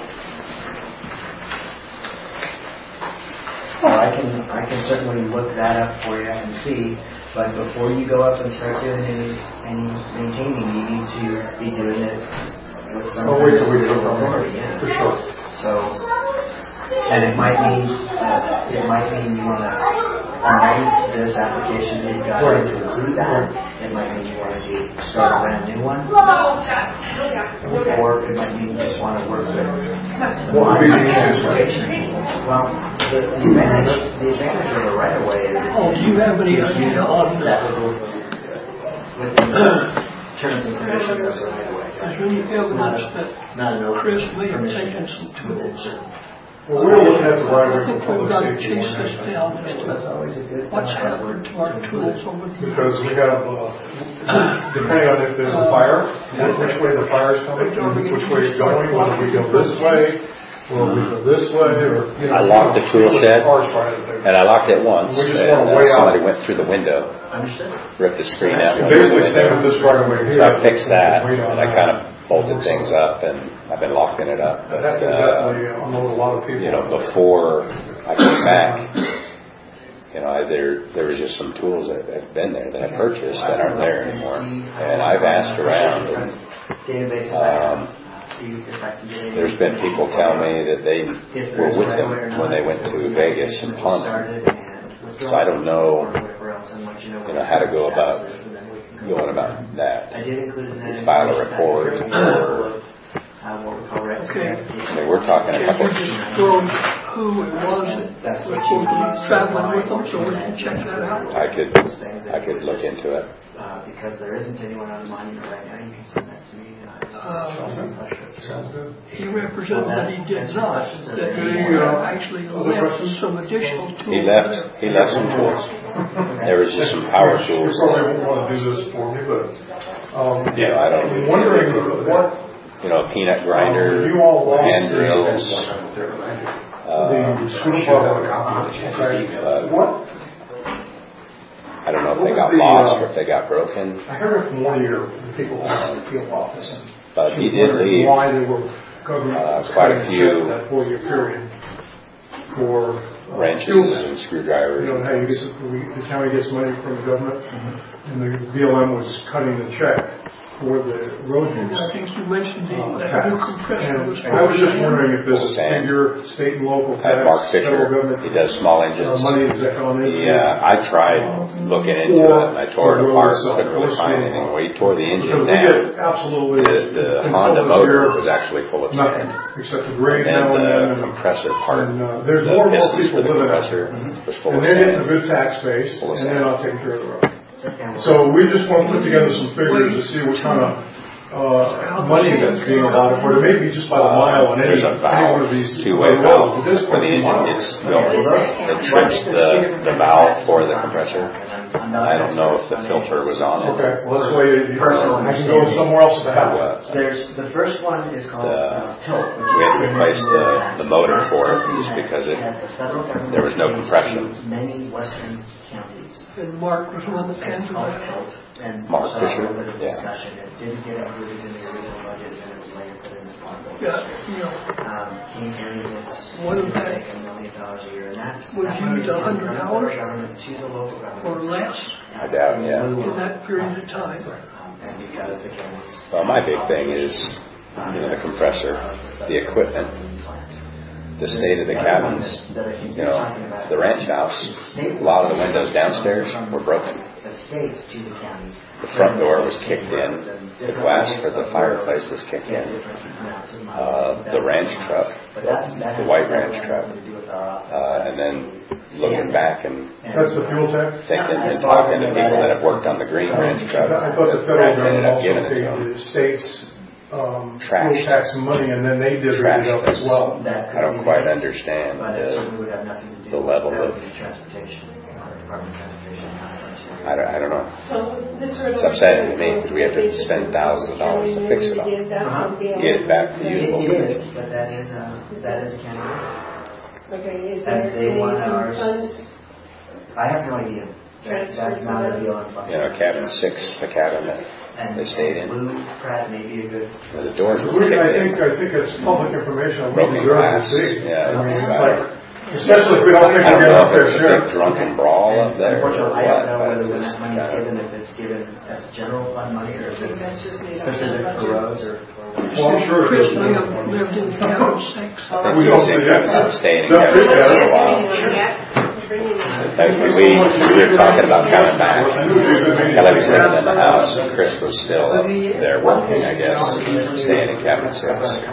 So I can I can certainly look that up for you and see. But before you go up and start doing any, any maintaining, you need to be doing it with some oh, wait, wait, wait, authority. Yeah. For sure. So, and it might mean uh, it might mean you want to amend this application that you got right. to include that. It might mean you want to do, start a brand new one, or it might mean you just want to work with. What would be the easiest? Well, the, the advantage the advantage of a right of way is. Oh, do you have any idea on that? With the terms and conditions of the right of way. There's any evidence that Chris may have taken some tools. Well, we're looking at the right of way for public safety. Chase this down. What's happened to our tools over the years? Because we have, uh, depending on if there's a fire, which way the fire is coming, which way it's going, whether we go this way, or we go this way, or, you know. I locked the tool shed, and I locked it once, and uh, somebody went through the window, ripped the screen out. Basically, same with this right of way here. So I fixed that, and I kind of bolted things up, and I've been locking it up. But, uh, you know, before I came back, you know, I, there there was just some tools that have been there that I purchased that aren't there anymore. And I've asked around, and um, there's been people tell me that they were with them when they went to Vegas and Palma. So I don't know, you know, how to go about going about that. File a report or. Okay. I mean, we're talking a couple. Could you just throw who it was that was traveling with them so we can check that out? I could, I could look into it. Uh, because there isn't anyone on the monument right now, you can send that to me. Uh, he represented that he did not, that he uh, actually left some additional tools. He left, he left some tools. There was just some power tools. You probably won't want to do this for me, but, um, you know, I don't. I'm wondering what. You know, a peanut grinder, um, hand drills. Uh, the school department. uh, what? I don't know if what they got the, lost uh, or if they got broken. I heard it from one of your people in the field office. But he did leave why they were uh, quite a few that four-year period for wrenches and screwdrivers. You know how you get the, the county gets money from the government, mm-hmm. and the B L M was cutting the check for the road use. I think you mentioned the, uh, that tax. new compressor And was. I was just wondering if this is figure state and local tax, Mark Fisher, federal government. he does small engines. Uh, money is that on it? Yeah, I tried looking into it, and I tore it apart. Couldn't really find anything. Well, he tore the engine down. Absolutely. The, the Honda motor was actually full of sand. Except the grade and now and then. the compressor part, and, uh, there's the more and more pistons people for the living compressor out. was full and of they're sand. getting a good tax base, Full of and sand. then I'll take care of the road. So we just want to put together some figures to see what kind of uh, money that's being allotted for it. It may be just by the mile on any, There's a any valve, one of these two-way roads. valve At this for point, the engine. miles. It's built, it trips the, the valve for the compressor. I don't know if the filter was on it. Okay, well, that's why you, you Personal I can go somewhere else to have it. There's, the first one is called The, uh, PILT. we had to replace the, the motor for it just because it, there was no compression. Many western counties. And Mark was one that It's handled called that. PILT. And Mark so Fisher, a little bit of yeah. discussion. It didn't get included in the original budget, and it was later put in as part of the Yeah, you know, Um, King County gets What is that? like a million dollars a year, and that's Would that you money use is a hundred from the hours? federal government to the local government or less I doubt, yeah. in that period of time. Um, and because the counties. Well, my big thing is, you know, the compressor, the equipment, the state of the cabins. You know, the ranch house, a lot of the windows downstairs were broken. The state to the counties. The front door was kicked in. The glass for the fireplace was kicked in. Uh, the ranch truck, the white ranch truck. Uh, and then looking back and That's the fuel tax? thinking and talking to people that have worked on the green ranch truck, I thought the federal ended government up also giving it to paid them. the state's um, Trashed. fuel tax money, and then they divvied Trashed it up as well. I don't quite understand But it the, certainly would have nothing to do the with level that of, would be transportation, uh, Department of Transportation. I don't, I don't know. So, Mister It's upsetting to me because we have to spend thousands of dollars to fix it all. Uh-huh. Get it back to It, usable it condition. is, but that is a, that is a county. Okay, is And there they any want ours. funds? I have no idea. That, that's not a deal on fund. You know, cabin six, the cabin that And they stayed in, Blue Pratt may be a good. the doors were We, kicked I in. think, I think it's public information, we Broken deserve to glass. see. Yeah, I mean, it's it's like- like, especially if we don't think I we're don't getting know up if there, it's a sure. big drunken brawl up there or Unfortunately, I what, don't know but whether it when was that money's kind given, of, if it's given as general fund money or if it's That's just made up specific of the for budget. roads or. Well, I'm sure Chris it is. lived, lived in cabin six. I think We we don't was see that. staying in Don't cabin think six that. for a while. I mean, we, we were talking about coming back. Kelly was living in the house, and Chris was still up there working, I guess, staying in cabin six.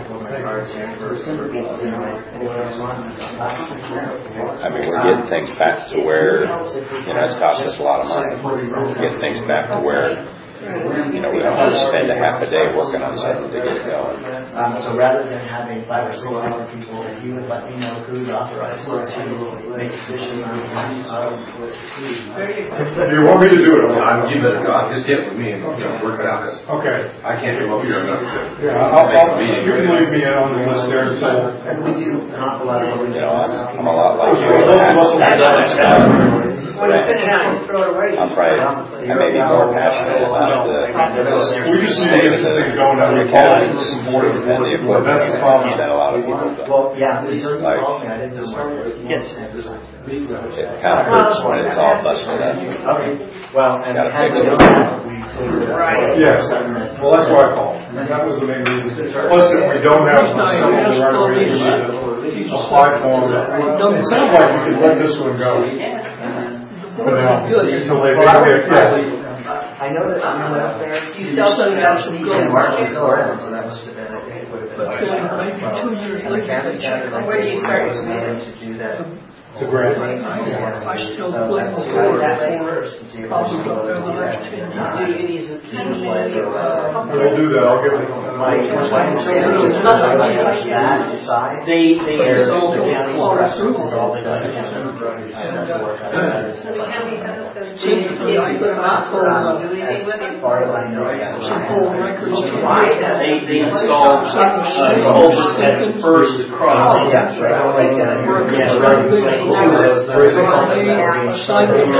I mean, we're getting things back to where, you know, it's cost us a lot of money. We're getting things back to where, you know, we don't have to spend a half a day working on something to get it going. Um, so rather than having five or six other people, if you would let me know who's authorized to make decisions on um, Do you want me to do it? I'm, you better not, just get with me and, you know, work it out, 'cause Okay. I can't come over here enough to. Yeah, I'll, I'll, you can leave me in on the list there, so. and we do an awful lot of. You know, I'm, I'm a lot like you. Most of us will be done. When you finish it, you throw it away. I'm probably, I may be more passionate about the, We just need to get some things going that we follow and support it. and the equipment That's the problem. that a lot of people don't. Well, yeah, we certainly Like- called me, I didn't know where. Yes. It kind of hurts when it's all busted up. Okay, well, and Gotta had fix we it. known that, we cleared it up. Right. Yes, well, that's why I called. That was the main reason. Plus, if we don't have some of the right away, we need to apply for them. It sounds like we could let this one go. For now, until they, they get, yeah. I know that when we went up there. You still send out some Yeah, good Mark was still around, so that must have been, I think it would have been. But then maybe two years And the later, cabin they check. center, Where do you start was with managed to do that. The grant. I still So blame let's the try board that way for first and see if probably there's up there the last ten years. We'll do that, I'll give it. My, my understanding is that side, They, they where all the don't county's follow preference through. is all they got to do. And that's the work I So the county has those seems to be I put out full, uh, As far as I know, yeah. some full records. They, they installed uh, culverts at the first crossing. Oh, yeah, right. Like, uh, yeah, right. Like, two of those, uh, assigned to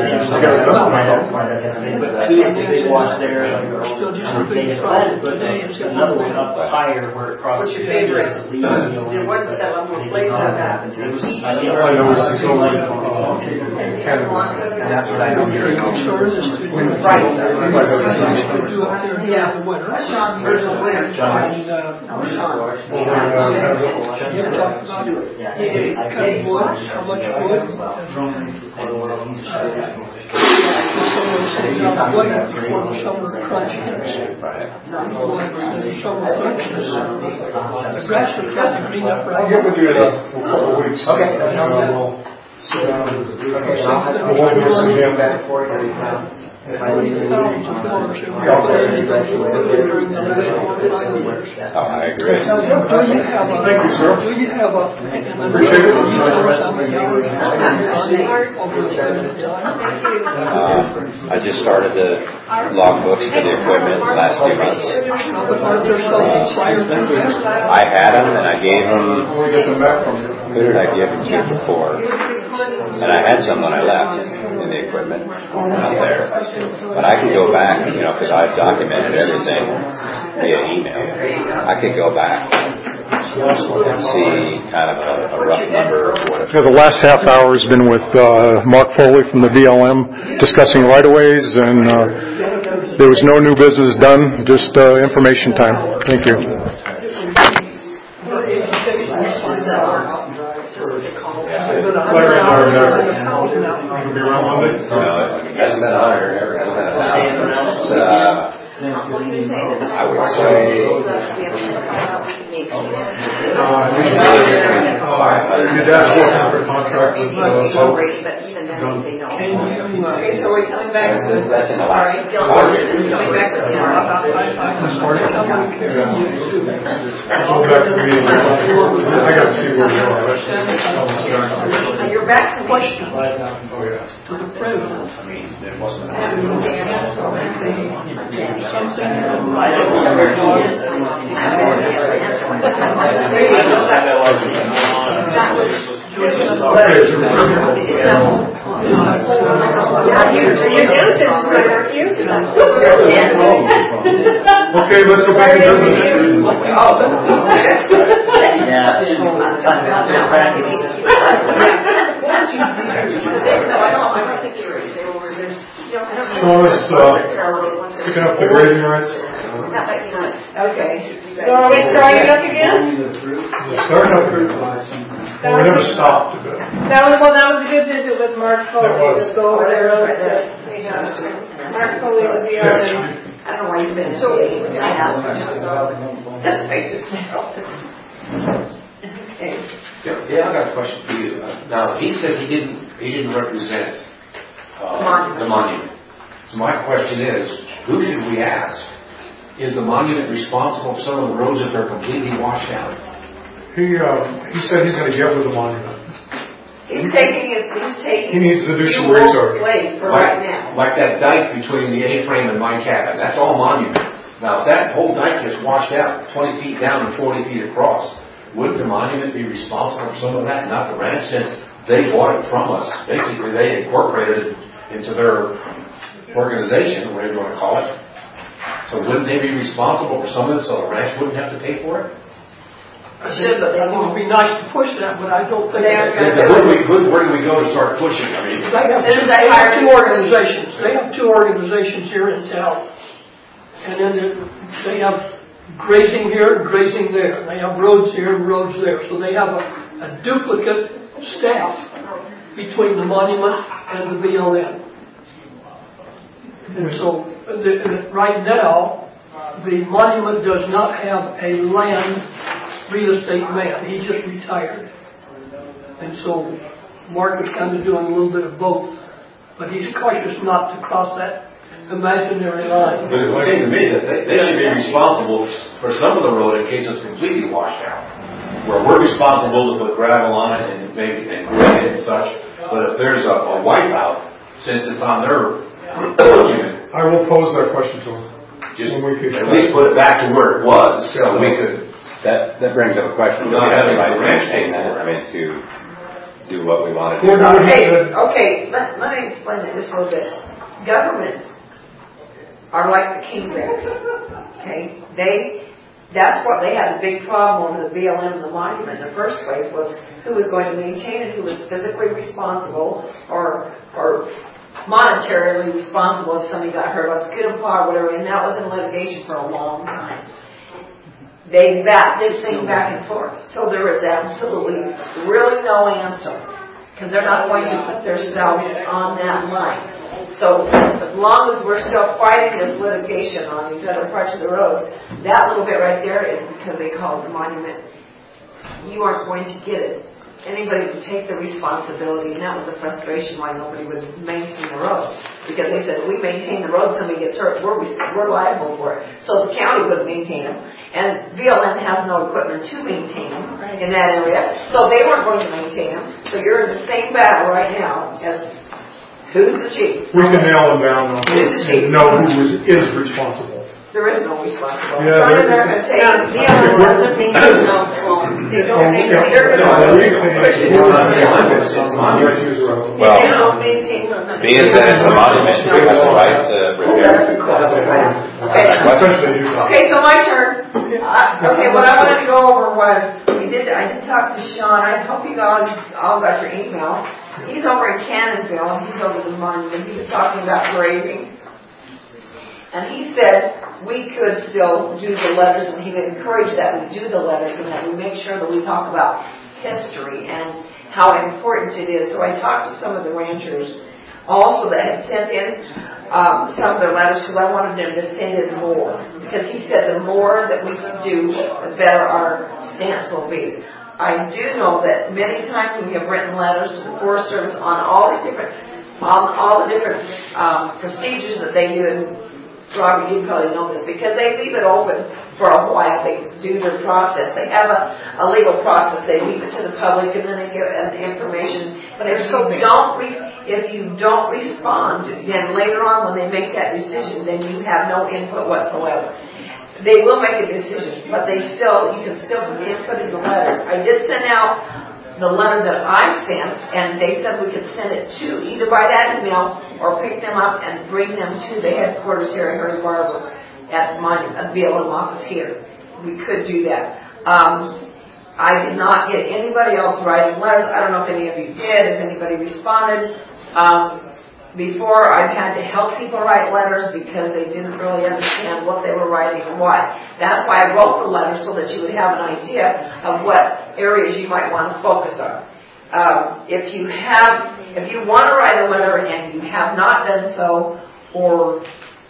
But two of the big ones there, they planted, but another one up higher where it crosses. What's your favorite? There wasn't that one more place on that. I know it's so late. And that's what I know here. Right. Yeah. Sean versus winter. John. Oh, Sean. Yeah, He did cut wood, how much wood? Someone said, "I'm waiting before the summer crunch hits." The summer crunch hits. The grass was trying to green up right I'll get with you in a couple of weeks. Okay. So we'll sit down and do Okay, it. so I'll have to We'll do some get damn back for you. If I leave it. thousands of dollars. They were putting it during the last years. Oh, I agree. Now, do you have a, Thank you, sir. do you have a, Appreciate it. do you tell us how many hours you spent over a period of time? Um, I just started to log books for the equipment the last few months. But aren't there some prior to that? I had them and I gave them, Before we get them back from you. who did I give them to before? And I had some when I left in the equipment, not there. But I can go back, you know, because I've documented everything via email. I could go back and see kind of a, a rough number of what it Yeah, the last half hour has been with uh, Mark Foley from the B L M discussing right-of-ways, and uh, there was no new business done, just uh, information time. Thank you. I would say Your dad's working on a contract with But even then they say no. Okay, so we're coming back to, that's in the all right, last. coming back to the, I'll go back to the meeting. I gotta see where we are. you're back to question. Oh, yeah. To the president. I mean, there wasn't. Okay, let's go back to business. Sean is uh, picking up the grading rights. Okay. So are we starting up again? Starting up. Well, we never stopped. That was, well, that was a good visit with Mark Foley. That was. Just go over their roads that we have. Mark Foley would be on it. I don't know why you've been so, I have. Okay. Yeah, I got a question for you. Uh, Now, he said he didn't, he didn't represent uh, the monument. So my question is, who should we ask? Is the monument responsible for some of the roads if they're completely washed out? He uh, he said he's going to get with the monument. He's taking it, he's taking. He needs to do some Wolf's research. place for Like, right now. like that dike between the A-frame and my cabin. That's all monument. Now, if that whole dike gets washed out, twenty feet down and forty feet across, wouldn't the monument be responsible for some of that, not the ranch, since they bought it from us? Basically, they incorporated it into their organization, whatever you want to call it. So wouldn't they be responsible for some of it so the ranch wouldn't have to pay for it? I said that it would be nice to push that, but I don't think. They aren't Yeah, gonna but where do we, who- where do we go to start pushing? I mean, They have, As soon as they they have hire two you. organizations. They have two organizations here in town. And then there- they have grazing here and grazing there. They have roads here and roads there. So they have a, a duplicate staff between the monument and the B L M. And so, the, the, right now, the monument does not have a land real estate man. He just retired. And so Mark is kind of doing a little bit of both. But he's cautious not to cross that imaginary line. but it would seem to me that they, they should be responsible for some of the road in case it's completely washed out. Where we're responsible to put gravel on it and maybe and grade it and such. But if there's a, a wipeout, since it's on their unit. I will pose that question to him. Just when we could, at least put it back to where it was, so we could. That that brings up a question. Do we Not have the having right a to ranch maintain that? anymore. I mean, to do what we want to do. Okay, okay, let, let me explain it just a little bit. Government are like the kingpins, okay? They, that's what they had a big problem over the B L M and the monument in the first place, was who was going to maintain it, who was physically responsible or or monetarily responsible if somebody got hurt, let's get them par, whatever, and that was in litigation for a long time. They bat this thing back and forth. So there is absolutely really no answer, because they're not going to put themselves on that line. So as long as we're still fighting this litigation on these other parts of the road, that little bit right there is because they call it the monument. You aren't going to get it. Anybody would take the responsibility, and that was the frustration why nobody would maintain the road. Because they said, if we maintain the road, somebody gets hurt, we're, we're liable for it. So the county would maintain them. And B L M has no equipment to maintain them in that area. So they weren't going to maintain them. So you're in the same battle right now as who's the chief. We can nail them down Who's the chief? and know who is, is responsible. There is no responsible. Yeah, Trying there- they're going to take Now, it. B L M doesn't mean they don't, they don't maintain, they're going Well, to push it. Well, They don't maintain them. being that it's a monument, we have the right to repair. Okay, so my turn. Uh, okay, what I wanted to go over was, we did, I did talk to Sean. I hope you guys all got your email. He's over in Cannonville. He's over the monument. He was talking about grazing. And he said we could still do the letters, and he would encourage that we do the letters and that we make sure that we talk about history and how important it is. So I talked to some of the ranchers also that had sent in um, some of their letters, because I wanted them to send in more. Because he said the more that we do, the better our stance will be. I do know that many times we have written letters to the Forest Service on all these different, on all the different um, procedures that they do. And Robert, you probably know this, because they leave it open for a while. They do their process. They have a, a legal process. They leave it to the public, and then they give uh, the information. But if you don't, re- if you don't respond, then later on when they make that decision, then you have no input whatsoever. They will make a decision, but they still, you can still put the input in the letters. I did send out the letter that I sent, and they said we could send it to either by that email or pick them up and bring them to the headquarters here in Harry Barber at the monument, at the B L M office here. We could do that. Um, I did not get anybody else writing letters. I don't know if any of you did, if anybody responded. Um, Before, I've had to help people write letters because they didn't really understand what they were writing and why. That's why I wrote the letter, so that you would have an idea of what areas you might want to focus on. Um, if you have, if you want to write a letter and you have not done so, or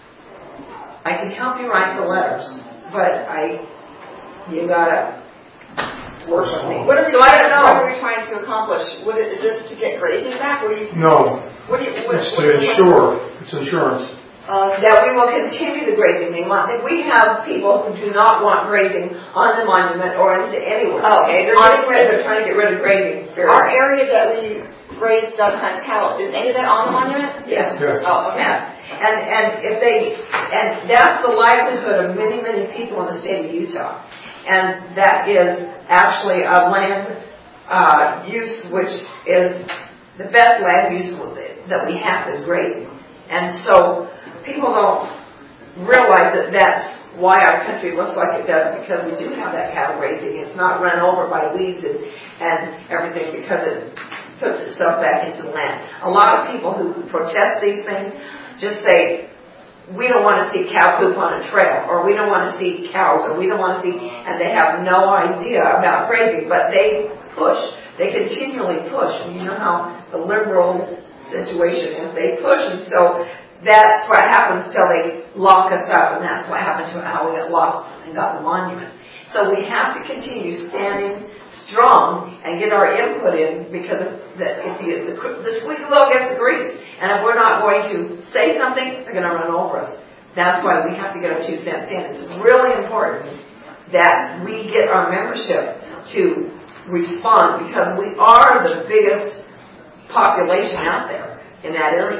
I can help you write the letters, but I, you gotta work with me. What are we, so I don't know. What are we trying to accomplish? What is, is this to get grazing back? What do you? No. What do you? What, It's what, to insure. It's insurance. Uh, that we will continue the grazing. They want, if we have people who do not want grazing on the monument or into anywhere, oh, okay? They're getting rid, they're trying to get rid of grazing. Period. Our area that we raise Doug Hunt's cattle, is any of that on the monument? Yes. Yes. Oh, okay. Yeah. And and if they and that's the livelihood of many many people in the state of Utah, and that is actually a land uh, use which is the best land use that we have is grazing, and so people don't realize that that's why our country looks like it does, because we do have that cattle grazing. It's not run over by weeds and, and everything, because it puts itself back into the land. A lot of people who protest these things just say, we don't want to see cow poop on a trail, or we don't want to see cows, or we don't want to see, and they have no idea about grazing, but they push. They continually push. And you know how the liberal situation is. They push, and so that's what happens till they lock us up, and that's what happened to how we got lost and got the monument. So we have to continue standing strong and get our input in, because the, if you, the, the squeaky wheel gets the grease, and if we're not going to say something, they're going to run over us. That's why we have to get our two cents in. It's really important that we get our membership to respond, because we are the biggest population out there in that area.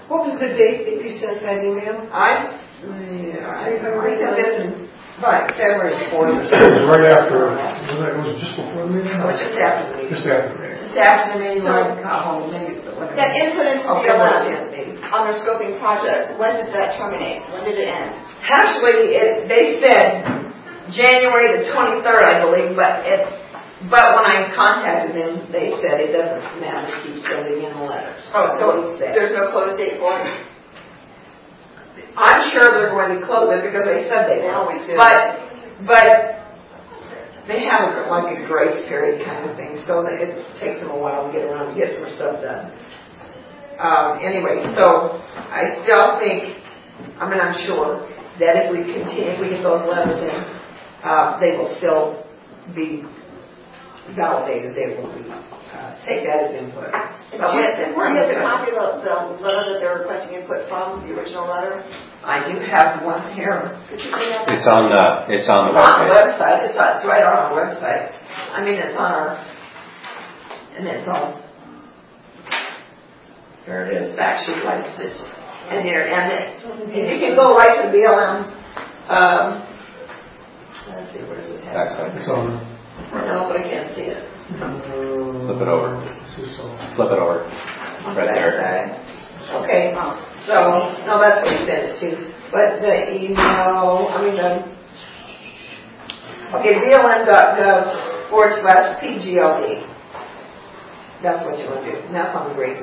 What was the date that you sent that email? I, yeah, I, I sent this in, like, February fourth or It something. was right after, was it, was it just before the meeting? No, just after the meeting. Just after the meeting. Just after the meeting, when I got home, maybe, whatever. That input into Okay, the well, last yeah, maybe. on their scoping project, when did that terminate? When did it end? Actually, it, they said January the twenty-third, I believe, but it, but when I contacted them, they said it doesn't matter, keep sending in the letters. Oh, so That's what he said. there's no close date for it? I'm sure they're going to close it because they said they They will. always do. But, but they have a, like a grace period kind of thing, so that it takes them a while to get around to get their stuff done. Um, anyway, so I still think, I mean, I'm sure that if we continue, if we get those letters in, uh, they will still be validated. They will be, uh, take that as input. And do you, do you have a copy of the, the letter that they're requesting input from, the original letter? I do have one here. Could you email It's on the, it's on the It's on the webpage. website. It's, it's right on our website. I mean, it's on our, and it's all, there it is, fact sheet like this. And there, and it, you can go right to B L M. Um, let's see, where does it have? Backside. It's on. No, but I can't see it. Flip it over. Flip it over. On Right the there. backside. Okay, so, no, that's what he sent it to. But the email, I mean, the, okay, B L M dot gov forward slash P G L D. That's what you want to do. And that's on the grade.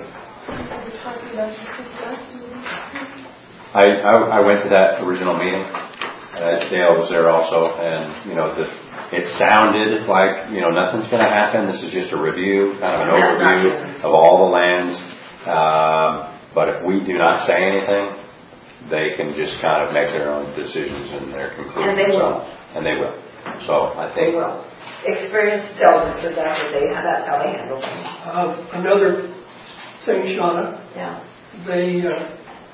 I, I, I went to that original meeting. Uh, Dale was there also, and, you know, the, it sounded like, you know, nothing's going to happen. This is just a review, kind of an overview of all the lands. Um, but if we do not say anything, they can just kind of make their own decisions and their conclusions. And they will. And they will. So I think. They will. Experience tells us that that's what they, that's how they handle things. Uh, another thing, Shauna. Yeah. They, uh,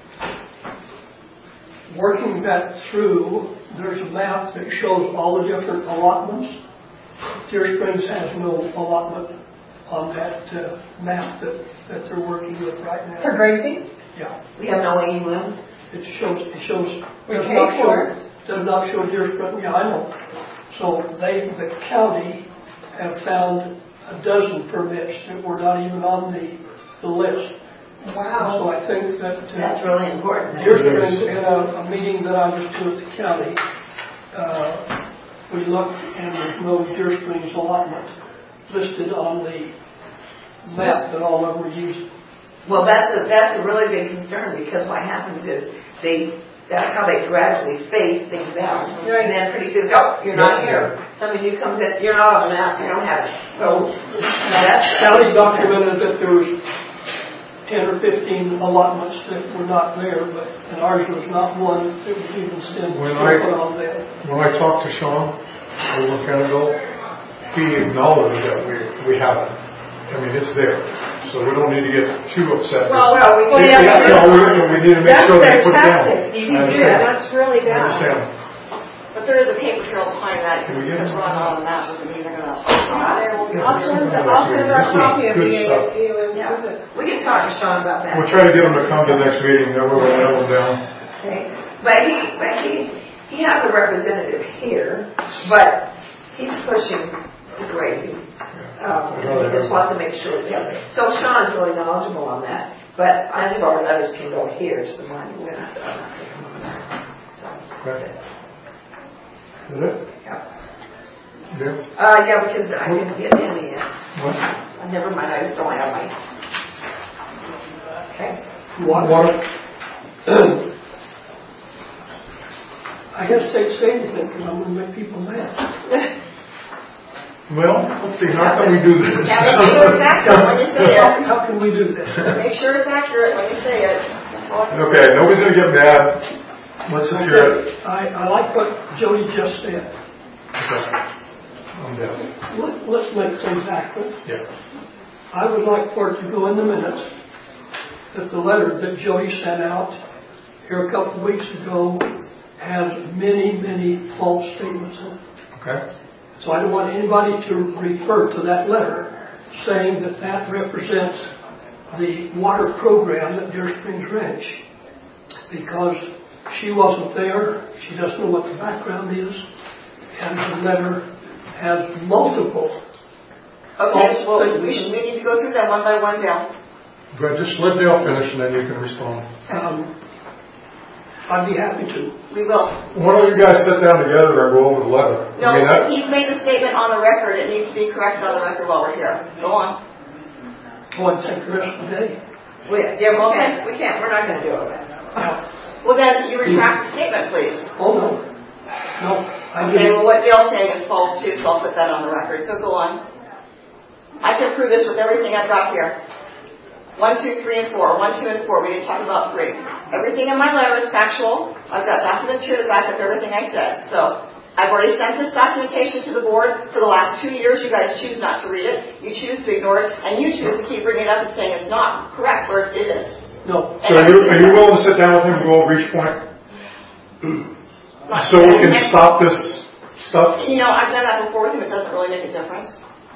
working that through, there's a map that shows all the different allotments. Deer Springs has no allotment on that uh, map that, that they're working with right now. For grazing? Yeah. We have no A U Ms? It shows, it shows, We does pay not for show, does not show Deer Springs, yeah, I know. So they, the county have found a dozen permits that were not even on the, the list. Wow. So I think that uh, that's really important. Deer Springs, in a, a meeting that I was to at the county, uh, we looked and there's no Deer Springs allotment listed on the map that all of them were using. Well, that's a, that's a really big concern because what happens is they, that's how they gradually phase things out. Right. And then pretty soon, oh, you're not here. Somebody new comes in, you're not on the map, you don't have it. So that's County documented that there was ten or fifteen allotments that were not there, but and ours was not one that was even still When I, put on there. when I talked to Sean over in Canada, he acknowledged that we, we have it. I mean, it's there. So we don't need to get too upset. Well, well, we Yeah, can't. yeah, no, we, we need to make That's sure they put it down. fantastic. You I can do understand. that. That's really I bad. understand. But there is a paper trail behind that. Can we get It's it? run on that doesn't mean they're going to. I'll send, I'll send our copy of the Good stuff. A U Ms Yeah. with it. We can talk to Sean about that. We'll try to get them to come to the next meeting, then we're going to nail them down. Okay. But he, but he, he has a representative here, but he's pushing the grazing. Um, and he just wants to make sure that, so Sean's really knowledgeable on that, but I think our letters can go here to the money. We're not, I'm not going to come on that. So, Okay. Is it? yeah. Yeah. Uh, yeah, because I didn't get any yet. What? Uh, never mind, I just don't have my. Okay. Water. Water. I hesitate to say anything because I'm going to make people mad. Well, let's see, how can we do this? Yeah, make sure it's accurate when you say How, it. how can we do this? Make sure it's accurate when you say it. That's all. Okay, nobody's going to get mad. Let's just hear it. I, I like what Jody just said. Okay. I'm down. Let, let's make things accurate. Yeah. I would like for it to go in the minutes that the letter that Jody sent out here a couple of weeks ago has many, many false statements in it. Okay. So I don't want anybody to refer to that letter saying that that represents the water program at Deer Springs Ranch because she wasn't there. She doesn't know what the background is, and the letter has multiple. Okay, well, we, should, we need to go through them one by one, Dale. But just let Dale finish and then you can respond. Um, I'd be happy to. We will. Why don't you guys sit down together and go over the letter? No, I mean, that, he's made the statement on the record. It needs to be corrected on the record while we're here. Go on. Oh, and take the rest of the day. We, yeah, we can't, we can't, we're not gonna do it. Well then, you retract the statement, please. Oh, no. No. I Okay, didn't. well what Dale's saying is false too, so I'll put that on the record. So go on. I can prove this with everything I've got here. One, two, three, and four. One, two, and four. We didn't talk about three. Everything in my letter is factual. I've got documents here to back up everything I said. So I've already sent this documentation to the board for the last two years. You guys choose not to read it. You choose to ignore it. And you choose to keep bringing it up and saying it's not correct where it is. No. so are you, are you willing to sit down with him and go over each point? So we can stop this stuff? You know, I've done that before with him. It doesn't really make a difference.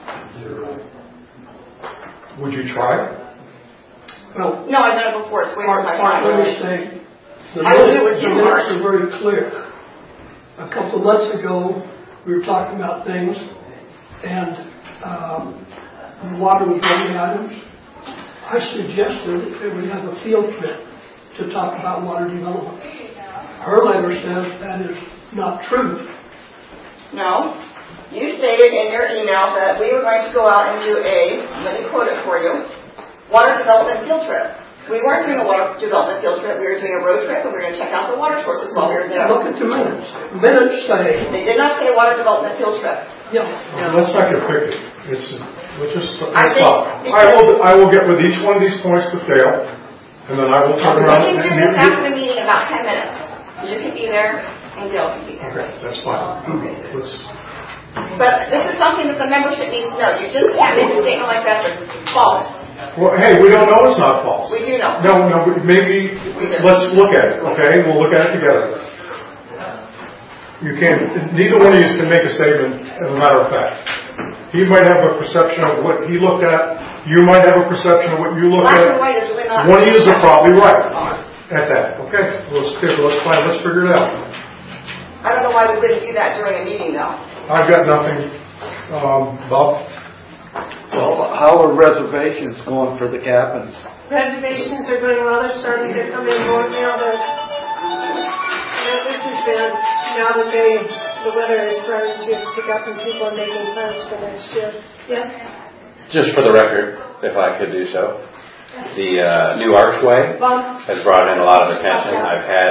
Would you try? Well, no, I've done it before. It's wasting my time. Let me say, the I will do it with you, Mark. minutes are very clear. A couple of months ago, we were talking about things, and um, the water was one of the items. I suggested that we have a field trip to talk about water development. Her letter says that is not true. No. You stated in your email that we were going to go out and do a, let me quote it for you, water development field trip. We weren't doing a water development field trip. We were doing a road trip, and we were going to check out the water sources while we were there. Look at the minutes. Minutes say... They did not say water development field trip. Yeah. yeah. Let's not get picky. It's, let's just let's I think stop. I will, I will get with each one of these points with Dale, and then I will turn around. We can do this after the meeting in about ten minutes. You can be there, and Dale can be there. Okay, that's fine. Okay. Let's... But this is something that the membership needs to know. You just can't make a statement like that that's false. Well, hey, we don't know it's not false. We do know. No, no, maybe, let's look at it, okay? We'll look at it together. You can't, neither one of you can make a statement as a matter of fact. He might have a perception of what he looked at. You might have a perception of what you looked Black at. and white is really not... One of you are probably right at that. Okay, let's, let's find, let's figure it out. I don't know why we wouldn't do that during a meeting, though. I've got nothing. Um, Bob? Well, how are reservations going for the cabins? Reservations are going well. They're starting to come in more now. That this has been now that they the weather is starting to pick up and people are making plans for next year. Yeah. Just for the record, if I could do so, the uh, new archway Bob? has brought in a lot of attention. I've had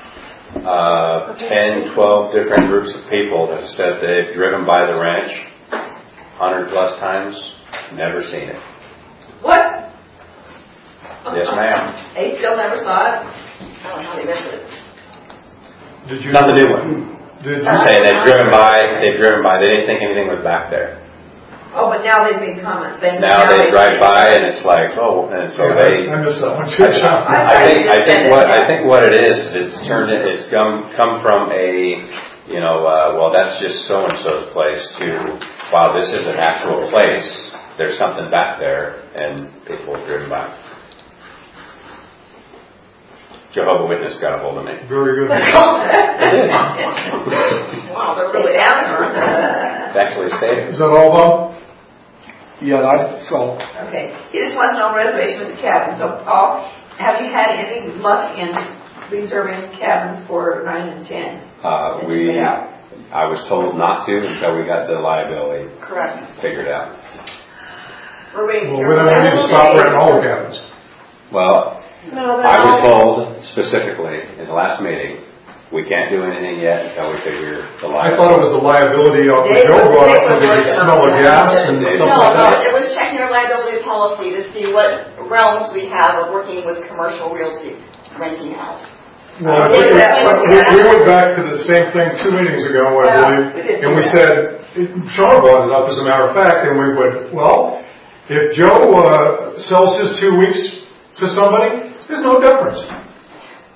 uh, ten, twelve different groups of people that have said they've driven by the ranch hundred plus times, never seen it. What? Yes, ma'am. They still never saw it? I don't know how they missed it. Did you? Not the new one. Did I'm saying they've driven by, they've driven by, they didn't think anything was back there. Oh, but now they've made comments. They, Now they drive by and it's like, oh, and so Yeah, they. I missed that one too. I, I think I think what I think what it is, it's turned it, it's come come from a, you know, uh, well that's just so and so's place to, wow, this is an actual place. There's something back there, and people have driven by. Jehovah's Witness got a hold of me. Very good. They did. Wow, they're really down there. They actually stayed. Is that all, Bob? Yeah, that's all. Okay. He just wants to know reservation with the cabin. So, Paul, have you had any luck in reserving cabins for nine and ten? Uh, we, I was told not to until we got the liability Correct. figured out. We're waiting. Well, we don't need to stop renting all the cabins. Well, No, I was told specifically in the last meeting, we can't do anything yet until we figure the I liability. thought it was the liability of the Joe brought up for the smell of gas and No, stuff like no, that. it was checking our liability policy to see what realms we have of working with commercial realty, renting out. Well, I think we, we went back to the same thing two meetings ago, I believe, and we said, Sean brought it up as a matter of fact, and we went, well, if Joe uh, sells his two weeks to somebody, there's no difference.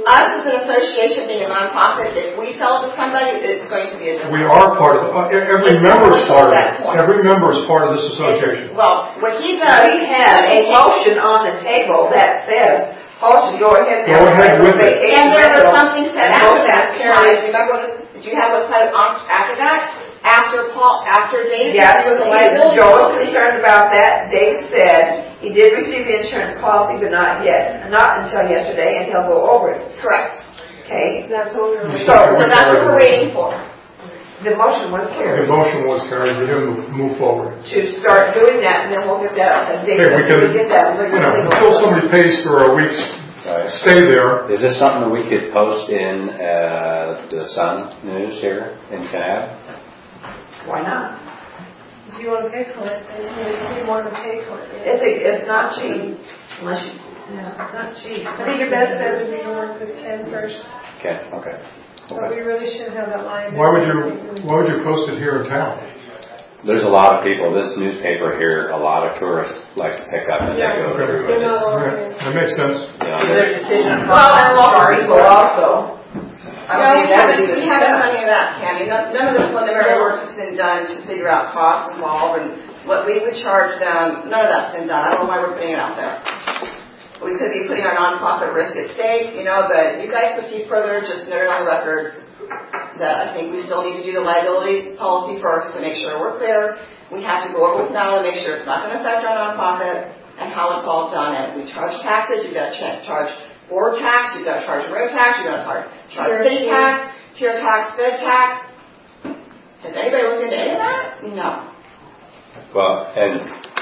us as an association being a nonprofit, if we sell it to somebody, it's going to be a different. We are part of, uh, every member is part of it. Every member is part of this association. Well, what he does. We have a motion on the table that says, Paul should go ahead now. Go ahead with it. And there was something said after that, Karen, do you remember, did you have what said after that? After Paul, after Dave? Yeah, Joe was concerned about that. Dave said he did receive the insurance policy, but not yet, not until yesterday, and he'll go over it. Correct. Okay? That's what we're waiting for. So, so that's what we're waiting for. The motion was carried. The motion was carried. We didn't move forward. To start doing that, and then we'll get that. Hey, we can, we get that you know, until somebody pays for a week's right. stay there. Is this something that we could post in uh, the Sun News here in Kanab? Why not? If you want to pay for it, then you want to pay for it. It's a, it's not cheap. Unless you, yeah, it's not cheap. I think your best bet would be to work with Ken first. Ken, okay. But we really should have that line. Why would you, why would you post it here in town? There's a lot of people, this newspaper here, a lot of tourists like to pick up and yeah. they go okay. through it. Yeah. That makes sense. You know, their decision. Well, and local people also. I no, we haven't, we haven't done any of that, Candy. None, none of the preliminary work has been done to figure out costs involved and what we would charge them. None of that's been done. I don't know why we're putting it out there. We could be putting our nonprofit risk at stake, you know, but you guys proceed further, just note it on the record that I think we still need to do the liability policy first to make sure we're clear. We have to go over with now to make sure it's not going to affect our nonprofit and how it's all done. And if we charge taxes, you've got to charge board tax, you've got to charge road tax, you've got to charge, charge city tax, tier tax, fed tax. Has anybody looked into any of that? No. Well, and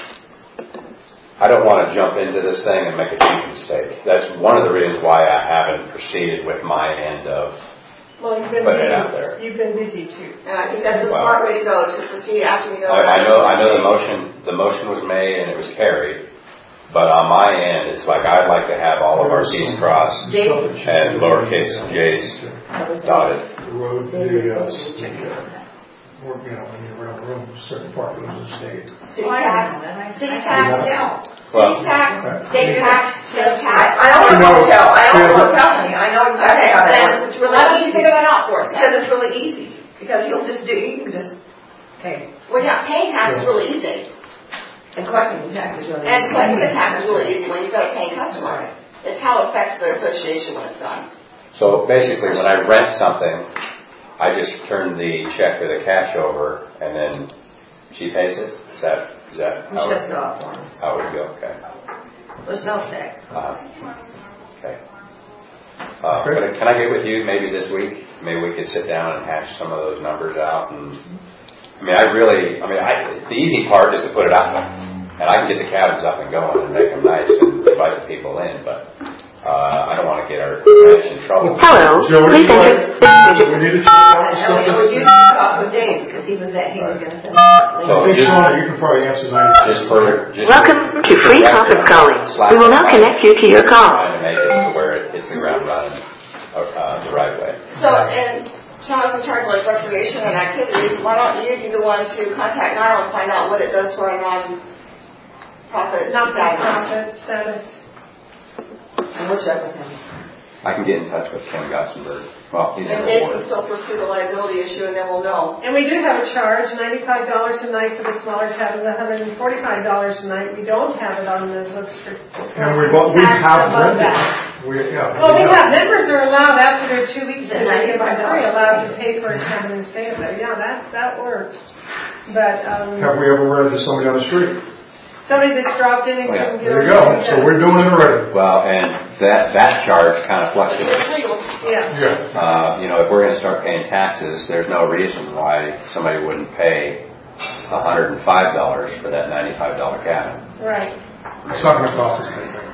I don't want to jump into this thing and make a huge mistake. That's one of the reasons why I haven't proceeded with my end of well, you've been putting busy. it out there. You've been busy too. And I think that's a well, smart way to go, to proceed after we know. I, I know, I know the motion, the motion was made and it was carried. But on my end, it's like I'd like to have all of our T's crossed and lowercase j's dotted. The road, the, uh, the, uh, or, you know, when you're around the room, certain part goes to state. City tax, city tax, yeah. Well, city tax, state tax, state tax. I don't want to tell. I don't want to tell me. I know exactly how that works. It's really Why don't you figure that out for us? Because it's really easy. Because you'll just do, you can just pay. Well, yeah, paying tax is really easy. And collecting the tax is really and easy. And collecting the tax is really easy when you've got a paying customer. It's how it affects the association when it's done. So basically, when I rent something, I just turn the check or the cash over, and then she pays it? Is that, is that how it would go? How it would go, okay. There's no stack. Uh, okay. Uh, can, I, can I get with you maybe this week? Maybe we could sit down and hash some of those numbers out. And I mean, I really, I mean, I, the easy part is to put it out there. And I can get the cabins up and going and make them nice and invite the people in, but uh, I don't want to get our branch in trouble. Hello. Jody, like, we need to talk about I know, we did talk with Dave because he was that he was going to send it. So just, you can probably answer that. Just for, just Welcome for, to Free Conference Calling. We will now connect you to your call. Trying to make it to where it hits the ground running uh, the right way. So, and Sean's in charge of like recreation and activities. Why don't you be the one to contact Niall and find out what it does to our non-profit non-profit status? And we'll check with him. I can get in touch with Kim Gotsenberg. Well, he's and Dave can still pursue the liability issue, and then we'll know. And we do have a charge, ninety-five dollars a night for the smaller cabins, one hundred forty-five dollars a night. We don't have it on the books for. And we we have rented. We yeah. Well, we have members are allowed after their two weeks that they get by free, allowed to pay for a cabin and stay there. Yeah, that that works. But um, have we ever rented to somebody on the street? Somebody that's dropped in and well, couldn't get there you go. So we're doing it already. Well, and that that charge kind of fluctuates. Yeah. Yeah. Uh, you know, if we're going to start paying taxes, there's no reason why somebody wouldn't pay one hundred five dollars for that ninety-five dollar cabin. Right. It's not going to cost us anything.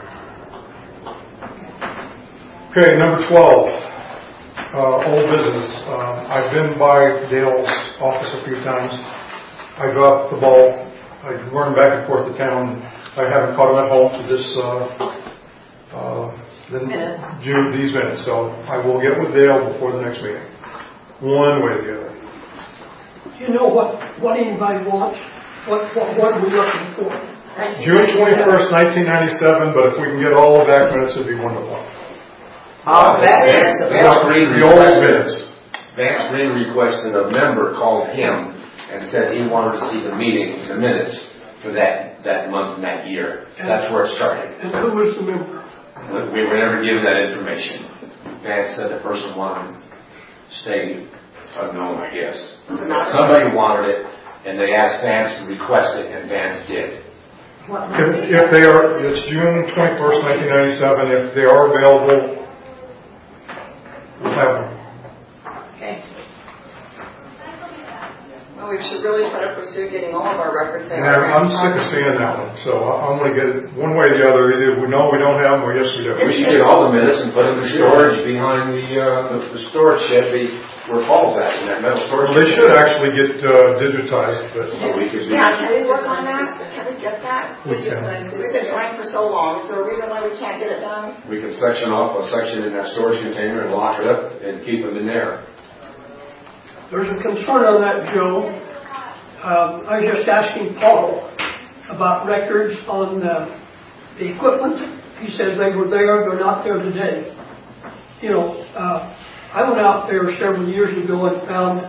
Okay, number twelve. Uh, old business. Um, I've been by Dale's office a few times. I dropped the ball. I run back and forth to town. I haven't caught him at home to this uh, uh, the, do these minutes, so I will get with Dale before the next meeting. One way or the other. Do you know what what anybody wants? What what, what are we looking for? June twenty-first, nineteen ninety-seven. But if we can get all the back minutes, it'd be wonderful. Oh, that is. Vance Green The old requested, minutes. Vance Green requested a member called him and said he wanted to see the meeting, the minutes for that, that month and that year. That's where it started. And who was the member? We were never given that information. Vance said the person wanted to stay unknown, I guess. Somebody wanted it, and they asked Vance to request it, and Vance did. If, if they are, it's June twenty-first, nineteen ninety-seven, if they are available, we'll have them. Okay. Well, we should really try to pursue getting all of our records there. Yeah, I'm sick of seeing that one, so I'm going to get it one way or the other. Either we know we don't have them, or yes we do. We should get all the minutes and put them in storage behind the, uh, the, the storage shed be, where Paul's at, in that metal storage Well, they shed. should actually get uh, digitized, but So we could be, Yeah, can we work on that? Can we get that? we can. We've been trying for so long. Is there a reason why we can't get it done? we could section off a section in that storage container and lock it up and keep them in there. There's a concern on that, Joe. Um, I was just asking Paul about records on uh, the equipment. He says they were there, they're not there today. You know, uh, I went out there several years ago and found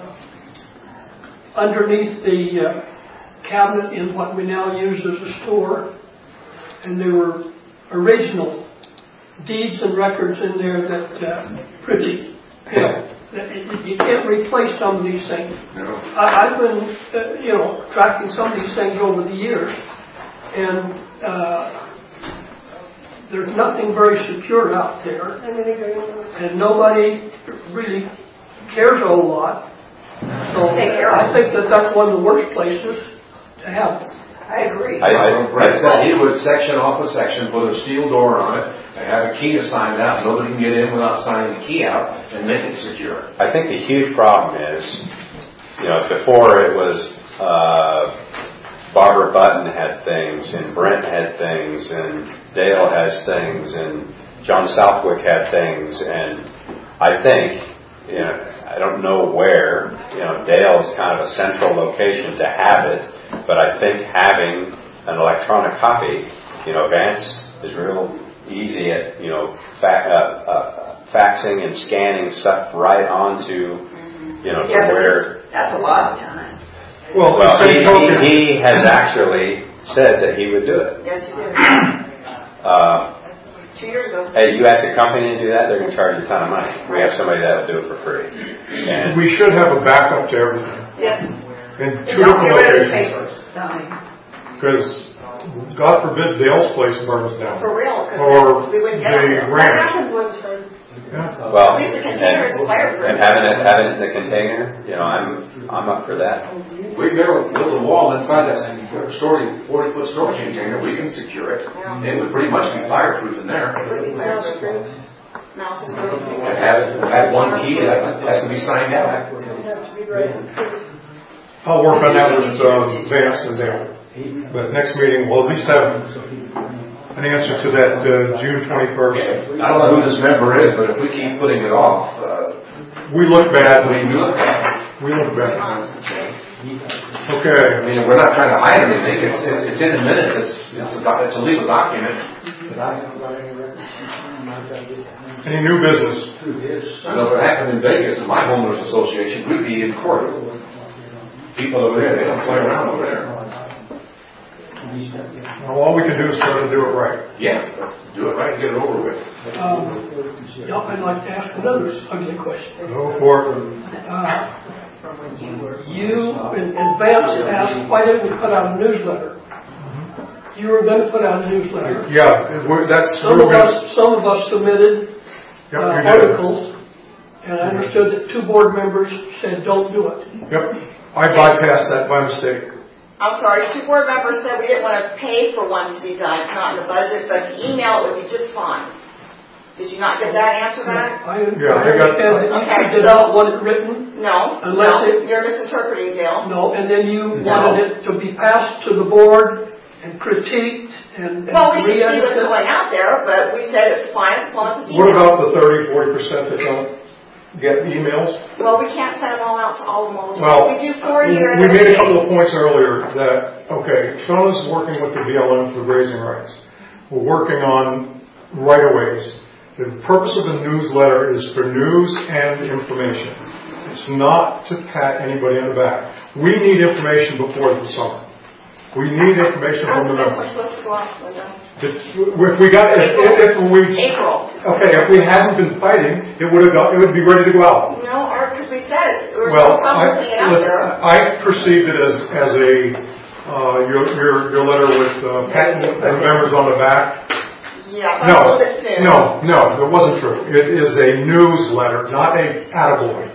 underneath the uh, cabinet in what we now use as a store, and there were original deeds and records in there that uh, pretty, you know, you can't replace some of these things. No. I, I've been, uh, you know, tracking some of these things over the years, and uh, there's nothing very secure out there, and nobody really cares a whole lot. So I think that that's one of the worst places to have them. I agree. I, I, Brett said he would section off a section, put a steel door on it, and have a key assigned out. Nobody can get in without signing the key out, and make it secure. I think the huge problem is, you know, before it was uh, Barbara Button had things, and Brent had things, and Dale has things, and John Southwick had things, and I think, you know, I don't know where, you know, Dale's kind of a central location to have it, but I think having an electronic copy, you know, Vance is real easy at, you know, fa- uh, uh, faxing and scanning stuff right onto, you know, to Yeah, but where... that's a lot of time. Well, Well, he, same token- he, he has actually said that he would do it. Yes, you did. Uh, Two years ago. Hey, you ask a company to do that, they're going to charge you a ton of money. We have somebody that will do it for free. And We should have a backup to everything. Yes. In And two don't get different rid of the locations. papers. Don't we? Because, God forbid, Dale's place burns down. For real, because Or we wouldn't get the it. ranch. happened one time. Yeah. well, At least the container is and, fireproof. and having it having it in the container, you know, I'm I'm up for that. We've never built a wall inside that story, forty foot storage container. We can secure it. Yeah. It would pretty much be fireproof in there. It would be fireproof. Mouse and And have, have one key that has to be signed out. I'll work on that with um, Vance and Dale. But next meeting, we'll at least have an answer to that uh, June twenty-first. I don't know who this member is, but if we keep putting it off, uh, We look bad. we look at it. We look bad. Okay. I mean, we're not trying to hide anything. It's, it's, it's in the minutes. It's, it's a, doc- it's a legal document. Any new business? I know if it happened in Vegas in my homeowners association, we'd be in court. People over there, they don't play around over there. Well, all we can do is try to do it right. Yeah, do it right and get it over with. Um, yeah, I'd like to ask another ugly question. Go for it. Uh, you, in advance, asked why didn't we put out a newsletter? You were going to put out a newsletter. Yeah, we're- that's. Some we're of gonna- us, some of us submitted Yep, uh, you did. articles, and I understood that two board members said, don't do it. Yep, I bypassed that by mistake. I'm sorry, two board members said we didn't want to pay for one to be done, not in the budget, but to email it would be just fine. Did you not get that answer back? I, I Yeah, I got- understand that you Okay, did so- not want it written. No, Unless no, it- you're misinterpreting, Dale. No, and then you No. wanted it to be passed to the board and critiqued and, and Well, we should see what's re-edited. going out there, but we said it's fine as long as it's What emailed. about the thirty, forty percent that don't get emails? Well, we can't send them all out to all of them all the time. Well, We do four a year. we made a couple of points earlier that, okay, Shauna's working with the B L M for grazing rights. We're working on right-of-ways. The purpose of the newsletter is for news and information. It's not to pat anybody on the back. We need information before the summer. We need information from the members. If we got, if, if we, April. Okay, if we hadn't been fighting, it would have got, it would be ready to go out. No, or because we said we were well, still putting it out listen, there. I perceived it as as a uh, your your your letter with uh, patent and members on the back. Yeah, no, a little bit soon. no, no, that wasn't true. It is a newsletter, not a attaboy.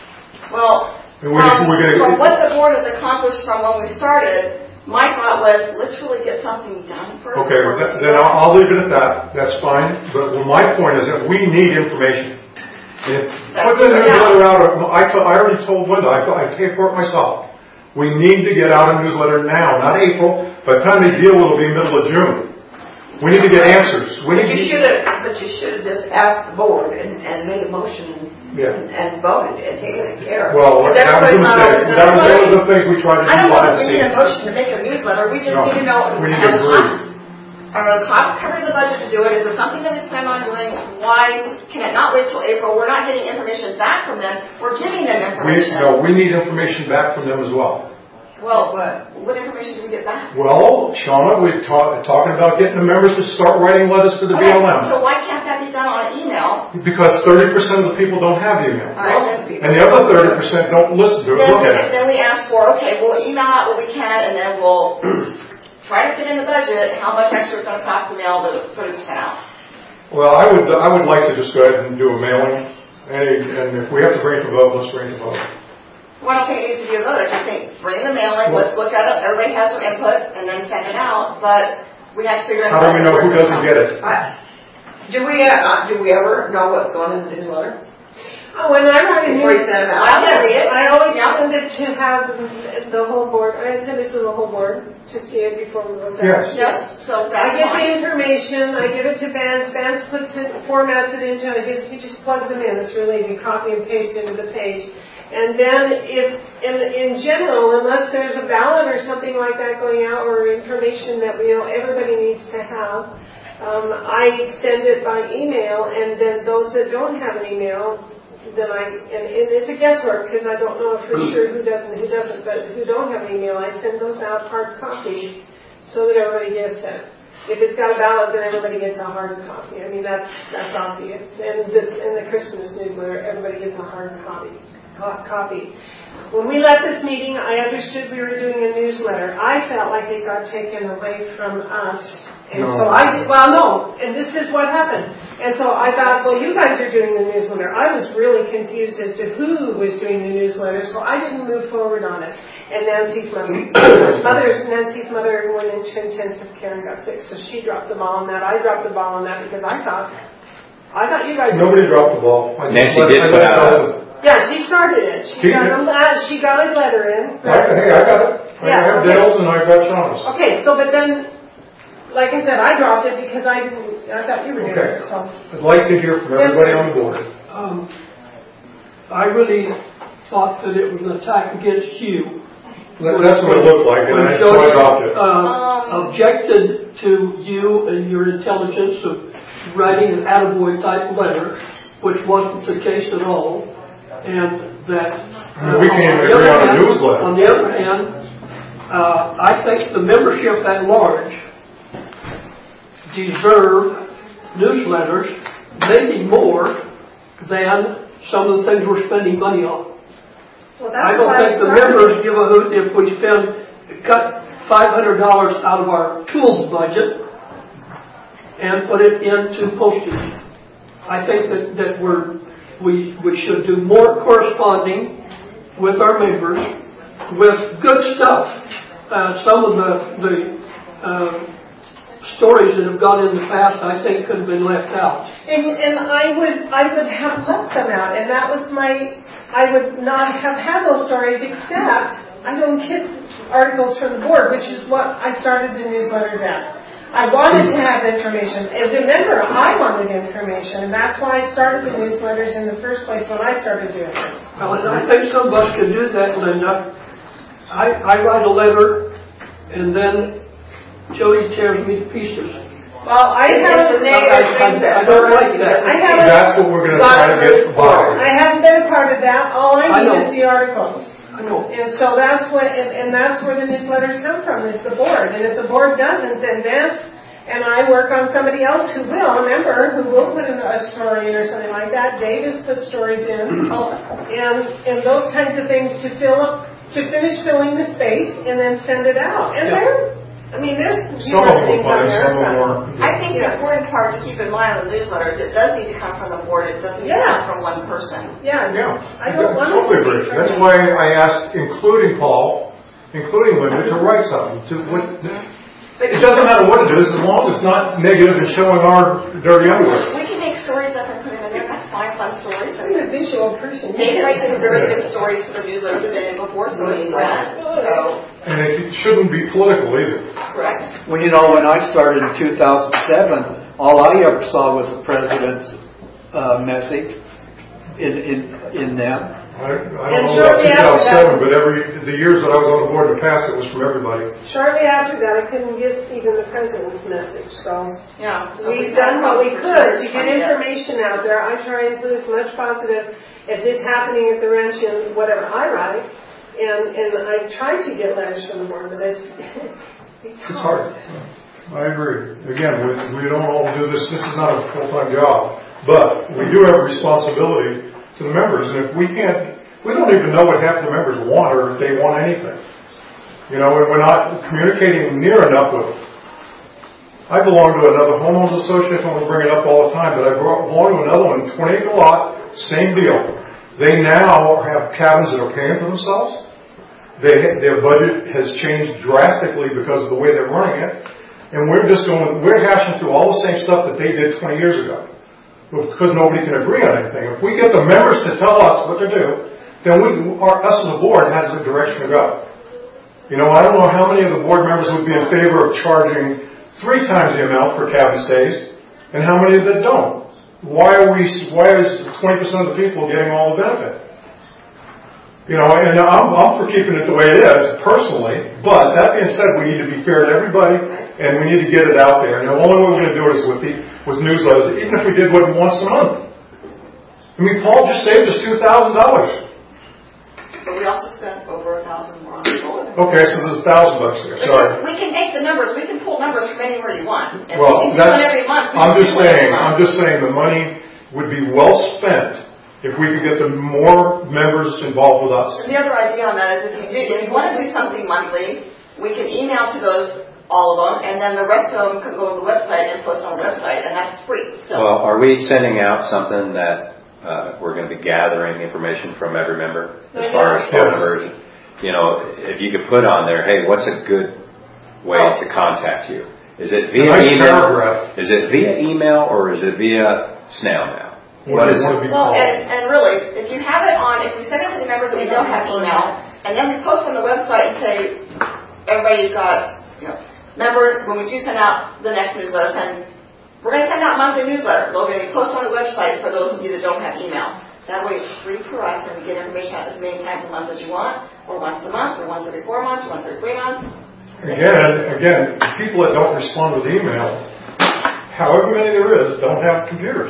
Well, we, from, we're gonna, from what the board has accomplished from when we started, my thought was, let's really get something done first. Okay, that, then I'll, I'll leave it at that. That's fine. But well, my point is that we need information. And put the newsletter out. I, I already told Linda, I, I paid for it myself. We need to get out a newsletter now, not April. By the time they deal, it'll be middle of June. We need to get answers. We but need you should have, but you should have just asked the board and, and made a motion yeah. and, and voted and taken it care of. Well, that was a mistake. That was one of the things we tried to do. I don't know if we need a motion to make a newsletter. We just no, need to know we need are to the agree. costs, are the costs covering the budget to do it? Is it something that we plan on doing? Why can it not wait till April? We're not getting information back from them. We're giving them information. We, no, we need information back from them as well. Well, what, what information do we get back? Well, Shauna, we're ta- talking about getting the members to start writing letters to the okay, B L M. So why can't that be done on an email? Because thirty percent of the people don't have email. Right, and the other thirty percent don't listen to it, then look we, at it. Then we ask for, okay, we'll email out what we can, and then we'll try to fit in the budget how much extra it's going to cost to mail the thirty percent out. Well, I would I would like to just go ahead and do a mailing. And, and if we have to bring it to vote, let's bring it to vote. Well, I don't think it needs to be a vote. I just think bring the mailing, let's look at it, everybody has their input, and then send it out. But we have to figure out how do we know who doesn't get it? I, do we uh, do we ever know what's going in the newsletter? Oh, when I write a newsletter, I want to read it. I always yeah. send it to have the whole board. I send it to the whole board to see it before we go out. Yes. Yes. So that's I get fine. the information. I give it to Vance. Vance puts it, formats it into. I just he just plugs them in. It's really easy. Copy and paste into the page. And then if, in, in general, unless there's a ballot or something like that going out or information that we know everybody needs to have, um, I send it by email, and then those that don't have an email, then I, and, and it's a guesswork because I don't know for sure who doesn't, who doesn't, but who don't have an email, I send those out hard copy so that everybody gets it. If it's got a ballot, then everybody gets a hard copy. I mean, that's, that's obvious. And this, in the Christmas newsletter, everybody gets a hard copy. copy. When we left this meeting, I understood we were doing a newsletter. I felt like it got taken away from us. And no. so I did, well, no, and this is what happened. And so I thought, well, you guys are doing the newsletter. I was really confused as to who was doing the newsletter, so I didn't move forward on it. And Nancy's mother, mother Nancy's mother went into intensive care and got sick, so she dropped the ball on that. I dropped the ball on that because I thought, I thought you guys... Nobody dropped the ball. I Nancy let, did I put out... Yeah, she started it. She, she got a, she got a letter in. Right? Hey, I got it. I yeah, have okay. Dale's and I got Shauna's. Okay, so but then, like I said, I dropped it because I didn't, I thought you were doing okay. it. So. I'd like to hear from everybody yes, on the board. Um, I really thought that it was an attack against you. Well, that's what it looked like, and I, so I dropped it. Uh, um, objected to you and your intelligence of writing an attaboy type letter, which wasn't the case at all, and that uh, we can't even agree on a newsletter. On the other hand, uh, I think the membership at large deserve newsletters, maybe more than some of the things we're spending money on. Well, I don't think the members give a hoot if we spend cut five hundred dollars out of our tools budget and put it into postage. I think that, that we're, we we should do more corresponding with our members with good stuff. Uh, some of the the uh, stories that have gone in the past, I think, could have been left out. And, and I would I would have left them out, and that was my. I would not have had those stories except I don't get articles from the board, which is what I started the newsletters at. I wanted to have information. As a member, I wanted information, and that's why I started the newsletters in the first place when I started doing this. Well, and I think some of us can do that, Linda. I, I write a letter, and then Jody tears me to pieces. Well, I haven't, negative things that I don't like that. I haven't, That's what we're gonna try to get by. I haven't been a part of that. All I I need know. is the articles. I know. And so that's what, and, and that's where the newsletters come from, is the board. And if the board doesn't, then Vance and I work on somebody else who will, a member who will put in a story in or something like that. Dave has put stories in. And, and those kinds of things to fill up, to finish filling the space and then send it out. And Yeah. there, I mean, there's Some of them things are on funny, there. some of them aren't. I think the important part to keep in mind on the newsletters, it does need to come from the board. It doesn't need to Yeah. come from one person. Yeah. Yeah, I don't want to totally speak agree. for That's him. why I asked, including Paul, including Linda, to write something. To what, it doesn't matter what it is, as long as it's not negative and showing our dirty underwear. We can make stories up and put them in there. That's fine, fun stories. I'm a visual person. Dave writes some very good stories for the newsletter that been in before, so is Brad. So, And it shouldn't be political either. correct. Well, you know, when I started in two thousand seven, all I ever saw was the president's uh, message in in in them. I, I don't And know about shortly two thousand seven, after but every, the years that I was on the board in the past, it was from everybody. Shortly after that, I couldn't get even the president's message, so Yeah. So we've we've done what we for could years to get trying to- information out there. I try and put as much positive as is happening at the ranch in whatever I write, and and I tried to get letters from the board, but it's it's It's hard. I agree. Again, we, we don't all do this. This is not a full-time job, but we do have a responsibility to the members. And if we can't, we don't even know what half the members want or if they want anything. You know, and we're not communicating near enough with them. I belong to another homeowners association. I'm going to bring it up all the time, but I belong to another one, twenty acre lot, same deal. They now have cabins that are paying for themselves. They, their budget has changed drastically because of the way they're running it. And we're just going, we're hashing through all the same stuff that they did twenty years ago. Because nobody can agree on anything. If we get the members to tell us what to do, then we, our, us as a board has a direction to go. You know, I don't know how many of the board members would be in favor of charging three times the amount for cabin stays, and how many that don't. Why are we, why is twenty percent of the people getting all the benefit? You know, and I'm, I'm for keeping it the way it is, personally, but that being said, we need to be fair to everybody, and we need to get it out there. And the only way we're going to do it is with the, with newsletters, even if we did one once a month. I mean, Paul just saved us two thousand dollars. But we also spent over a thousand more on the bulletin. Okay, so there's a thousand bucks there, sorry. We can make the numbers, we can pull numbers from anywhere you want. If Well, we can do that's, one every month, we I'm can just do one every saying, month. I'm just saying the money would be well spent if we could get the more members involved with us. And the other idea on that is if you do, if you want to do something monthly, we can email to those, all of them, and then the rest of them can go to the website and post on the website, and that's free. So. Well, are we sending out something that uh, we're going to be gathering information from every member as far as phone Yes. numbers? You know, if you could put on there, hey, what's a good way Oh. to contact you? Is it via Nice email? paragraph. Is it via email or is it via snail mail? What What do is you want to it? be Well, called? and, and really, if you have it on, if we send it to the members and we don't have email, and then we post on the website and say, everybody got, you know, remember, when we do send out the next newsletter, send, we're going to send out monthly newsletter. We're going to post on the website for those of you that don't have email. That way it's free for us, and we get information out as many times a month as you want, or once a month, or once every four months, or once every three months. Again, again, people that don't respond with email, however many there is, don't have computers.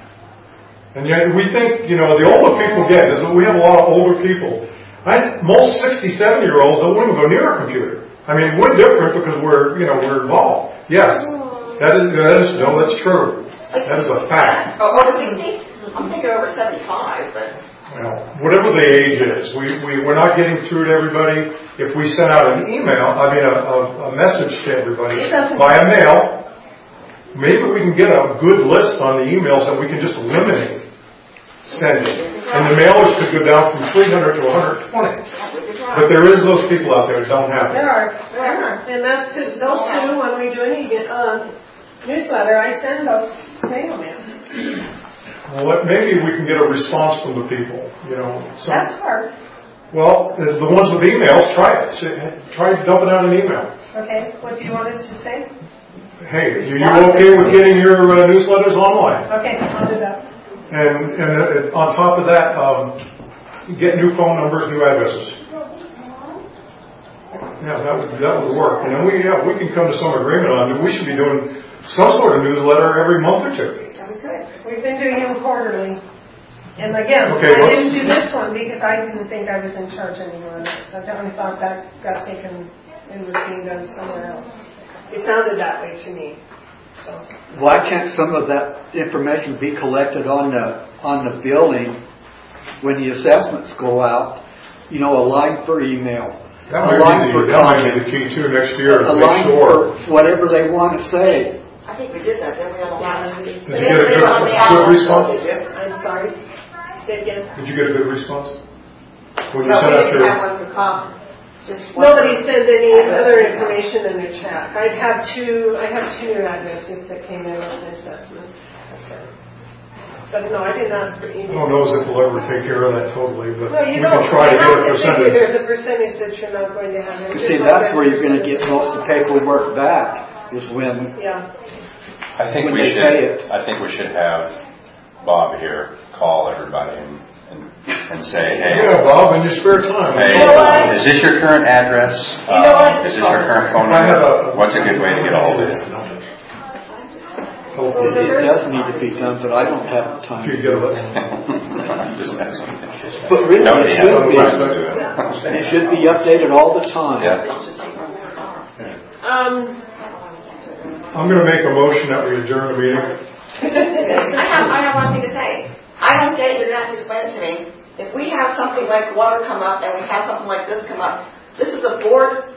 And yet we think, you know, the older people get this. We have a lot of older people. I, most sixty-seven-year-olds don't even go near a computer. I mean, we're different because we're, you know, we're involved. Yes, that is, that is no, that's true. That is a fact. Oh, over sixty? I'm thinking over seventy-five, but. Well, whatever the age is, we, we, we're not getting through to everybody. If we send out an email, I mean a, a, a message to everybody via mail, maybe we can get a good list on the emails that we can just eliminate sending. And the mailers could go down from three hundred to one hundred twenty. But there is those people out there that don't have it. There are, there are, and that's who, those two, when we do any uh, newsletter, I send those snail mail. Well, what- maybe we can get a response from the people, you know. Some, That's hard. well, the the ones with emails, try it. Say- Try dumping out an email. Okay, what do you want it to say? Hey, are you okay with getting your uh, newsletters online? Okay, I'll do that. And, and uh, on top of that, um, get new phone numbers, new addresses. Yeah, that would that would work. And then we yeah we can come to some agreement on it. We should be doing some sort of newsletter every month or two. Yeah, we could. We've been doing them quarterly. And again, Okay, I what's- didn't do this one because I didn't think I was in charge anymore. So I definitely thought that got taken and was being done somewhere else. It sounded that way to me. So. Why can't some of that information be collected on the on the billing when the assessments go out? You know, a line for email, That a might line be for the, that might be comments, the key too next year. a To line make sure. for whatever they want to say. I think we did that, didn't we, on the last Did meeting? you get a good, good response? I'm sorry. Say again. Did you get a good response? When you No, sent we out didn't your... have one for comments. Just one Nobody for- sent any other information in the chat. I have two. I have two new addresses that came in on the assessments. But no, I didn't ask for I email. don't know if we'll ever take care of that totally, but No, we you can don't. try to You get a have to figure percentage. there's a percentage that you're not going to have. It's See, just that's like where you're going to percentage. get most of the paperwork back. Is when Yeah. I think when we they should, pay it. I think we should have Bob here call everybody and, and, and say, hey. Yeah, Bob, in your spare time. Hey, You know what? is this your current address? You know what? Uh, is this your current phone I number? have a- What's a good way to get a hold of you? It, it does need to be done, but I don't have the time to do it. Just asking. But really, Nobody it has should the be. time to do it. It should be updated all the time. Yeah. Um. I'm going to make a motion that we adjourn the meeting. I have, I have one thing to say. I don't get it, you're going to have to explain it to me. If we have something like water come up and we have something like this come up, this is a board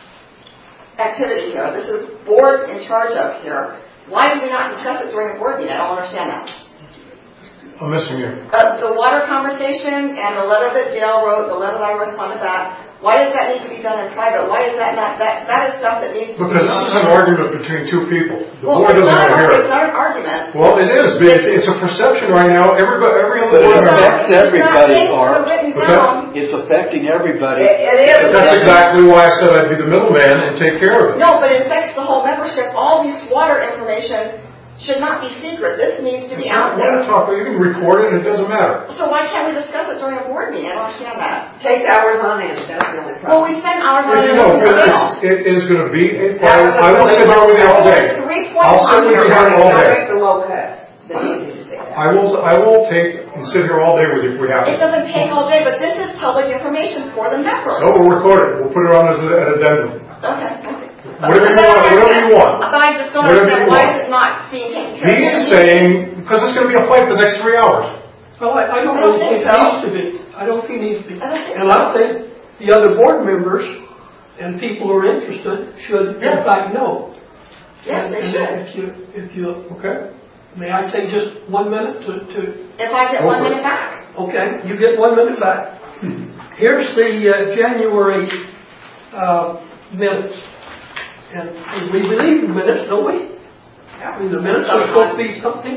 activity here. This is board in charge of here. Why did we not discuss it during a board meeting? I don't understand that. I'm missing you. Uh, the water conversation and the letter that Dale wrote, the letter that I responded back, why does that need to be done in private? Why is that not, that, that is stuff that needs to be Because this is an argument between two people. The Well, board it's doesn't not, want to hear it's it. not an argument. Well, it is. but It's, it's a perception right now. Everybody, every other But board it member. affects everybody, It's not Art. things that are written What's that? down. It's affecting everybody. It, it is. That's exactly why I said I'd be the middleman and take care of it. No, but it affects the whole membership. All this water information should not be secret. This needs to be It's not out water there. talk. You can record it. It doesn't matter. So why can't we discuss it during a board meeting? I don't understand that. Takes hours on end, that's the only Well, problem. we spend hours on If you it. know, every it time. is, it is going to be a That problem. was I will really sit down with you all day. There's three points I'll sit on with here. you here all Don't day. make the low cuts. Then you need to say that. I will, I will take and sit here all day with you if we have It to. doesn't take all day, but this is public information for the members. No, we'll record it. We'll put it on as an addendum. Okay, okay. Whatever you want, whatever you want. But I just don't Whatever understand you why want. is it not being taken care of. He's saying, because it's going to be a fight the next three hours. Well, I, I don't I don't really think think it so. needs to be. I don't think it needs to be. I don't think And so. I think the other board members and people who are interested should, in Yeah. fact, know. Yes, they And should. If you, if you, okay, may I take just one minute to, to, If I get one minute back. okay, you get one minute back. Here's the uh, January uh, minutes. And we believe in minutes, don't we? I mean, the minutes are supposed to be something.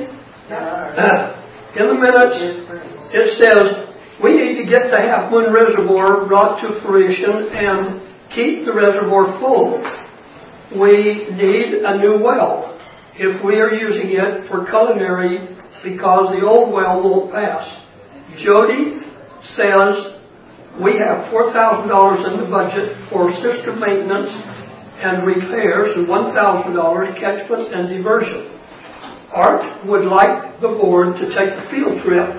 In the minutes, it says, we need to get the Half Moon Reservoir brought to fruition and keep the reservoir full. We need a new well if we are using it for culinary because the old well won't pass. Jody says we have four thousand dollars in the budget for system maintenance and repairs and one thousand dollars catchment and diversion. Art would like the board to take a field trip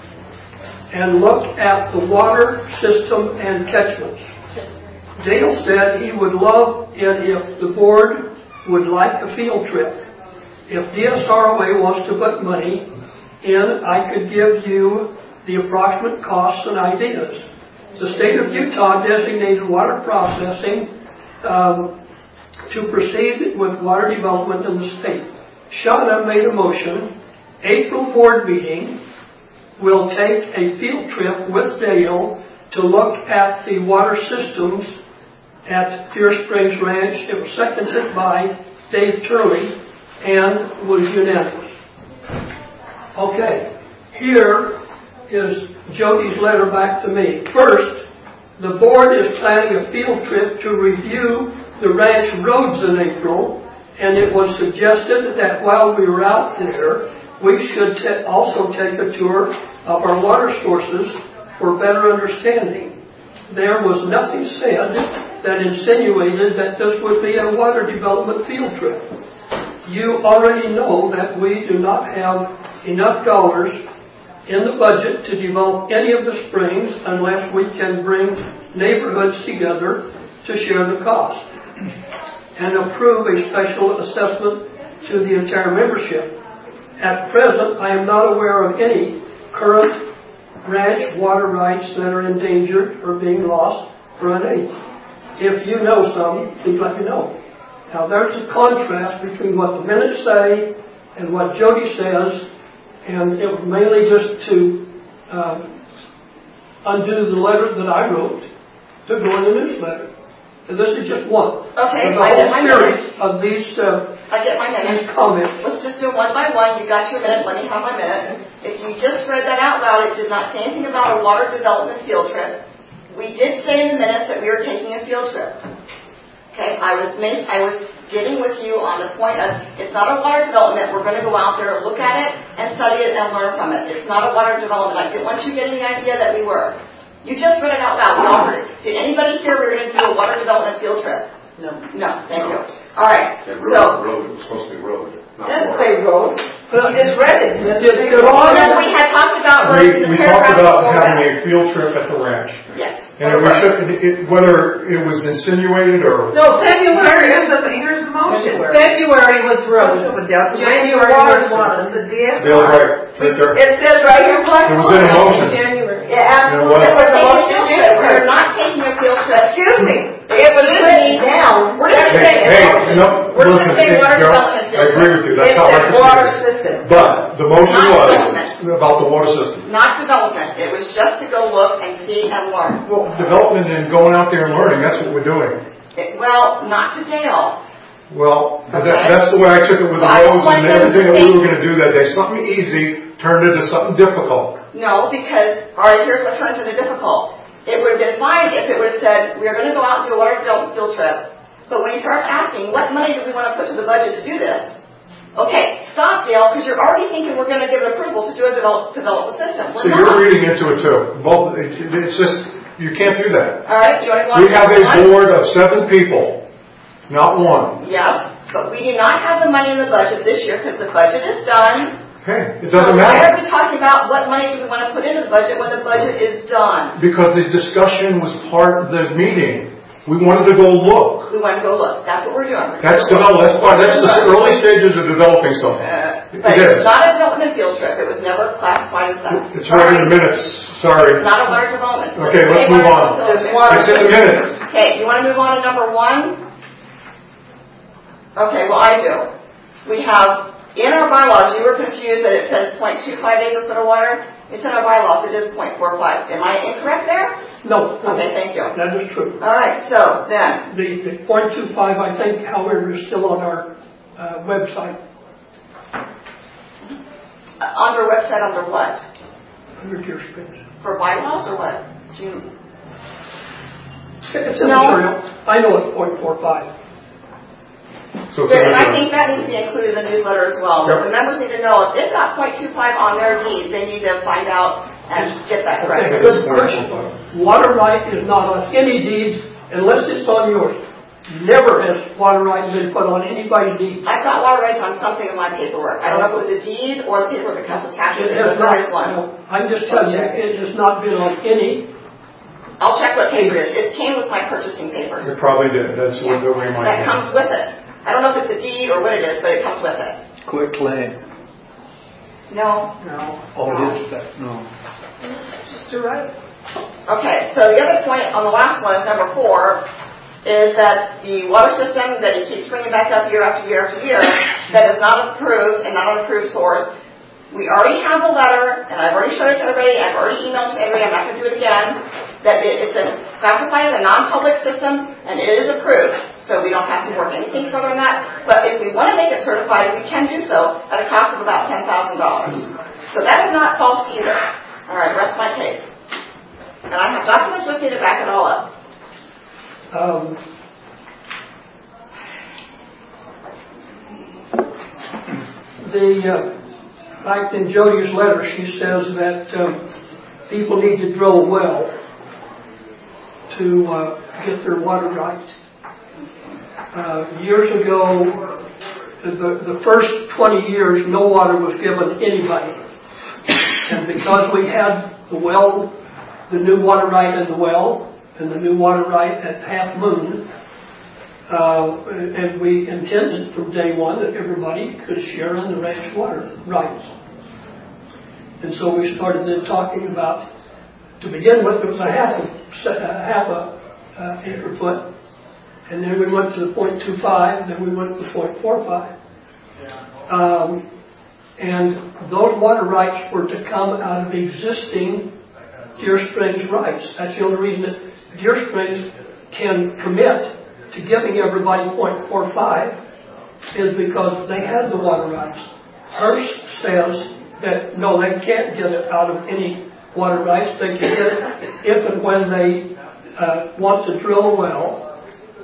and look at the water system and catchments. Dale said he would love it if the board would like a field trip. If D S R O A wants to put money in, I could give you the approximate costs and ideas. The state of Utah designated water processing um, to proceed with water development in the state. Shauna made a motion. April board meeting will take a field trip with Dale to look at the water systems at Deer Springs Ranch. It was seconded by Dave Turley and was unanimous. Okay, here is Jody's letter back to me. First, the board is planning a field trip to review the ranch roads in April, and it was suggested that while we were out there, we should t- also take a tour of our water sources for better understanding. There was nothing said that insinuated that this would be a water development field trip. you already know that we do not have enough dollars in the budget to develop any of the springs unless we can bring neighborhoods together to share the cost and approve a special assessment to the entire membership. At present, I am not aware of any current ranch water rights that are endangered or being lost for an age. If you know some, please let me know. Now there's a contrast between what the minutes say and what Jody says, and it was mainly just to uh, undo the letter that I wrote to go in the newsletter. And this is just one. Okay, There's a I get whole my series minute. of these, uh, I get my minute. comments. Let's just do it one by one. You got your minute. Let me have my minute. If you just read that out loud, it did not say anything about a water development field trip. We did say in the minutes that we were taking a field trip. Okay, I was mis- I was getting with you on the point of it's not a water development. We're going to go out there, look at it, and study it and learn from it. It's not a water development. I didn't want you getting the idea that we were. You just read it out loud. We all heard it. Did anybody hear we were going to do a water development field trip? No. No, thank you. All right, Yeah, so. road, road, it was supposed to be road. Not It doesn't water. say road. You just read it. Did, did all No, we had talked about roads in We, the we talked paragraph about before having that. a field trip at the ranch. Yes. And it was just, it, whether it was insinuated or, No, February, here's the, here's the motion. February was roads. January was one. The D S. Bill, right, right there. It says right here, black. It was in a motion. January. It Yeah, absolutely. was. It was a Taking a motion. field trip. We're not taking a field trip. Excuse me. It was Excuse written me. down. We're just Hey, saying. hey, no, We're listen, just saying water Joe, development field I agree trip. with you, that's It's how I a water perceive it. system. But the motion Not was development. about the water system. Not development. It was just to go look and see and learn. Well, development and going out there and learning, that's what we're doing. It, well, not to Dale. Well, that, Okay. that's the way I took it with the I don't roads want and them to everything that we think- were gonna do that day. Something easy turned into something difficult. No, because, all right, here's what turns into difficult. It would have been fine if it would have said, we are going to go out and do a water field field trip. But when he starts asking, what money do we want to put to the budget to do this? Okay, stop, Dale, because you're already thinking we're going to give an approval to do a develop, develop a system. We're So not. you're reading into it too. Both, it, it's just, you can't do that. All right, you want to go on We to have a one? board of seven people, not one. Yes, but we do not have the money in the budget this year because the budget is done. Okay, it So doesn't why matter. are we talking about what money do we want to put into the budget when the budget is done? Because the discussion was part of the meeting. We wanted to go look. We want to go look. That's what we're doing. That's develop, that's part, that's the early stages of developing something. Uh, It but is. it's not a development field trip. It was never classified as that. It's right in the minutes, sorry. Not a water development. Okay, let's Say move water on. development. It's in the minutes. Okay, you want to move on to number one? Okay, well I do. We have, in our bylaws, you were confused that it says zero point two five acre foot of water. It's in our bylaws, it is zero point four five. Am I incorrect there? No. no. Okay, thank you. That is true. All right, so then, The, the point two five, I think, however, is still on our uh, website, uh, on our website, under what? under Deer Springs. For bylaws or what? Do you, It's in No. the material. I know it's point four five. So it's Good, in and the I think that needs to be included in the newsletter as well. Yep. The members need to know if they've got zero point two five on their deed, they need to find out and get that Okay, corrected. good question. Water right is not on any deeds unless it's on yours. Never has water right been put on anybody's deed. I've got water rights on something in my paperwork. I don't know if it was a deed or the paperwork that comes attached It with it, has but there is not, one. no, I'm just telling you, it has not been on any. I'll check what paper it is. It came with my purchasing papers. It probably did, that's what the way mine That came. comes with it. I don't know if it's a deed or what it is, but it comes with it. Quick claim. No. No. Oh, it is that, no. Just to write. Okay, so the other point on the last one is number four, is that the water system that he keeps bringing back up year after year after year, that is not approved and not an approved source. We already have a letter, and I've already showed it to everybody, I've already emailed to everybody, I'm not going to do it again, that it is classified as a non-public system, and it is approved. So we don't have to work anything further than that. But if we want to make it certified, we can do so at a cost of about ten thousand dollars. So that is not false either. All right, rest my case. And I have documents with me to back it all up. Um, the, uh, like in Jody's letter, she says that um, people need to drill a well to uh, get their water right. Uh, years ago, the, the first twenty years, no water was given to anybody. And because we had the well, the new water right in the well, and the new water right at Half Moon, uh, and we intended from day one that everybody could share in the ranch water rights. And so we started then talking about, to begin with, it was a half a, a half a uh, acre foot, and then we went to the point two five, then we went to the point four five. Um, and those water rights were to come out of existing Deer Springs rights. That's the only reason that Deer Springs can commit to giving everybody point four five is because they had the water rights. Hearst says that no, they can't get it out of any water rights. They can get it if and when they uh, want to drill a well.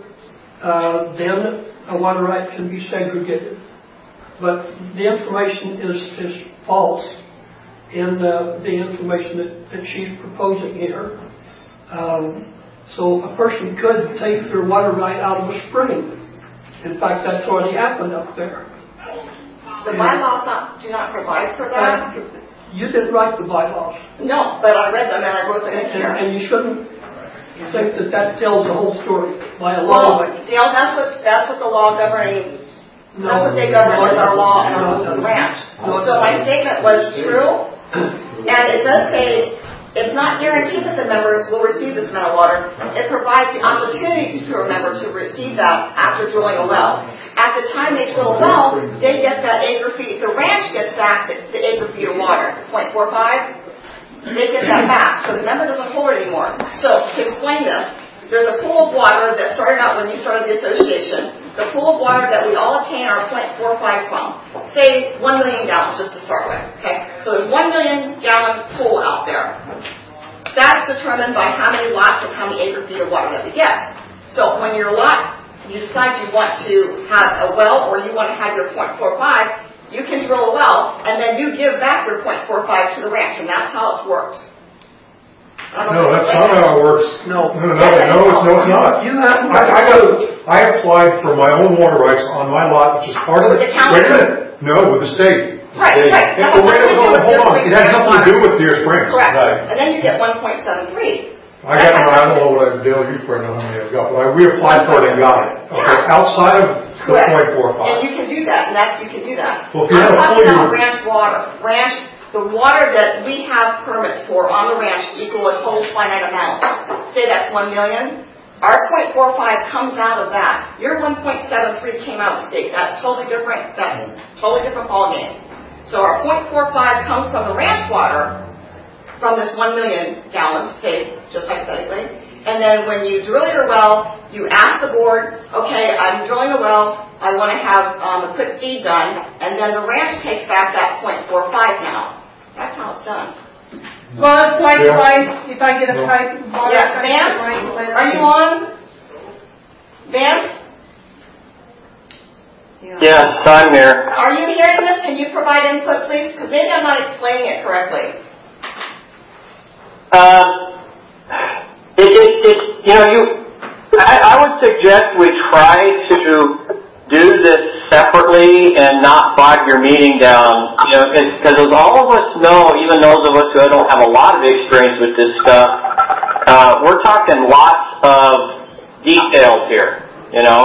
Uh, then a water right can be segregated. But the information is, is false in uh, the information that, that she's proposing here. Um, so a person could take their water right out of a spring. In fact, that's already happened up there. The bylaws not, do not provide for that? Uh, you didn't write the bylaws. No, but I read them and I wrote them in and, here. And you shouldn't think that that tells the whole story by a long way. Well, Dale, that's what, that's what the law governing No, That's what they govern no, as our law and our no, rules of the ranch. no, So my statement was true, and it does say it's not guaranteed that the members will receive this amount of water. It provides the opportunity to a member to receive that after drilling a well. At the time they drill a well, they get that acre feet. The ranch gets back the, the acre feet of water, zero point four five. They get that back, so the member doesn't hold it anymore. So to explain this, there's a pool of water that started out when you started the association. The pool of water that we all attain our zero point four five from, say one million gallons just to start with, okay? So there's one million gallon pool out there. That's determined by how many lots and how many acre feet of water that we get. So when your lot, you decide you want to have a well or you want to have your zero point four five, you can drill a well and then you give back your zero point four five to the ranch, and that's how it's worked. No, that's not how it works. No, no, no, no, no, it's, no, it's not. You have. I, I got. I applied for my own water rights on my lot, which is part of the it. county. Wait a minute. No, with the state. Right, state. right. It, wait, wait, hold, hold on. It has nothing to do with Deer Springs. Correct. Right. And then you get one point seven three. I got. No, I don't know what I Dale. You probably know how many I've got, but I reapplied for it and got it. Okay, outside of the zero point four five. And you can do that, and that you can do that. Well, if you I'm have a talking full about ranch water. Ranch. The water that we have permits for on the ranch equal a total finite amount. Say that's one million. Our zero point four five comes out of that. Your one point seven three came out of state. That's totally different. That's totally different ballgame. So our zero point four five comes from the ranch water, from this one million gallons, say, just hypothetically. And then when you drill your well, you ask the board, okay, I'm drilling a well, I want to have um, a quick deed done, and then the ranch takes back that zero point four five now. That's how it's done. Well, it's like if I, if I get a pipe of water. Yeah, Vance, are you on? Vance? Yeah. Yes, I'm here. Are you hearing this? Can you provide input, please? Because maybe I'm not explaining it correctly. Um, it, it, it, you know, you, I, I would suggest we try to do this separately and not bog your meeting down, you know, because as all of us know, even those of us who don't have a lot of experience with this stuff, uh, we're talking lots of details here, you know.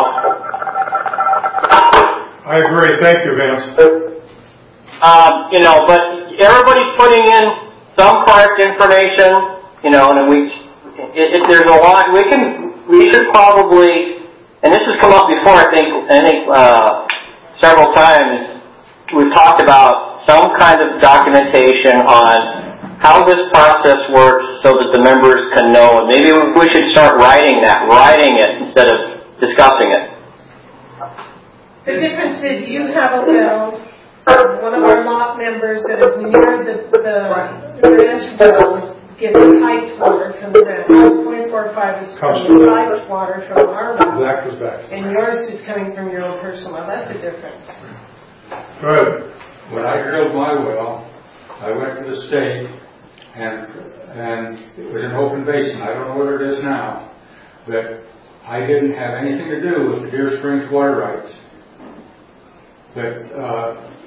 I agree. Thank you, Vance. Um, you know, but everybody's putting in some correct information, you know, and we, if there's a lot, we can, we should probably. And this has come up before, I think, I think uh, several times. We've talked about some kind of documentation on how this process works so that the members can know. And maybe we should start writing that, writing it instead of discussing it. The difference is you have a well, one of our lot members that is near the, the ranch well gets piped water comes in. zero point four five is from the piped water from our well. That goes back. And yours is coming from your own personal well. That's the difference. Good. When I drilled my well, I went to the state, and and it was an open basin. I don't know whether it is now, but I didn't have anything to do with the Deer Springs water rights. But, uh,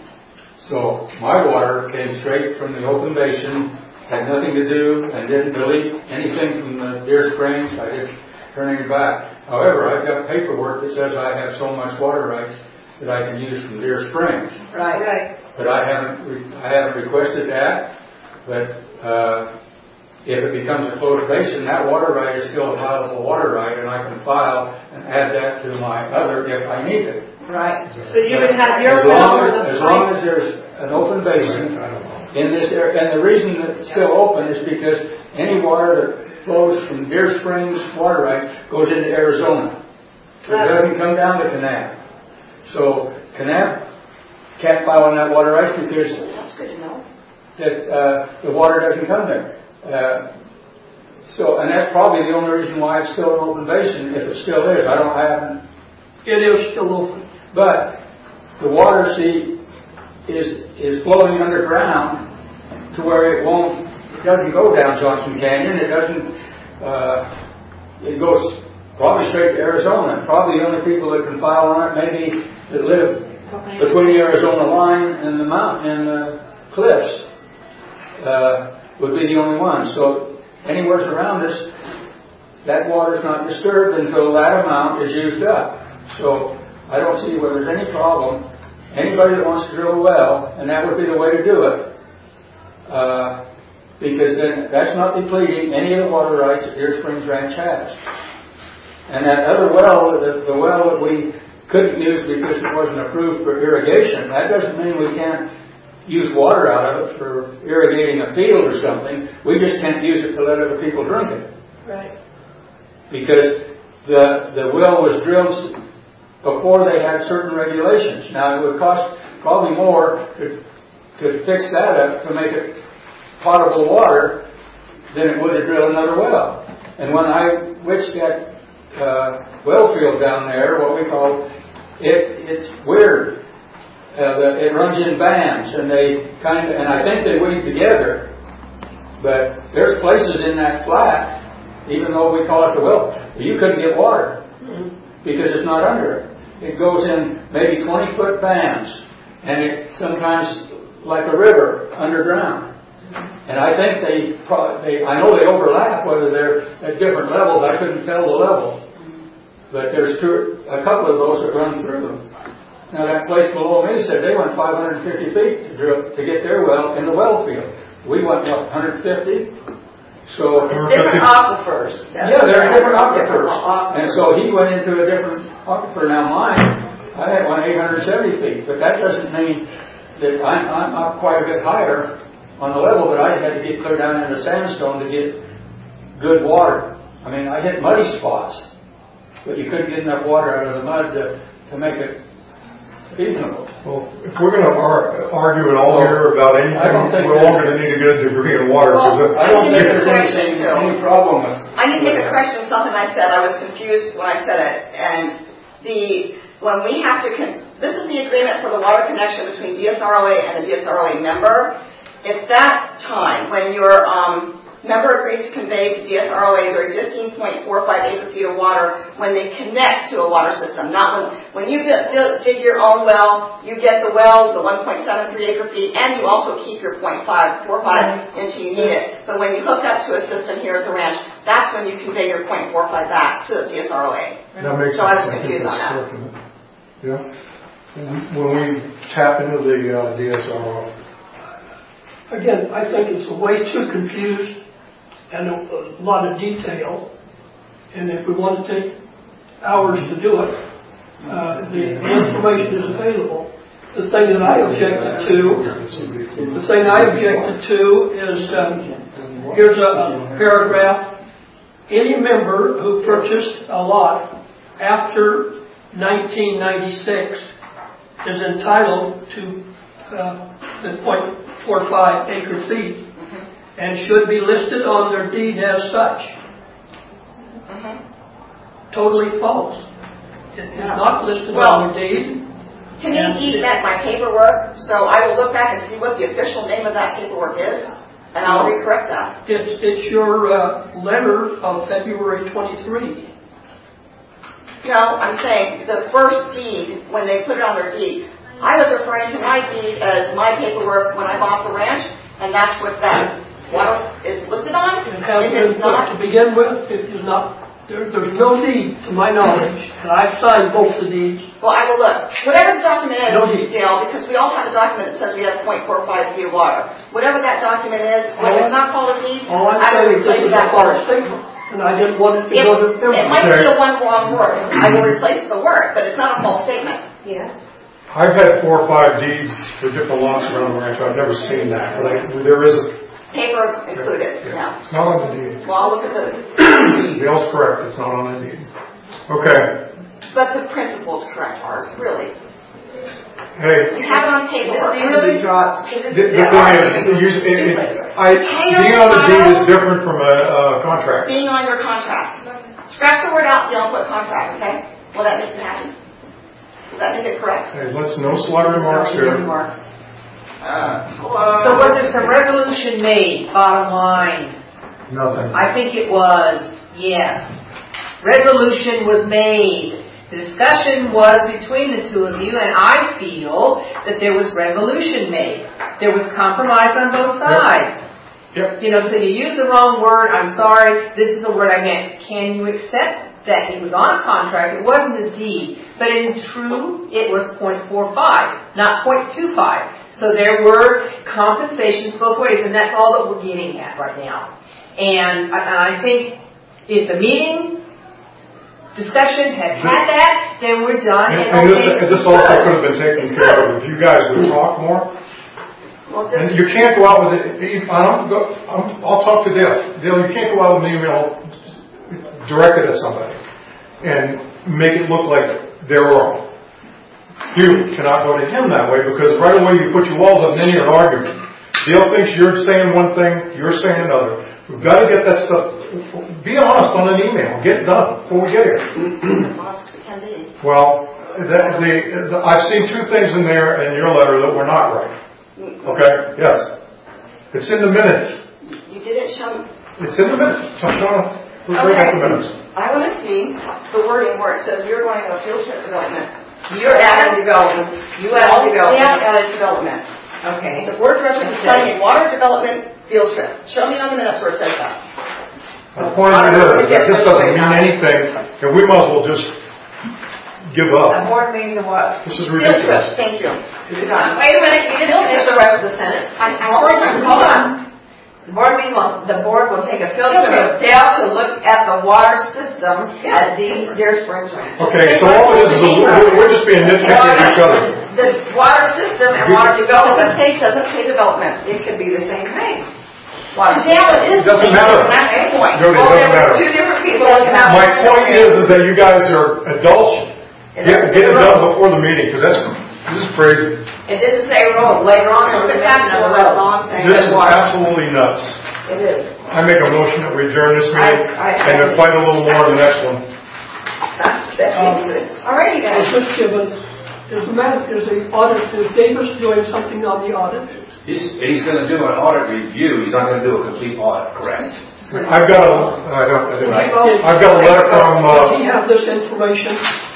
so my water came straight from the open basin, had nothing to do, and didn't delete anything from the Deer Springs. I didn't turn it back. However, I've got paperwork that says I have so much water rights that I can use from Deer Springs. Right. Right. But I haven't, re- I haven't requested that. But uh, if it becomes a closed basin, that water right is still a viable water right, and I can file and add that to my other if I need it. Right. So you would have your as long well as, on the as long as there's an open basin in this area, and the reason that it's still open is because any water that flows from Deer Springs water right goes into Arizona. It doesn't come down to Kanab. So Kanab can't file on that water right because That's good to know. that uh, the water doesn't come there. Uh, so, and that's probably the only reason why it's still an open basin. If it still is, I don't I haven't. It is still open. But the water, see, is is flowing underground to where it won't. It doesn't go down Johnson Canyon. It doesn't. Uh, it goes probably straight to Arizona. Probably the only people that can file on it, maybe that live between the Arizona line and the mountain and the cliffs, uh, would be the only ones. So anywhere around us, that water's not disturbed until that amount is used up. So I don't see where there's any problem. Anybody that wants to drill a well, and that would be the way to do it, uh, because then that's not depleting any of the water rights that Deer Springs Ranch has. And that other well, the, the well that we couldn't use because it wasn't approved for irrigation, that doesn't mean we can't use water out of it for irrigating a field or something. We just can't use it to let other people drink it. Right. Because the the well was drilled before they had certain regulations. Now, it would cost probably more to, to fix that up, to make it potable water, than it would to drill another well. And when I witched that uh, well field down there, what we call it, it's weird. Uh, the, it runs in bands, and they kind of, and I think they weed together. But there's places in that flat, even though we call it the well, you couldn't get water because it's not under it. It goes in maybe twenty foot bands, and it's sometimes like a river underground. And I think they, they, I know they overlap, whether they're at different levels. I couldn't tell the level, but there's two, a couple of those that run through them. Now that place below me said they went five hundred fifty feet to drill to get their well in the well field. We went what, one hundred fifty. So it's different aquifers. Yeah, there are different aquifers. And so he went into a different aquifer. Now mine, I had one eight hundred seventy feet, but that doesn't mean that I'm, I'm up quite a bit higher on the level, but I had to get clear down into sandstone to get good water. I mean, I hit muddy spots, but you couldn't get enough water out of the mud to, to make it feasible. Well, if we're going to ar- argue at all here about anything, we're all going to need a good degree of water. Well, I don't think there's anything, any problem with it. I need to make a correction of something I said. I was confused when I said it. And the when we have to, con- this is the agreement for the water connection between D S R O A and the D S R O A member. It's that time when your um, member agrees to convey to D S R O A their existing zero point four five acre feet of water when they connect to a water system. Not when, when you dig your own well, you get the well, the one point seven three acre feet, and you also keep your zero point five four five until you need it. But when you hook up to a system here at the ranch, that's when you convey your zero point four five back to the D S R O A. That makes so I was sense. confused on that. Yeah. When we tap into the uh, D S R O A. Again, I think it's way too confused and a, a lot of detail. And if we want to take hours to do it, uh, the, the information is available. The thing that I objected to, the thing I objected to is, um, here's a, a paragraph. Any member who purchased a lot after nineteen ninety-six is entitled to uh, the zero point four five acre feet and should be listed on their deed as such. Mm-hmm. Totally false. It is not listed well, on their deed. To me, deed meant my paperwork, so I will look back and see what the official name of that paperwork is, and I'll no, recorrect that. It's, it's your uh, letter of February twenty-third. No, I'm saying the first deed, when they put it on their deed, I was referring to my deed as my paperwork when I bought the ranch, and that's what that water is listed on. It If has it's been, not, to begin with, it is not, there, there's no deed to my knowledge, and I've signed both the deeds. well, I will look. Whatever the document is, No deed. Dale, because we all have a document that says we have point four five feet of water. Whatever that document is, when it's not called a deed, All I'm I will saying is this replace is a that false word. statement, and I didn't want it to It, go to it might everybody. be a one wrong word. I will replace the word, but it's not a false statement. Yeah. I've had four or five deeds for different lots around the ranch. I've never seen that. But I, there is a... Paper included, yeah. It's not on the deed. Well, I'll look at the... Dale's correct. It's not on the deed. Okay. But the principle's correct, Art, really. Hey. You have it on paper. This needs to be dropped. The, the thing is, you, it, it, I, being on the deed is different from a, a contract. Being on your contract. Scratch the word out, Dale, and put contract, okay? Will that make you happy? Will that make it correct? Hey, let's no sly remarks here. Uh, so was there some resolution made, bottom line? Nothing. I think it was, yes. Resolution was made. The discussion was between the two of you, and I feel that there was resolution made. There was compromise on both sides. Yep. You know, so you use the wrong word, I'm sorry, this is the word I meant. Can you accept that it was on a contract, it wasn't a deed, but in true, it was point four five, not point two five. So there were compensations both ways, and that's all that we're getting at right now. And, and I think if the meeting discussion had had that, then we're done. And, and and this, okay, and this also could have been taken care of if you guys would talk more. Well, and you can't go out with it. I don't go, I'm, I'll talk to Dale. Dale, you can't go out with an email directed at somebody and make it look like they're wrong. You cannot go to him that way because right away you put your walls up and then you're an argument. Dale thinks you're saying one thing, you're saying another. We've got to get that stuff. Be honest on an email. Get it done before we get here. As honest as we can be. Well, the, the, the, I've seen two things in there in your letter that were not right. Okay? Yes. It's in the minutes. You didn't show... It's in the minutes. So I'm trying to Okay. break up the minutes. I want to see the wording where it says you're going on a field trip development. You're adding development. You added development. Yeah, added development. Okay. The board reference is saying water development field trip. Show me on the minutes where it says that. The point of it is that this doesn't mean anything, and we might as well just give A up. board meeting to what? This is Field ridiculous. trip, thank you. You're done. Wait a minute, you didn't Field finish trip. the rest of the sentence. I, I Hold heard on, you. hold on. The board meeting will, the board will take a field Field trip trip. down to look at the water system at the Deer Springs Ranch. Okay, so all it is is a, we're, we're just being nitpicky at each other. This water system and water Doesn't development, say, doesn't say development. it could be the same thing. Water Yeah, but it is. It doesn't matter. That's the point. Jody, it Well, doesn't there matter. were two different people looking at My it. point is, is that you guys are adults. Get, get it done before the meeting, because that's, this is crazy. It didn't say road. Later on, it was a Factual, mention of that's road. all I'm saying. This is absolutely nuts. It is. I make a motion that we adjourn this meeting I- I- and then fight a little more in the next one. That's, that's it. Alrighty Well, guys. Mister Gibbons, is the matter, is the audit, is Davis doing something on the audit? He's, he's gonna do an audit review, he's not gonna do a complete audit, correct? I've got a, I don't, I didn't- I've got a letter from, Does he uh, have this information?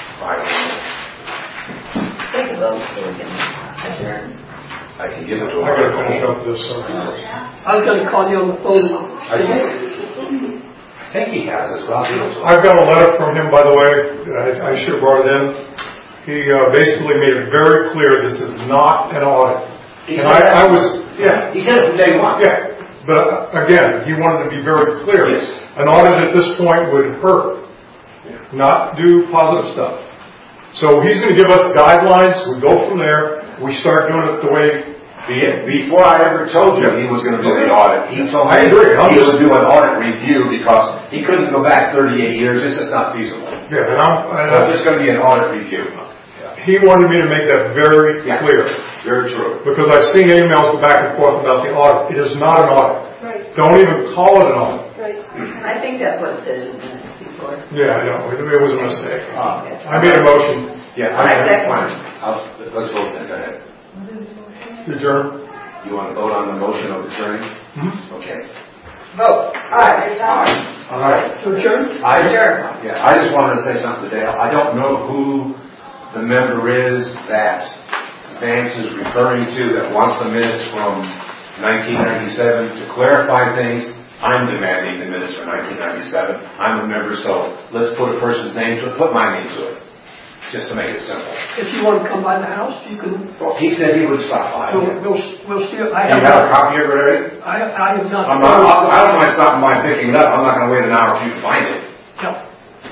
Take a vote so we can adjourn. I can give it to him. I gotta finish up this, uh, I was gonna call you on the phone. I I think he has as well. I've got a letter from him, by the way, I, I should have brought it in. He, uh, basically made it very clear this is not an audit. He And said I, I that. was, yeah. He said it from day one. Yeah, but again, he wanted to be very clear. Yes. An audit at this point would hurt, not do positive stuff. So he's going to give us guidelines. We go from there. We start doing it the way. Before I ever told you he was going to do an audit, he told I me agree. I'm he just- would do an audit review because he couldn't go back thirty-eight years. This is not feasible. Yeah, and I'm. And So it's just going to be an audit review. he wanted me to make that very Yeah. clear. Very true. Because I've seen emails go back and forth about the audit. It is not an audit. Right, Don't even call it an audit. right. I think that's what it said in the minutes before. Yeah, I know. It, it was a mistake. Uh, I made a motion. Yeah. All right, next fine. one. I'll, let's vote then. Go ahead. Adjourn. You want to vote on the motion of adjourning? Mm-hmm. Okay. Vote. All right. All right. All right. To adjourn? I, Adjourn. yeah, I just wanted to say something to Dale. I don't know who the member is that Vance is referring to that wants the minutes from nineteen ninety-seven to clarify things. I'm demanding the minutes from nineteen ninety-seven. I'm a member, so let's put a person's name to it, put my name to it, just to make it simple. If you want to come by the house, you can. Well, he said he would stop by. We'll, we'll, we'll see. If I Do you have a copy of it already? I, I have not. I'm not, I don't mind stopping by and picking it up. I'm not going to wait an hour for you to find it. Yeah.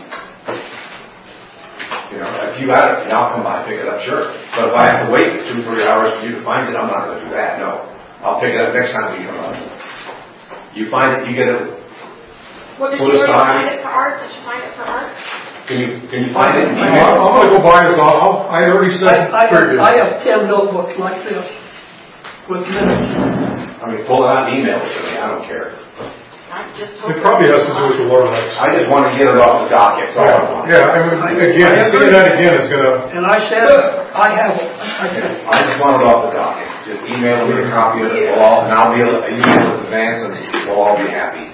You know, if you got it, I'll come by and pick it up, sure. But if I have to wait two, three hours for you to find it, I'm not going to do that, no. I'll pick it up next time you come up. You find it, you get it. Well, did you already find it for Art? Did you find it for Art? Can you, can you find it? I'm going to go buy it. I'll, I already said I, I, previous. I have ten notebooks like this with minutes. I mean, pull it out and email it to me. I don't care. It probably has to do with the water rights. I just want to get it off the docket. So yeah, yeah. I mean, again, seeing that again is going to. And I said, I have it. I, I just want it off the docket. Just email me a copy of it, we'll all, and I'll be able to email it to Vance, and we'll all be happy.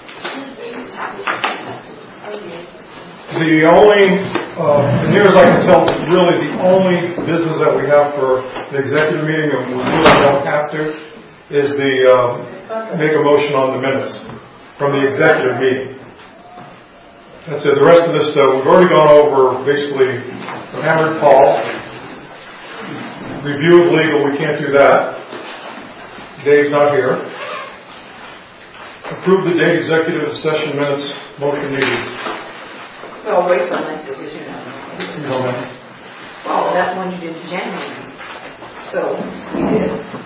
The only, uh, as near as I can tell, really the only business that we have for the executive meeting, and we really don't have to, is the uh, make a motion on the minutes from the executive meeting. That's it. The rest of this, uh, we've already gone over, basically hammered Paul. Review of legal, we can't do that. Dave's not here. Approve the date executive session minutes, motion needed. Well, wait till next week, because you know. You know that. Well, that's when you did to January. So, you did.